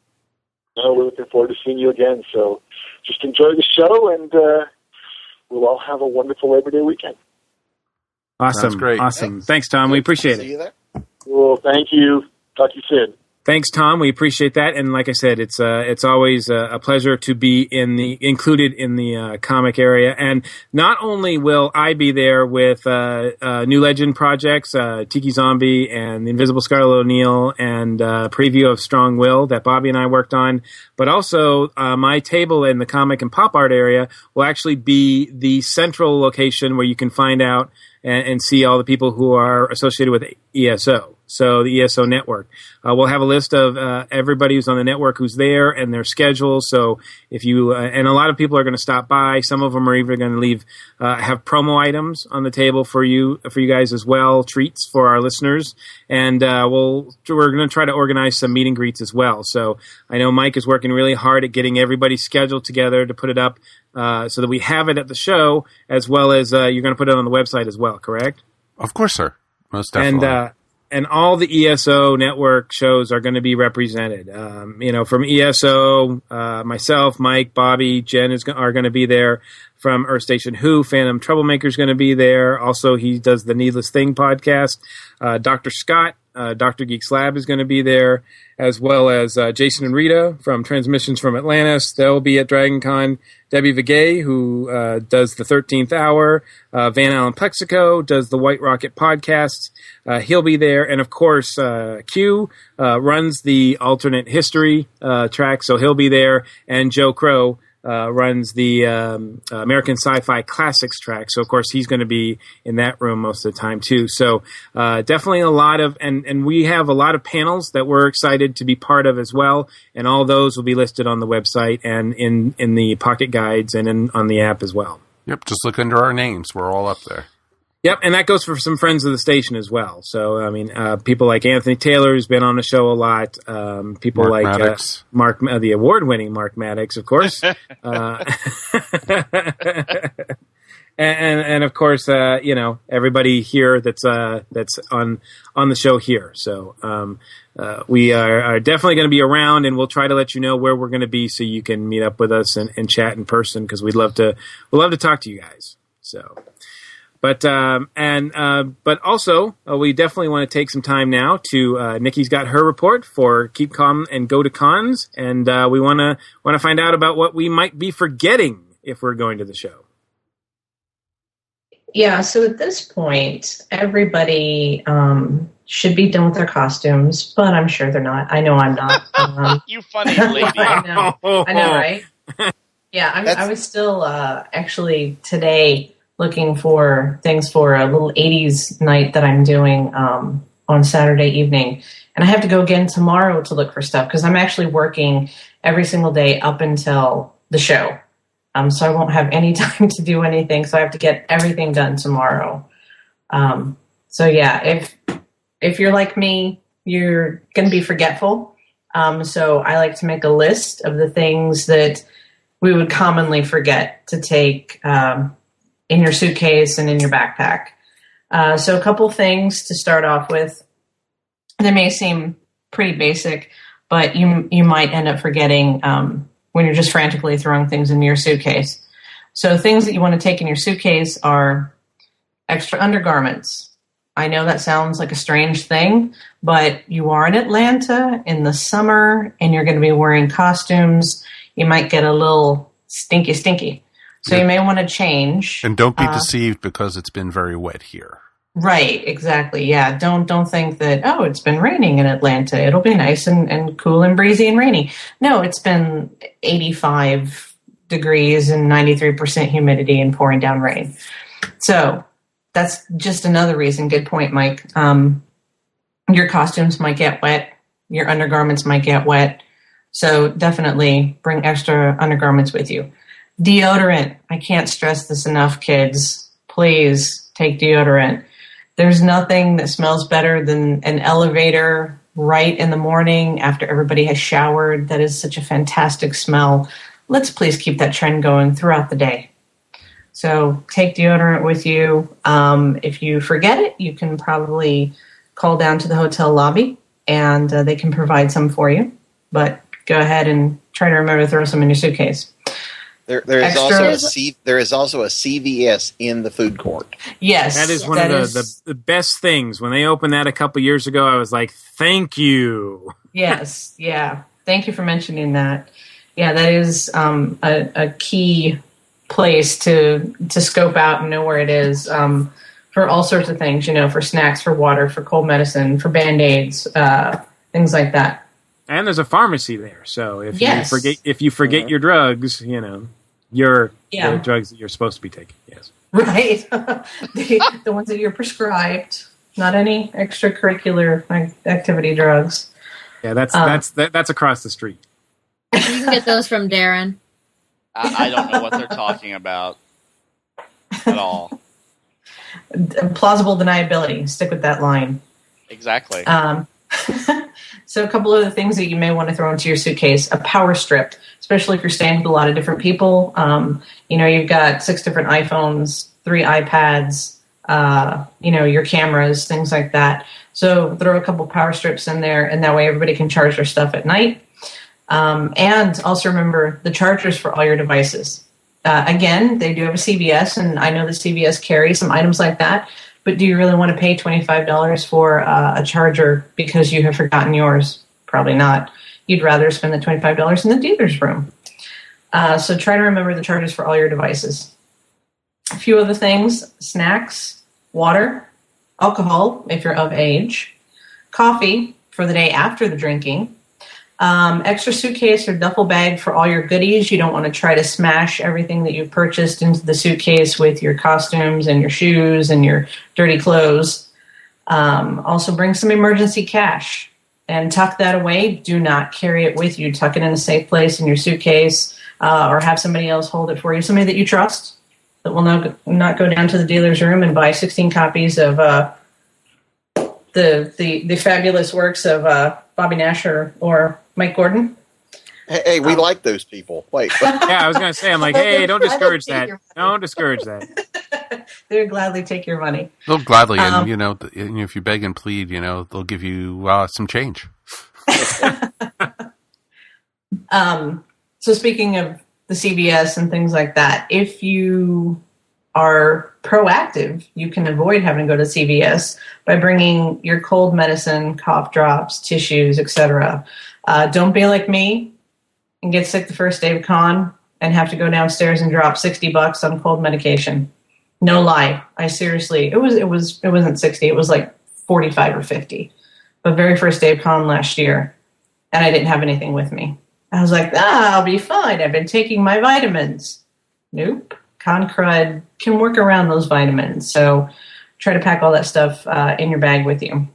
S13: no, we're looking forward to seeing you again. So, just enjoy the show, and uh, we'll all have a wonderful Labor Day weekend.
S3: Awesome.
S10: Sounds great.
S3: Awesome. Thanks, Tom. We appreciate
S6: See
S3: it.
S6: you there.
S13: Well, thank you. Talk to you soon.
S3: Thanks, Tom. We appreciate that, and like I said, it's uh, it's always a, a pleasure to be in the included in the uh, comic area. And not only will I be there with uh, uh, New Legend projects, uh, Tiki Zombie and the Invisible Scarlet O'Neil, and uh, preview of Strong Will that Bobby and I worked on, but also uh, my table in the comic and pop art area will actually be the central location where you can find out and, and see all the people who are associated with E S O. So the E S O network. Uh, we'll have a list of uh, everybody who's on the network who's there and their schedules. So if you uh, and a lot of people are going to stop by. Some of them are even going to leave uh, have promo items on the table for you for you guys as well, treats for our listeners. And uh, we'll we're going to try to organize some meet and greets as well. So I know Mike is working really hard at getting everybody scheduled together to put it up uh, so that we have it at the show, as well as uh, you're going to put it on the website as well. Correct?
S10: Of course, sir. Most definitely.
S3: And uh, And all the E S O network shows are going to be represented. Um, you know, from E S O, uh, myself, Mike, Bobby, Jen is go- are going to be there. From Earth Station Who, Phantom Troublemaker is going to be there. Also, he does the Needless Thing podcast. Uh, Doctor Scott, uh, Doctor Geek's Lab is going to be there, as well as uh, Jason and Rita from Transmissions from Atlantis. They'll be at Dragon Con. Debbie Vigay, who uh, does the thirteenth Hour. Uh, Van Allen Plexico does the White Rocket podcasts. Uh, he'll be there. And, of course, uh, Q uh, runs the alternate history uh, track, so he'll be there. And Joe Crow Uh, runs the um, American Sci-Fi Classics track. So, of course, he's going to be in that room most of the time, too. So, uh, definitely a lot of, and, and we have a lot of panels that we're excited to be part of as well. And all those will be listed on the website and in, in the pocket guides and in, on the app as well.
S10: Yep, just look under our names. We're all up there.
S3: Yep, and that goes for some friends of the station as well. So, I mean, uh, people like Anthony Taylor, who's been on the show a lot. Um, people
S10: Mark
S3: like uh, Mark, uh, the award-winning Mark Maddox, of course. uh, and, and, and of course, uh, you know, everybody here that's uh, that's on on the show here. So, um, uh, we are, are definitely going to be around, and we'll try to let you know where we're going to be so you can meet up with us and, and chat in person, because we'd love to we'd love to talk to you guys. So. But um, and uh, but also uh, we definitely want to take some time now to uh, Nikki's got her report for Keep Calm and Go to Cons, and uh, we want to want to find out about what we might be forgetting if we're going to the show.
S7: Yeah, so at this point, everybody um, should be done with their costumes, but I'm sure they're not. I know I'm not. Um,
S4: you funny lady.
S7: I know, I know, right? Yeah, I'm, I was still uh, actually today looking for things for a little eighties night that I'm doing um, on Saturday evening. And I have to go again tomorrow to look for stuff because I'm actually working every single day up until the show. Um, so I won't have any time to do anything. So I have to get everything done tomorrow. Um, so yeah, if if you're like me, you're going to be forgetful. Um, so I like to make a list of the things that we would commonly forget to take um in your suitcase and in your backpack. Uh, so a couple things to start off with. They may seem pretty basic, but you you might end up forgetting um, when you're just frantically throwing things into your suitcase. So things that you want to take in your suitcase are extra undergarments. I know that sounds like a strange thing, but you are in Atlanta in the summer and you're going to be wearing costumes. You might get a little stinky, stinky. So you may want to change.
S10: And don't be
S7: uh,
S10: deceived because it's been very wet here.
S7: Right, exactly. Yeah, don't don't think that, oh, it's been raining in Atlanta. It'll be nice and, and cool and breezy and rainy. No, it's been eighty-five degrees and ninety-three percent humidity and pouring down rain. So that's just another reason. Good point, Mike. Um, your costumes might get wet. Your undergarments might get wet. So definitely bring extra undergarments with you. Deodorant. I can't stress this enough, kids. Please take deodorant. There's nothing that smells better than an elevator right in the morning after everybody has showered. That is such a fantastic smell. Let's please keep that trend going throughout the day. So take deodorant with you. Um, if you forget it, you can probably call down to the hotel lobby and uh, they can provide some for you. But go ahead and try to remember to throw some in your suitcase.
S6: There, there is
S7: Extra-
S6: also a C, there is also a C V S in the food court.
S7: Yes,
S3: that is one
S7: that
S3: of the,
S7: is...
S3: the, the best things. When they opened that a couple years ago, I was like, "Thank you."
S7: Yes, yeah. Thank you for mentioning that. Yeah, that is um, a, a key place to to scope out and know where it is um, for all sorts of things, you know, for snacks, for water, for cold medicine, for Band-Aids, uh, things like that.
S3: And there's a pharmacy there, so if
S7: Yes.
S3: you forget if you forget your drugs, you know, you're
S7: Yeah.
S3: the drugs that you're supposed to be taking. Yes.
S7: Right. the, the ones that you're prescribed, not any extracurricular like, activity drugs.
S3: Yeah, that's
S7: Um,
S3: that's that, that's across the street.
S5: You can get those from Darren.
S4: I, I don't know what they're talking about at all.
S7: Plausible deniability. Stick with that line.
S4: Exactly.
S7: Um, so a couple of the things that you may want to throw into your suitcase, a power strip, especially if you're staying with a lot of different people. Um, you know, you've got six different iPhones, three iPads, uh, you know, your cameras, things like that. So throw a couple power strips in there, and that way everybody can charge their stuff at night. Um, and also remember the chargers for all your devices. Uh, again, they do have a C V S, and I know the C V S carries some items like that. But do you really want to pay twenty-five dollars for uh, a charger because you have forgotten yours? Probably not. You'd rather spend the twenty-five dollars in the dealer's room. Uh, so try to remember the chargers for all your devices. A few other things: snacks, water, alcohol if you're of age, coffee for the day after the drinking, um, extra suitcase or duffel bag for all your goodies. You don't want to try to smash everything that you've purchased into the suitcase with your costumes and your shoes and your dirty clothes. Um, also bring some emergency cash and tuck that away. Do not carry it with you. Tuck it in a safe place in your suitcase, uh, or have somebody else hold it for you. Somebody that you trust, that will not, not go down to the dealer's room and buy sixteen copies of uh, the, the the fabulous works of uh, Bobby Nash or, or Mike Gordon.
S6: Hey, hey we um, like those people. Wait.
S3: Yeah, I was going to say, I'm like, hey, don't discourage that. Don't discourage that.
S7: They'll gladly take your money.
S10: They'll gladly,
S7: Um,
S10: and you know, th- and if you beg and plead, you know, they'll give you uh, some change.
S7: um, so speaking of the C V S and things like that, if you are proactive, you can avoid having to go to C V S by bringing your cold medicine, cough drops, tissues, et cetera. Uh, don't be like me and get sick the first day of con and have to go downstairs and drop sixty bucks on cold medication. No lie. I seriously, it was, it was, it wasn't sixty. It was like forty-five or fifty. But very first day of con last year, and I didn't have anything with me. I was like, ah, I'll be fine. I've been taking my vitamins. Nope. Con crud can work around those vitamins. So try to pack all that stuff uh, in your bag with you.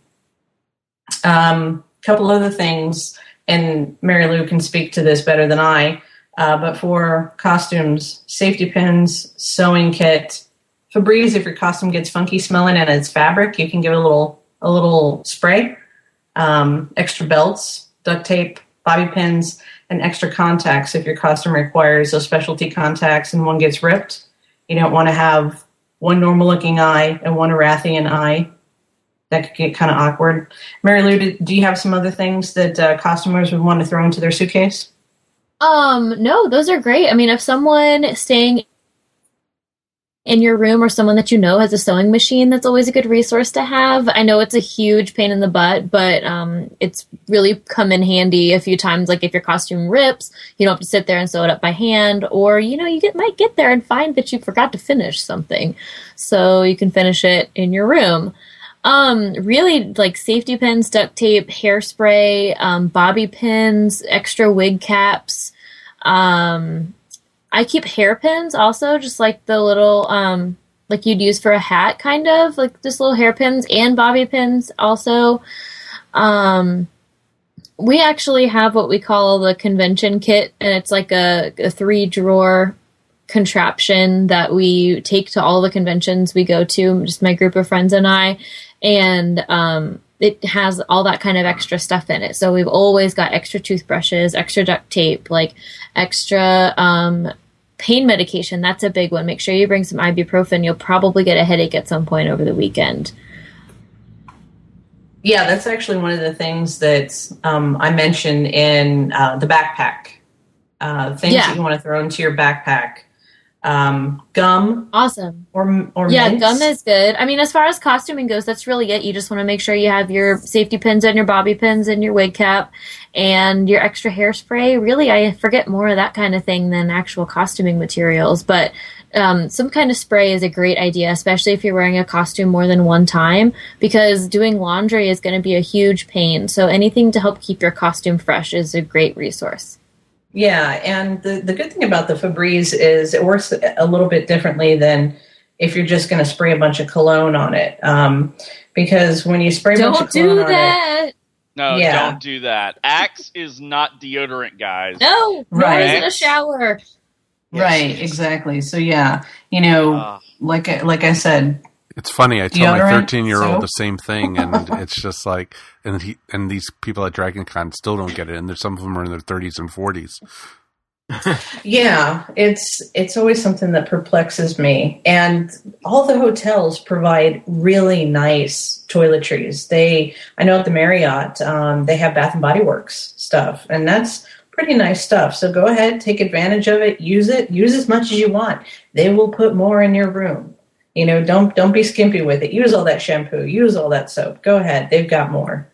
S7: A um, couple other things, and Mary Lou can speak to this better than I, uh, but for costumes, safety pins, sewing kit, Febreze, if your costume gets funky smelling and it's fabric, you can give it a little a little spray. Um, extra belts, duct tape, bobby pins, and extra contacts if your costume requires those specialty contacts and one gets ripped. You don't want to have one normal-looking eye and one Arathian eye. That could get kind of awkward. Mary Lou, do, do you have some other things that uh, costumers would want to throw into their suitcase?
S5: Um, no, those are great. I mean, if someone staying in your room or someone that you know has a sewing machine, that's always a good resource to have. I know it's a huge pain in the butt, but um, it's really come in handy a few times. Like if your costume rips, you don't have to sit there and sew it up by hand, or, you know, you get, might get there and find that you forgot to finish something. So you can finish it in your room. Um, really, like safety pins, duct tape, hairspray, um, bobby pins, extra wig caps. Um, I keep hairpins also, just like the little, um, like you'd use for a hat, kind of, like just little hairpins and bobby pins also. Um, we actually have what we call the convention kit, and it's like a, a three-drawer contraption that we take to all the conventions we go to, just my group of friends and I, and um, it has all that kind of extra stuff in it. So we've always got extra toothbrushes, extra duct tape, like extra um, pain medication. That's a big one. Make sure you bring some ibuprofen. You'll probably get a headache at some point over the weekend.
S7: Yeah, that's actually one of the things that um, I mentioned in uh, the backpack. Uh, things
S5: Yeah.
S7: that you want to throw into your backpack. um, gum.
S5: Awesome.
S7: Or or
S5: yeah,
S7: mints.
S5: gum is good. I mean, as far as costuming goes, that's really it. You just want to make sure you have your safety pins and your bobby pins and your wig cap and your extra hairspray. Really, I forget more of that kind of thing than actual costuming materials, but um, some kind of spray is a great idea, especially if you're wearing a costume more than one time, because doing laundry is going to be a huge pain. So anything to help keep your costume fresh is a great resource.
S7: Yeah, and the, the good thing about the Febreze is it works a little bit differently than if you're just going to spray a bunch of cologne on it. Um, because when you spray a
S5: Don't
S7: bunch of cologne
S5: do
S7: on
S5: that.
S7: it...
S4: No,
S7: Yeah.
S4: don't do that. Axe is not deodorant, guys.
S5: No,
S7: Right.
S5: nor is it a shower.
S7: Right, exactly. So yeah, you know,
S4: Uh.
S7: like I, like I said,
S10: It's funny. I tell my
S7: Deodorant,
S10: thirteen-year-old
S7: soap.
S10: the same thing, and it's just like, and he and these people at Dragon Con still don't get it, and there's some of them are in their thirties and forties.
S7: yeah, it's it's always something that perplexes me. And all the hotels provide really nice toiletries. They, I know at the Marriott, um, they have Bath and Body Works stuff, and that's pretty nice stuff. So go ahead, take advantage of it, use it, use as much as you want. They will put more in your room. You know, don't don't be skimpy with it. Use all that shampoo, use all that soap. Go ahead, they've got more.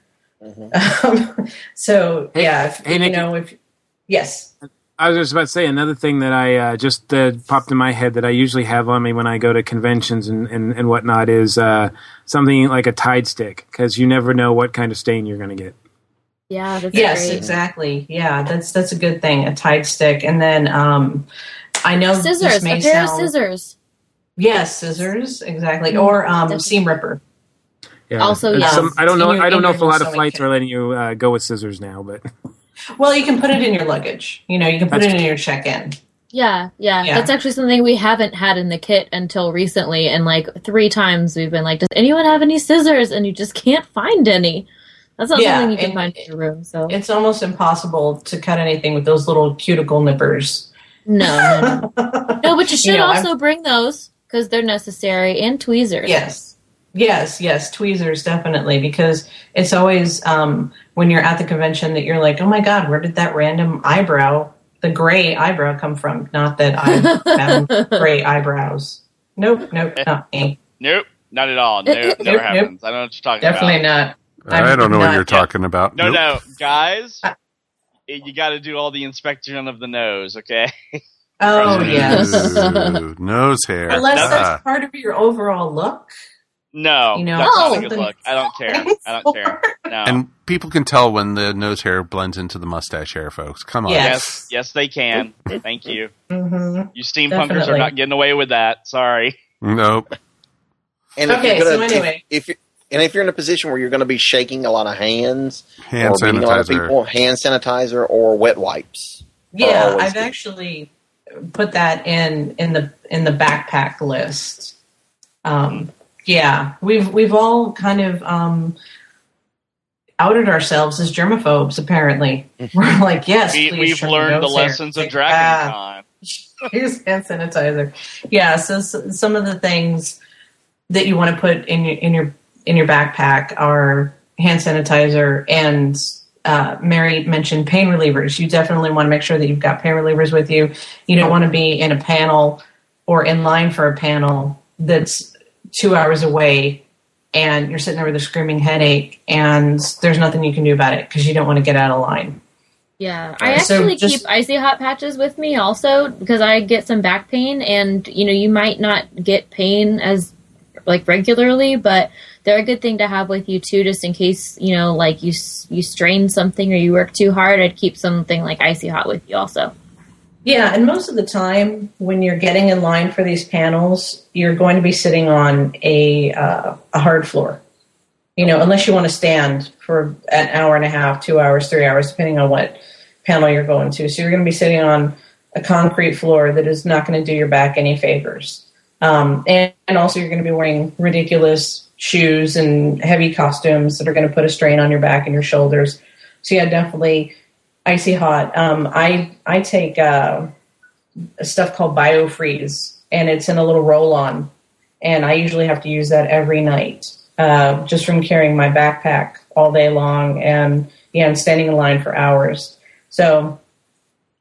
S7: Mm-hmm. Um, so yeah, if,
S3: hey,
S7: you
S3: Nikki.
S7: know, if yes.
S3: I was just about to say another thing that I uh, just uh, popped in my head that I usually have on me when I go to conventions and, and, and whatnot is uh, something like a Tide stick, because you never know what kind of stain you're going to get.
S5: Yeah, that's
S7: Yes,
S5: great.
S7: exactly. Yeah, that's that's a good thing. A Tide stick, and then um, I know
S5: Scissors,
S7: this
S5: a
S7: may
S5: pair
S7: sound,
S5: of scissors.
S7: Yes, scissors, exactly,
S5: Mm,
S7: or um,
S5: definitely.
S7: seam ripper.
S3: Yeah.
S5: Also,
S3: There's
S5: yeah.
S3: some- I don't know.
S7: In your-
S3: I don't
S7: in
S3: know
S7: your
S3: if a lot of
S7: sewing
S3: flights
S7: kit.
S3: are letting you uh, go with scissors now, but
S7: Well, you can put it in your luggage. You know, you can put
S3: That's
S7: it in your check-in.
S5: Yeah, yeah,
S7: Yeah.
S5: That's actually something we haven't had in the kit until recently, and like three times we've been like, "Does anyone have any scissors?" And you just can't find any. That's not
S7: Yeah,
S5: something you can
S7: and
S5: find in your room. So
S7: It's almost impossible to cut anything with those little cuticle nippers.
S5: no, no, no. no, but you should
S7: You know,
S5: also bring those because they're necessary, and tweezers.
S7: Yes. Yes, yes, tweezers, definitely, because it's always um, when you're at the convention that you're like, oh my God, where did that random eyebrow, the gray eyebrow come from? Not that I have gray eyebrows. Nope, nope, not me.
S4: Nope, not at all. No, never
S7: Nope,
S4: happens. I don't know what you're talking
S7: Definitely
S4: about.
S7: not.
S10: I don't know what
S7: not-
S10: you're talking about.
S4: No,
S10: Nope.
S4: no, guys, you got to do all the inspection of the nose, okay?
S7: Oh, yes.
S10: Ooh, nose hair.
S7: Unless
S10: Ah.
S7: that's part of your overall look.
S4: No,
S7: You know,
S4: that's not a
S7: something-
S4: good look. I don't care. I don't care. No.
S10: And people can tell when the nose hair blends into the mustache hair, folks. Come on.
S7: Yes.
S4: yes, yes, they can. Thank you.
S7: Mm-hmm.
S4: You steampunkers
S7: Definitely.
S4: are not getting away with that. Sorry.
S10: Nope.
S6: And if
S7: Okay,
S6: you're
S7: so
S6: gonna,
S7: anyway.
S6: if, if you're and if you're in a position where you're going to be shaking a lot of hands,
S10: Hand
S6: or meeting a lot of
S10: sanitizer.
S6: people, hand sanitizer or wet wipes. are
S7: Yeah,
S6: always
S7: I've
S6: good.
S7: actually put that in in the in the backpack list. Um, yeah, we've we've all kind of um, outed ourselves as germaphobes. Apparently, we're like, yes,
S4: We,
S7: please
S4: we've
S7: trim
S4: learned the
S7: nose hair.
S4: lessons of
S7: Like,
S4: Dragon
S7: ah,
S4: Con.
S7: Use hand sanitizer. Yeah, so, so some of the things that you want to put in your in your in your backpack are hand sanitizer and. Uh, Mary mentioned pain relievers. You definitely want to make sure that you've got pain relievers with you. You don't want to be in a panel or in line for a panel that's two hours away and you're sitting there with a screaming headache and there's nothing you can do about it because you don't want to get out of line.
S5: Yeah, I
S7: So
S5: actually
S7: just-
S5: keep icy hot patches with me also because I get some back pain, and you know you might not get pain as like regularly, but they're a good thing to have with you too, just in case you know like you s- you strain something or you work too hard. I'd keep something like icy hot with you also.
S7: Yeah, and most of the time when you're getting in line for these panels, you're going to be sitting on a uh, a hard floor. You know, unless you want to stand for an hour and a half, two hours, three hours, depending on what panel you're going to. So you're going to be sitting on a concrete floor that is not going to do your back any favors. Um, and, and also you're going to be wearing ridiculous shoes and heavy costumes that are going to put a strain on your back and your shoulders. So yeah, definitely icy hot. Um, I I take uh, stuff called BioFreeze, and it's in a little roll-on, and I usually have to use that every night, uh, just from carrying my backpack all day long, and yeah, and standing in line for hours. So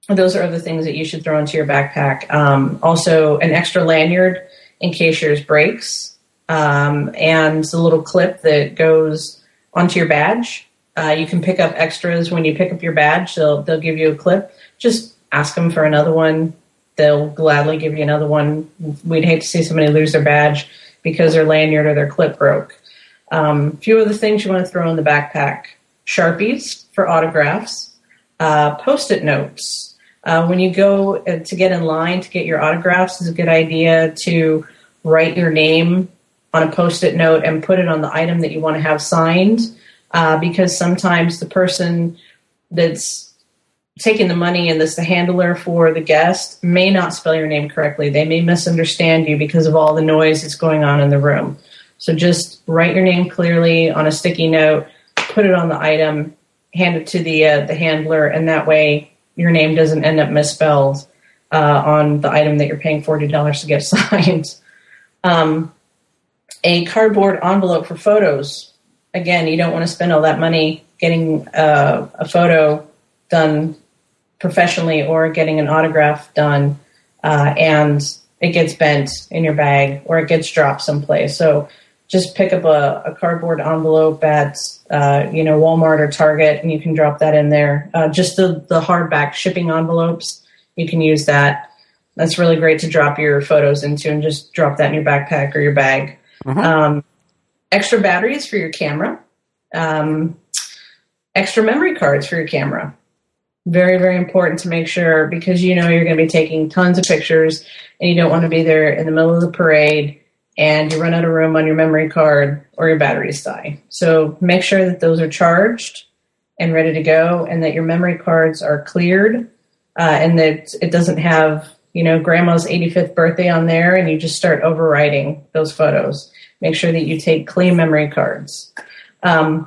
S7: those are other things that you should throw into your backpack. Um, also, an extra lanyard in case yours breaks, um, and a little clip that goes onto your badge. Uh, you can pick up extras when you pick up your badge. They'll they'll give you a clip. Just ask them for another one. They'll gladly give you another one. We'd hate to see somebody lose their badge because their lanyard or their clip broke. Um, a few other things you want to throw in the backpack. Sharpies for autographs. Uh, Post-it notes. Uh, when you go to get in line to get your autographs, it's a good idea to write your name on a Post-it note and put it on the item that you want to have signed, uh, because sometimes the person that's taking the money and that's the handler for the guest may not spell your name correctly. They may misunderstand you because of all the noise that's going on in the room. So just write your name clearly on a sticky note, put it on the item, hand it to the uh, the handler, and that way your name doesn't end up misspelled uh, on the item that you're paying forty dollars to get signed. Um, a cardboard envelope for photos. Again, you don't want to spend all that money getting uh, a photo done professionally or getting an autograph done, uh, and it gets bent in your bag or it gets dropped someplace. So just pick up a, a cardboard envelope at uh, you know Walmart or Target, and you can drop that in there. Uh, just the, the hardback shipping envelopes, you can use that. That's really great to drop your photos into, and just drop that in your backpack or your bag. Mm-hmm. Um, extra batteries for your camera. Um, extra memory cards for your camera. Very, very important to make sure, because you know you're going to be taking tons of pictures and you don't want to be there in the middle of the parade and you run out of room on your memory card or your batteries die. So make sure that those are charged and ready to go, and that your memory cards are cleared, uh, and that it doesn't have, you know, grandma's eighty-fifth birthday on there and you just start overwriting those photos. Make sure that you take clean memory cards. Um,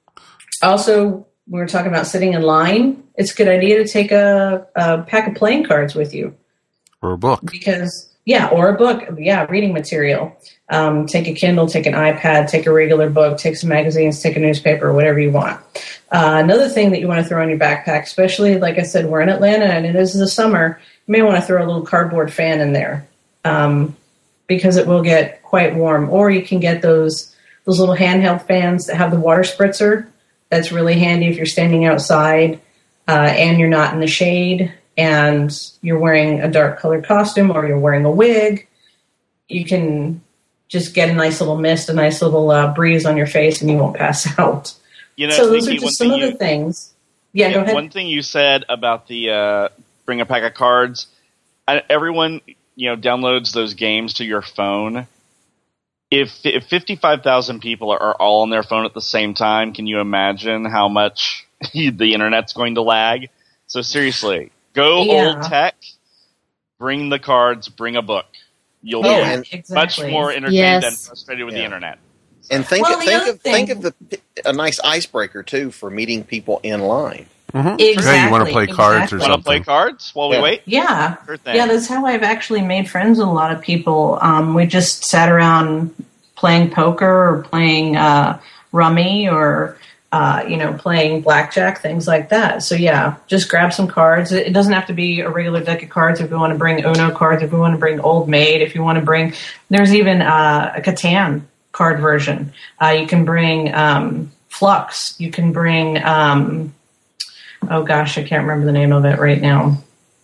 S7: also, we were talking about sitting in line. It's a good idea to take a, a pack of playing cards with you.
S10: Or a book.
S7: Because, yeah, or a book. Yeah, reading material. Um, take a Kindle, take an iPad, take a regular book, take some magazines, take a newspaper, whatever you want. Uh, another thing that you want to throw in your backpack, especially, like I said, we're in Atlanta and it is the summer, you may want to throw a little cardboard fan in there, um, because it will get quite warm. Or you can get those those little handheld fans that have the water spritzer. That's really handy if you're standing outside uh, and you're not in the shade and you're wearing a dark colored costume or you're wearing a wig. You can just get a nice little mist, a nice little uh, breeze on your face, and you won't pass out.
S4: You know,
S7: so those
S4: Nikki,
S7: are just some of
S4: you,
S7: the things. Yeah,
S4: yeah,
S7: go ahead.
S4: One thing you said about the uh, bring a pack of cards. I, everyone, you know, downloads those games to your phone. If, if fifty-five thousand people are all on their phone at the same time, can you imagine how much the internet's going to lag? So seriously, go
S7: Yeah.
S4: old tech, bring the cards, bring a book. You'll
S6: Oh,
S4: be
S6: and-
S4: much
S7: Exactly.
S4: more entertained
S5: Yes.
S4: and frustrated with the
S6: Yeah.
S4: internet.
S6: And think
S7: Well, the
S6: think
S7: other
S6: of think
S7: thing-
S6: of the a nice icebreaker too for meeting people in line.
S10: Mm-hmm.
S7: Exactly,
S10: Yeah, you want to play cards
S7: exactly.
S10: or
S4: Want to play
S10: something.
S4: cards while we
S6: Yeah.
S4: wait?
S7: Yeah.
S4: Sure thing.
S7: Yeah, that's how I've actually made friends with a lot of people. Um, we just sat around playing poker or playing uh, rummy or, uh, you know, playing blackjack, things like that. So, yeah, just grab some cards. It it doesn't have to be a regular deck of cards. If you want to bring Uno cards, if you want to bring Old Maid, if you want to bring – there's even uh, a Catan card version. Uh, you can bring um, Flux. You can bring um, – oh, gosh, I can't remember the name of it right now.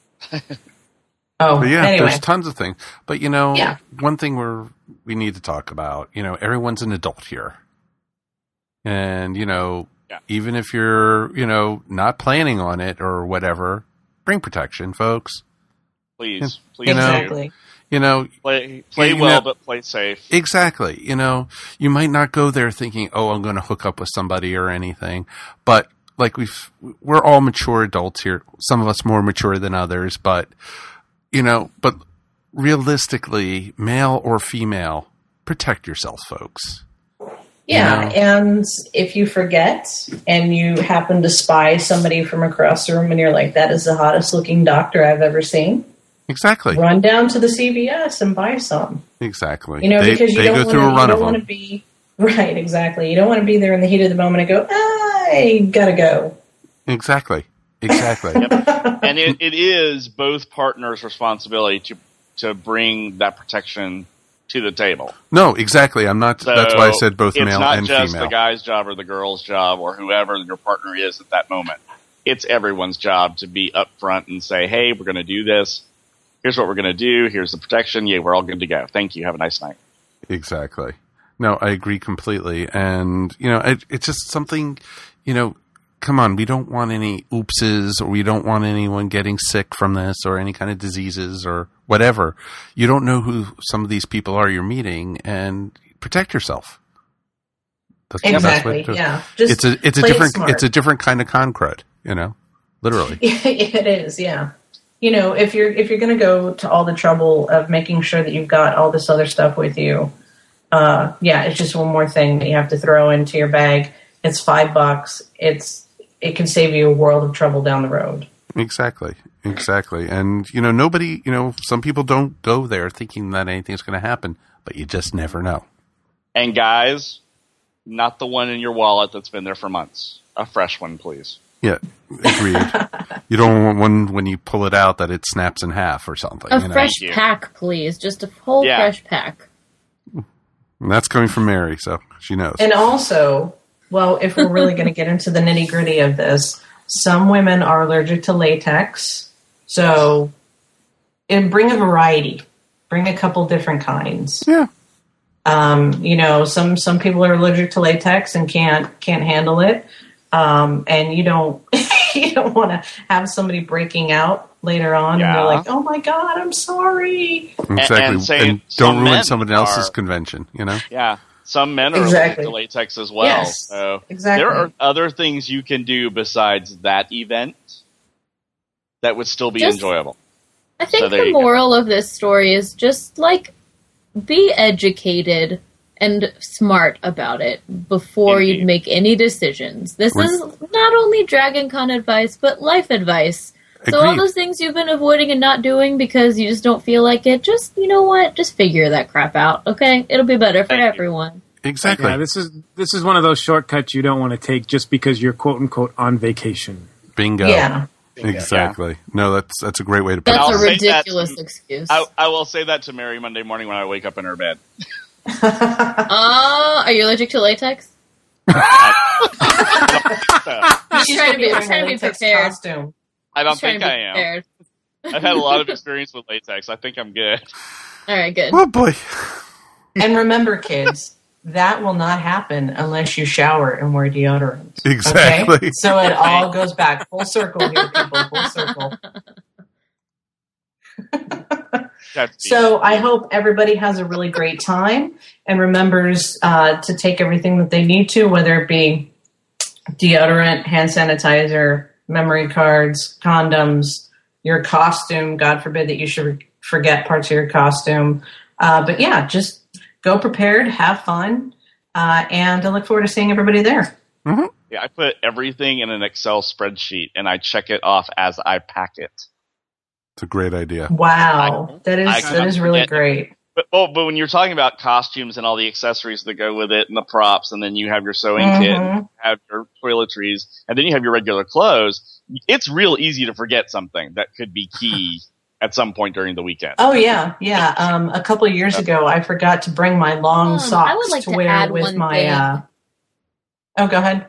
S7: Oh,
S10: But yeah,
S7: anyway.
S10: there's tons of things. But you know,
S7: Yeah.
S10: one thing we're we need to talk about, you know, everyone's an adult here. And, you know,
S4: Yeah.
S10: even if you're, you know, not planning on it or whatever, bring protection, folks.
S4: Please, please
S10: You know,
S4: do.
S7: Exactly.
S10: You know,
S4: Play, play
S10: You
S4: well,
S10: know-
S4: but play safe.
S10: exactly. You know, you might not go there thinking, "Oh, I'm going to hook up with somebody or anything." But like we've we're all mature adults here. Some of us more mature than others, but you know, but realistically, male or female, protect yourselves, folks.
S7: Yeah,
S10: You know?
S7: and if you forget and you happen to spy somebody from across the room and you're like, that is the hottest looking doctor I've ever seen,
S10: Exactly.
S7: run down to the C V S and buy some.
S10: Exactly.
S7: You know,
S10: they
S7: because you
S10: they
S7: don't
S10: go through
S7: wanna,
S10: a run
S7: you
S10: of
S7: don't want to
S10: them.
S7: be right, exactly. You don't want to be there in the heat of the moment and go, I gotta go.
S10: Exactly. Exactly.
S4: Yep. and it, it is both partners' responsibility to to bring that protection to the table.
S10: No, exactly. I'm not.
S4: So
S10: that's why I said both
S4: it's
S10: male
S4: not
S10: and
S4: just
S10: female.
S4: the guy's job or the girl's job or whoever your partner is at that moment. It's everyone's job to be upfront and say, "Hey, we're going to do this. Here's what we're going to do. Here's the protection. Yeah, we're all good to go. Thank you. Have a nice night."
S10: Exactly. No, I agree completely. And, you know, it, it's just something, you know, come on, we don't want any oopses, or we don't want anyone getting sick from this or any kind of diseases or whatever. You don't know who some of these people are you're meeting, and protect yourself. That's the best way
S7: Exactly.
S10: to do it.
S7: Yeah. Just
S10: It's a it's a
S7: play it
S10: different
S7: smart.
S10: it's a different kind of con crud, you know, literally.
S7: It is, yeah. You know, if you're if you're going to go to all the trouble of making sure that you've got all this other stuff with you, uh, yeah, it's just one more thing that you have to throw into your bag. It's five bucks. It's it can save you a world of trouble down the road.
S10: Exactly. Exactly. And, you know, nobody, you know, some people don't go there thinking that anything's going to happen, but you just never know.
S4: And guys, not the one in your wallet that's been there for months. A fresh one, please.
S10: Yeah, agreed. You don't want one when you pull it out that it snaps in half or something.
S5: A
S10: you know?
S5: fresh pack, please. Just a whole
S10: Yeah.
S5: fresh pack.
S10: And that's coming from Mary, so she knows.
S7: And also, well, if we're really going to get into the nitty gritty of this, some women are allergic to latex. So, and bring a variety. Bring a couple different kinds.
S10: Yeah.
S7: Um, you know, some some people are allergic to latex and can't can't handle it. Um, and you don't you don't want to have somebody breaking out later on and
S4: Yeah.
S7: they're like, "Oh my God, I'm sorry."
S10: Exactly.
S4: and
S10: And,
S4: saying some
S10: don't ruin
S4: men
S10: someone else's
S4: are-
S10: convention, you know?
S4: Yeah. Some men are
S7: Exactly.
S4: allergic to latex as well.
S7: Yes,
S4: so
S7: exactly.
S4: there are other things you can do besides that event that would still be
S5: Just-
S4: enjoyable.
S5: I think
S4: So there
S5: the
S4: you go.
S5: moral of this story is just like be educated and smart about it before you make any decisions. This
S10: Right.
S5: is not only Dragon Con advice, but life advice. So all
S10: Agreed.
S5: those things you've been avoiding and not doing because you just don't feel like it, just, you know what, just figure that crap out, okay? It'll be better for everyone.
S10: Exactly.
S3: Yeah, this is this is one of those shortcuts you don't want to take just because you're quote unquote on vacation.
S10: Bingo.
S7: Yeah.
S10: Exactly. No, that's that's a great way to put
S5: That's
S10: it.
S5: a
S4: I'll say that
S5: ridiculous
S4: to-
S5: excuse.
S4: I, I will say that to Mary Monday morning when I wake up in her bed.
S5: Uh, are you allergic to latex?
S4: So,
S5: Just trying to be, I'm trying to be
S7: Latex
S5: prepared.
S7: costume.
S4: I don't
S5: Just trying
S4: think
S5: to be
S4: I am.
S5: prepared.
S4: I've had a lot of experience with latex. I think I'm good.
S5: All right, good.
S10: Oh, boy.
S7: And remember, kids, that will not happen unless you shower and wear deodorant.
S10: Exactly.
S7: Okay? So it all goes back full circle here, people. Full circle. So I hope everybody has a really great time and remembers uh, to take everything that they need to, whether it be deodorant, hand sanitizer, memory cards, condoms, your costume. God forbid that you should forget parts of your costume. Uh, but yeah, just go prepared, have fun, uh, and I look forward to seeing everybody there.
S10: Mm-hmm.
S4: Yeah, I put everything in an Excel spreadsheet and I check it off as I pack it.
S10: It's a great idea.
S7: Wow, that is
S4: I
S7: that is really
S4: forget-
S7: great.
S4: But oh, but when you're talking about costumes and all the accessories that go with it and the props, and then you have your sewing kit,
S7: Mhm.
S4: and you have your toiletries, and then you have your regular clothes, it's real easy to forget something that could be key at some point during the weekend.
S7: Oh yeah, yeah. Um, a couple of years ago, I forgot to bring my long
S5: Um,
S7: socks
S5: I would like
S7: to
S5: to
S7: wear
S5: add
S7: with
S5: one
S7: my.
S5: thing.
S7: Uh... Oh, go ahead.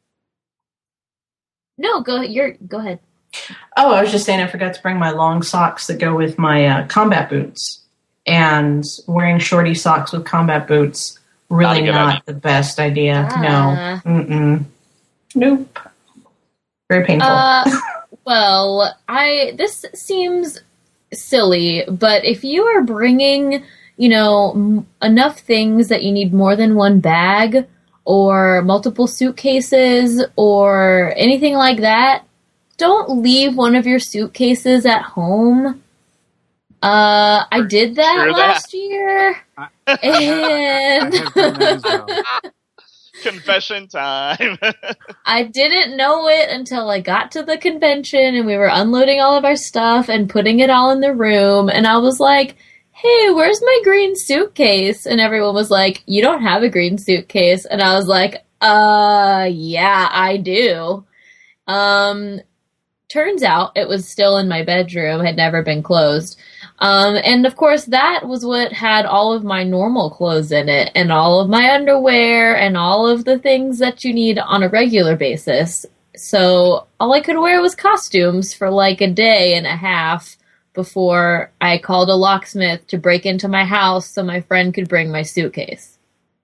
S5: No, go. You're go ahead.
S7: Oh, I was just saying I forgot to bring my long socks that go with my uh, combat boots. And wearing shorty socks with combat boots, really
S4: Not a good
S7: not
S4: idea.
S7: the best idea.
S5: Ah.
S7: No. Mm-mm. Nope. Very painful.
S5: Uh, well, I this seems silly, but if you are bringing, you know, m- enough things that you need more than one bag or multiple suitcases or anything like that, don't leave one of your suitcases at home. Uh, I did that
S4: Sure that-
S5: last year, and
S3: I've done that as well.
S4: Confession time.
S5: I didn't know it until I got to the convention and we were unloading all of our stuff and putting it all in the room. And I was like, hey, where's my green suitcase? And everyone was like, you don't have a green suitcase. And I was like, uh, yeah, I do. Um, turns out it was still in my bedroom, had never been closed. Um, and of course, that was what had all of my normal clothes in it, and all of my underwear, and all of the things that you need on a regular basis. So all I could wear was costumes for like a day and a half before I called a locksmith to break into my house so my friend could bring my suitcase.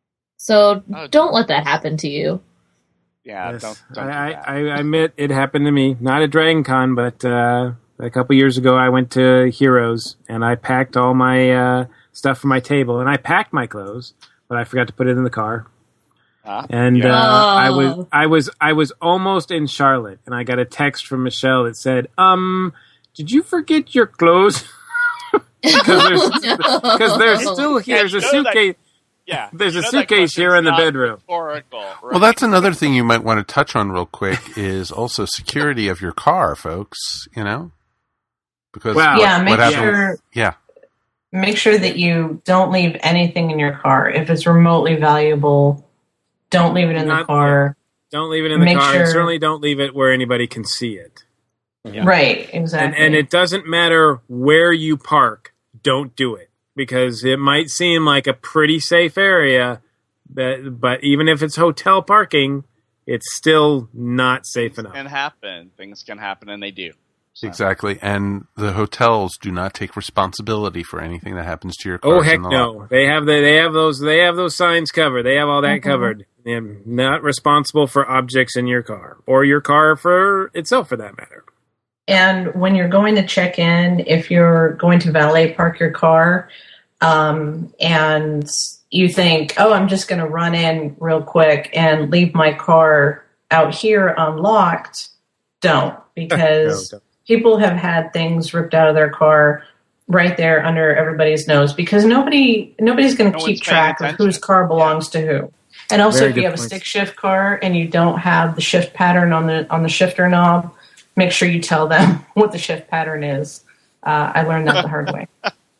S5: So oh, don't let that happen to you.
S4: Yeah,
S3: yes.
S4: don't. don't
S3: I,
S4: do that.
S3: I, I admit it happened to me. Not at Dragon Con, but uh, a couple years ago I went to Heroes and I packed all my uh, stuff for my table, and I packed my clothes, but I forgot to put it in the car.
S4: Huh?
S3: And
S4: Yeah.
S3: uh,
S5: Oh.
S3: I was I was I was almost in Charlotte, and I got a text from Michelle that said, "Um, did you forget your clothes?" Because there's, because there's still
S4: Yeah,
S3: here's
S4: you
S3: a
S4: know that-
S3: suitcase.
S4: Yeah,
S3: There's
S4: you
S3: a
S4: know that
S3: suitcase here in the
S4: question's not
S3: bedroom.
S4: rhetorical, right?
S10: Well, that's another thing you might want to touch on real quick is also security of your car, folks. You know, because
S3: Wow.
S10: what,
S7: Yeah, make
S10: what happens-
S7: sure
S10: Yeah,
S7: make sure that you don't leave anything in your car. If it's remotely valuable, don't leave it in the
S3: Not-
S7: car.
S3: Don't leave it in the
S7: Make
S3: car, and
S7: sure-
S3: certainly don't leave it where anybody can see it.
S4: Yeah.
S7: Right,
S3: And,
S7: exactly.
S3: and it doesn't matter where you park. Don't do it, because it might seem like a pretty safe area, but, but even if it's hotel parking, it's still not safe enough.
S4: Can happen. Things can happen, and they do. So.
S10: exactly. And the hotels do not take responsibility for anything that happens to your car.
S3: Oh heck no! They have the, they have those they have those signs covered. They have all that
S7: Mm-hmm.
S3: covered. They're not responsible for objects in your car or your car for itself, for that matter.
S7: And when you're going to check in, if you're going to valet park your car, um, and you think, oh, I'm just going to run in real quick and leave my car out here unlocked, don't, because
S3: No, don't.
S7: people have had things ripped out of their car right there under everybody's nose, because nobody nobody's going to
S4: No
S7: keep
S4: one's paying
S7: track of
S4: attention.
S7: whose car belongs to who. And also,
S3: Very
S7: if you
S3: good
S7: have a
S3: point.
S7: stick shift car and you don't have the shift pattern on the on the shifter knob, make sure you tell them what the shift pattern is. Uh, I learned that the hard way.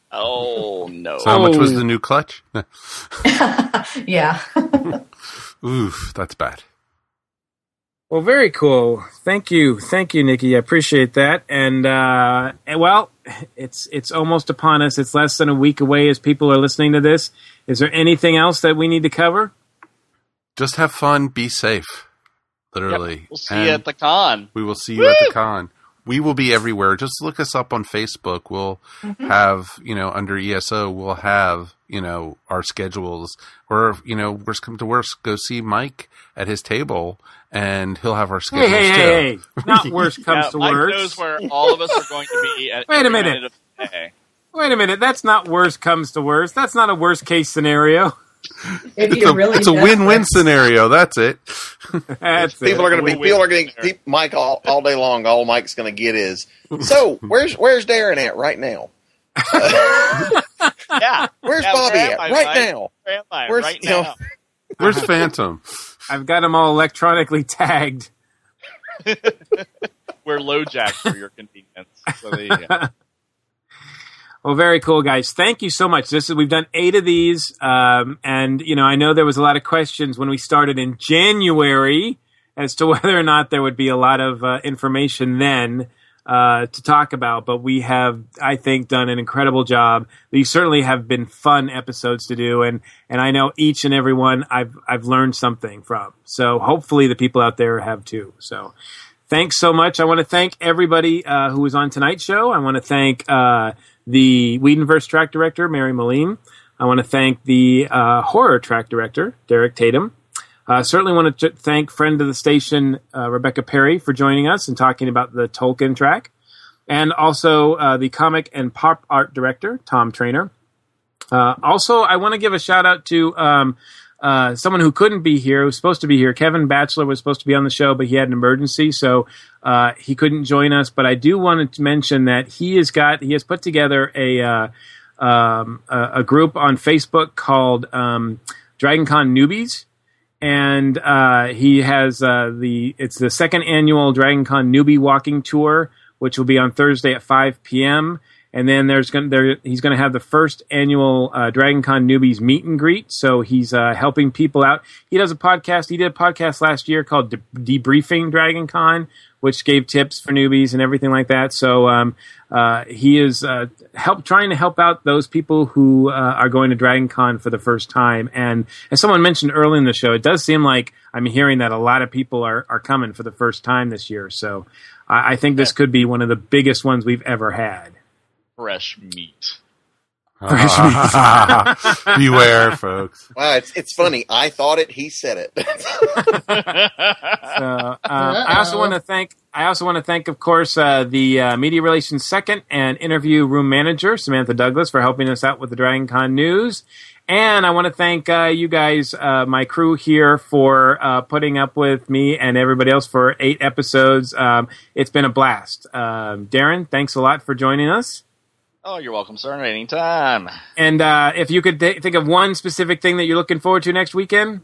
S4: Oh no!
S10: So how much was
S3: Oh.
S10: the new clutch?
S7: Yeah.
S10: Oof, that's bad.
S3: Well, very cool. Thank you, thank you, Nikki. I appreciate that. And, uh, and well, it's it's almost upon us. It's less than a week away as people are listening to this. Is there anything else that we need to cover?
S10: Just have fun, be safe. Literally.
S4: Yep, we'll see
S10: And
S4: you at the con.
S10: We will see you at the con. We will be everywhere. Just look us up on Facebook. We'll
S7: Mm-hmm.
S10: have, you know, under E S O, we'll have, you know, our schedules. Or, you know, worst come to worst, go see Mike at his table, and he'll have our
S3: Hey,
S10: schedules
S3: hey,
S10: too.
S3: hey, hey! Not worst comes
S4: Yeah,
S3: to
S4: Mike
S3: worst.
S4: knows where all of us are going to be. At
S3: Wait a
S4: every
S3: minute.
S4: minute of the day.
S3: Wait a minute. That's not worst comes to worst. That's not a worst case scenario.
S7: If
S10: It's
S7: you're
S10: a,
S7: really
S10: it's a win-win
S7: desperate.
S10: scenario. That's it.
S3: That's
S6: People
S3: it.
S6: are going to be
S4: Win-win
S6: people are going to
S4: scenario.
S6: keep Mike all, all day long. All Mike's going to get is, so where's where's Darren at right now?
S4: Yeah.
S6: Where's
S4: Yeah,
S6: Bobby
S4: where
S6: at
S4: am I,
S6: right
S4: Mike?
S6: now?
S4: Where am I
S6: Where's-
S4: right
S6: you know-
S4: now?
S10: Where's Phantom?
S3: I've got them all electronically tagged.
S4: We're low jack for your convenience. So there you go.
S3: Well, very cool, guys. Thank you so much. This is we've done eight of these, um, and you know I know there was a lot of questions when we started in January as to whether or not there would be a lot of uh, information then uh, to talk about. But we have, I think, done an incredible job. These certainly have been fun episodes to do, and and I know each and every one I've I've learned something from. So hopefully the people out there have too. So. Thanks so much. I want to thank everybody uh, who was on tonight's show. I want to thank uh, the Whedonverse track director, Mary Moline. I want to thank the uh, horror track director, Derek Tatum. I uh, certainly want to t- thank friend of the station, uh, Rebecca Perry, for joining us and talking about the Tolkien track. And also uh, the comic and pop art director, Tom Trainer. Uh, also, I want to give a shout out to... Um, Uh, someone who couldn't be here, who was supposed to be here. Kevin Batchelor was supposed to be on the show, but he had an emergency, so uh, he couldn't join us. But I do want to mention that he has got he has put together a uh, um, a, a group on Facebook called um, DragonCon Newbies, and uh, he has uh, the it's the second annual DragonCon Newbie Walking Tour, which will be on Thursday at five p.m. And then there's going there he's going to have the first annual uh, DragonCon newbies meet and greet. So he's uh, helping people out. He does a podcast. He did a podcast last year called De- Debriefing DragonCon, which gave tips for newbies and everything like that. So um, uh, he is uh, help trying to help out those people who uh, are going to DragonCon for the first time. And as someone mentioned early in the show, it does seem like I'm hearing that a lot of people are, are coming for the first time this year. So I, I think this could be one of the biggest ones we've ever had.
S4: Fresh meat.
S10: Fresh meat. Beware, folks.
S6: Wow, it's it's funny. I thought it. He said it.
S3: So, uh, I also want to thank. I also want to thank, of course, uh, the uh, media relations second and interview room manager Samantha Douglas for helping us out with the DragonCon news. And I want to thank uh, you guys, uh, my crew here, for uh, putting up with me and everybody else for eight episodes. Um, it's been a blast. Um, Darren, thanks a lot for joining us.
S4: Oh, you're welcome, sir. Anytime.
S3: And uh, if you could th- think of one specific thing that you're looking forward to next weekend.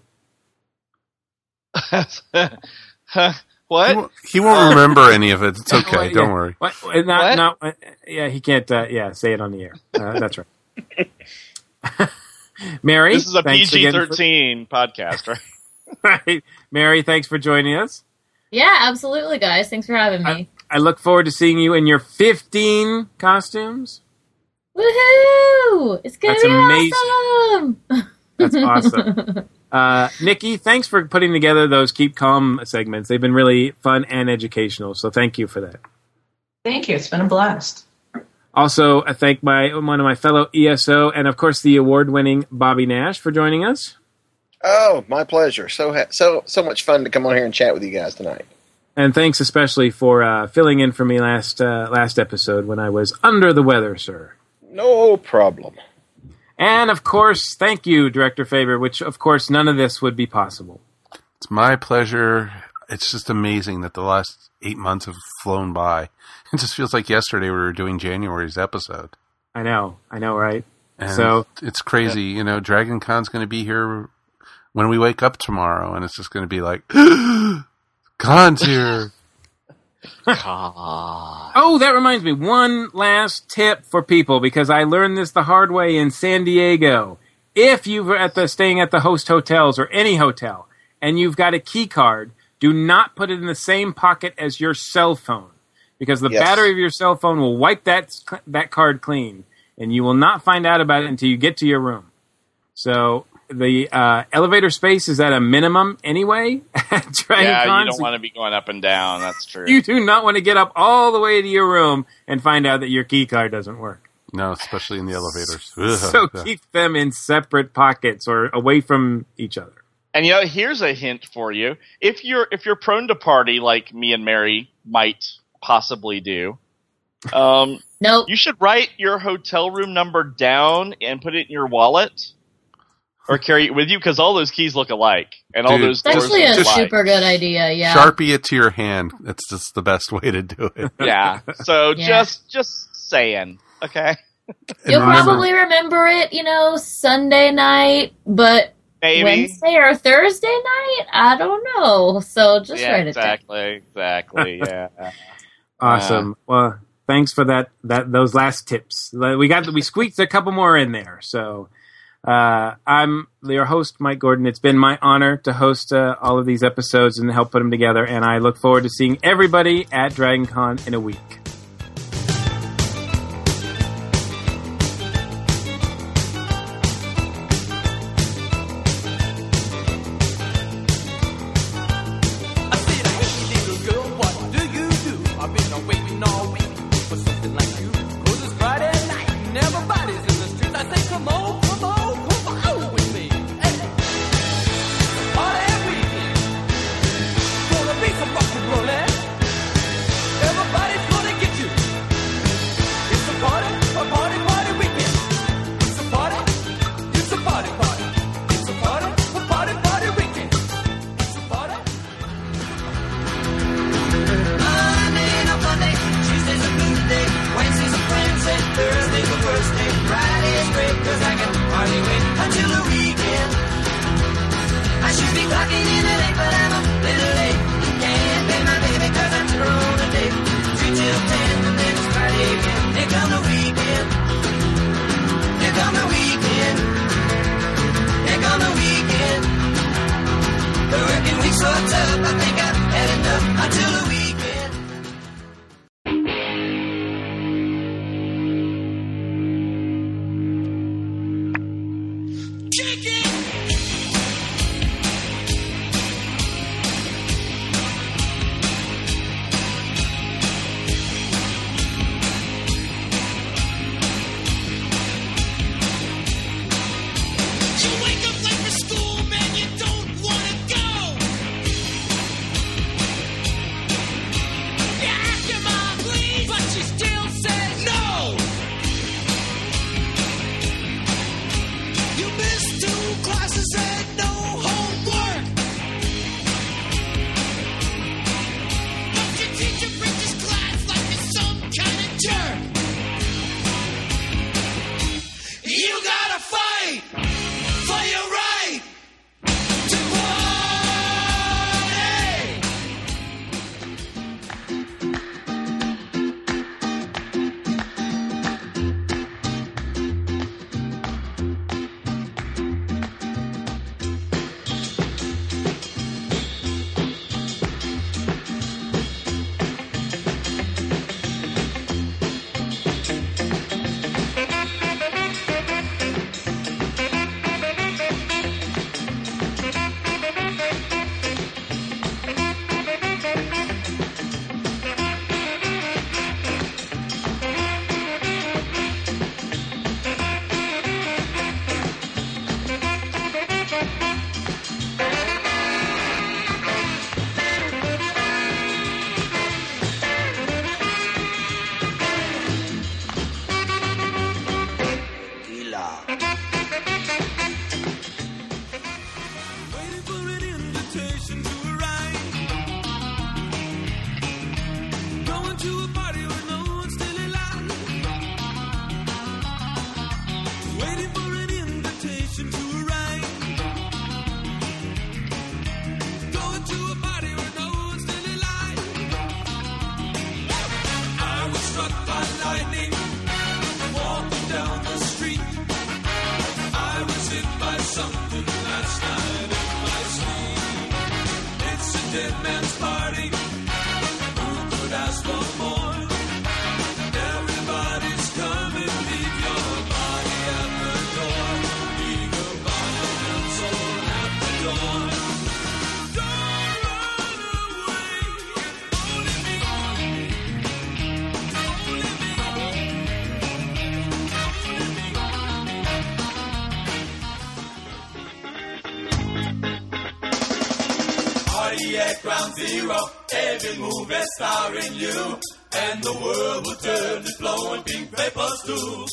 S4: What?
S10: He won't, he won't remember any of it. It's okay. Don't worry.
S3: What? Not, not, uh, yeah, he can't. Uh, yeah, say it on the air. Uh, that's right. Mary,
S4: this is a P G thirteen for... podcast, right?
S3: Right. Mary, thanks for joining us.
S5: Yeah, absolutely, guys. Thanks for having me.
S3: I, I look forward to seeing you in your fifteen costumes.
S5: Woohoo! It's gonna
S3: That's
S5: be
S3: amazing.
S5: awesome.
S3: That's awesome. Uh, Nikki, thanks for putting together those Keep Calm segments. They've been really fun and educational, so thank you for that.
S7: Thank you. It's been a blast.
S3: Also, I thank my one of my fellow E S O and, of course, the award-winning Bobby Nash for joining us.
S6: Oh, my pleasure. So ha- so so much fun to come on here and chat with you guys tonight.
S3: And thanks especially for uh, filling in for me last uh, last episode when I was under the weather, sir.
S6: No problem.
S3: And, of course, thank you, Director Faber, which, of course, none of this would be possible.
S10: It's my pleasure. It's just amazing that the last eight months have flown by. It just feels like yesterday we were doing January's episode.
S3: I know. I know, right?
S10: And
S3: so
S10: it's crazy. Yeah. You know, DragonCon's going to be here when we wake up tomorrow, and it's just going to be like, Con's here.
S3: Oh, that reminds me. One last tip for people, because I learned this the hard way in San Diego. If you're at the staying at the host hotels or any hotel and you've got a key card, do not put it in the same pocket as your cell phone, because the
S6: yes.
S3: battery of your cell phone will wipe that that card clean, and you will not find out about it until you get to your room. So the uh, elevator space is at a minimum anyway. At
S4: yeah, you don't want to be going up and down. That's true.
S3: You do not want to get up all the way to your room and find out that your key card doesn't work.
S10: No, especially in the elevators.
S3: So keep them in separate pockets or away from each other.
S4: And you know, here's a hint for you: if you're if you're prone to party like me and Mary might possibly do, um,
S5: nope.
S4: you should write your hotel room number down and put it in your wallet. Or carry it with you, because all those keys look alike, and all
S10: Dude,
S4: those
S5: it's
S4: doors
S5: actually a
S4: look alike.
S5: super good idea. Yeah,
S10: Sharpie it to your hand. That's just the best way to do it.
S4: Yeah. So
S5: Yeah.
S4: just just saying, okay.
S5: You'll
S10: remember-
S5: probably remember it, you know, Sunday night, but
S4: Maybe.
S5: Wednesday or Thursday night, I don't know. So just
S4: yeah,
S5: write it down.
S4: exactly, exactly. Yeah.
S3: Awesome. Well, thanks for that. That those last tips. We got we squeaked a couple more in there. So. Uh, I'm your host, Mike Gordon. It's been my honor to host uh, all of these episodes and help put them together, and I look forward to seeing everybody at DragonCon in a week.
S14: Everybody's gonna get Ground Zero, every movie starring you, and the world will turn to flowing pink vapor stew.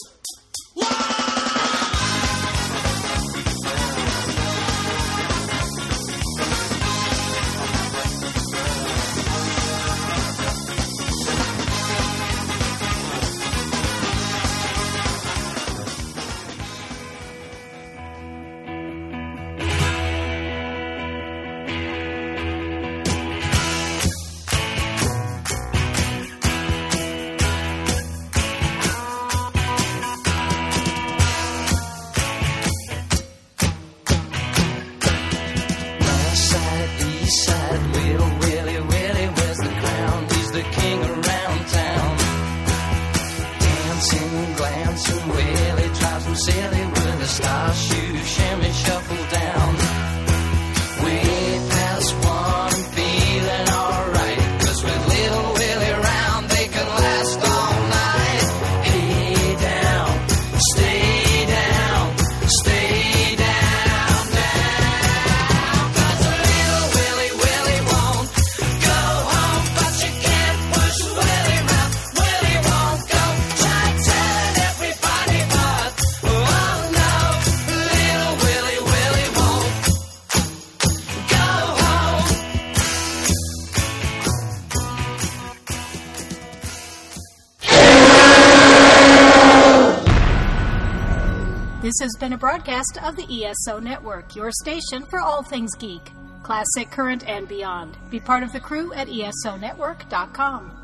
S1: This has been a broadcast of the E S O Network, your station for all things geek, classic, current, and beyond. Be part of the crew at E S O network dot com.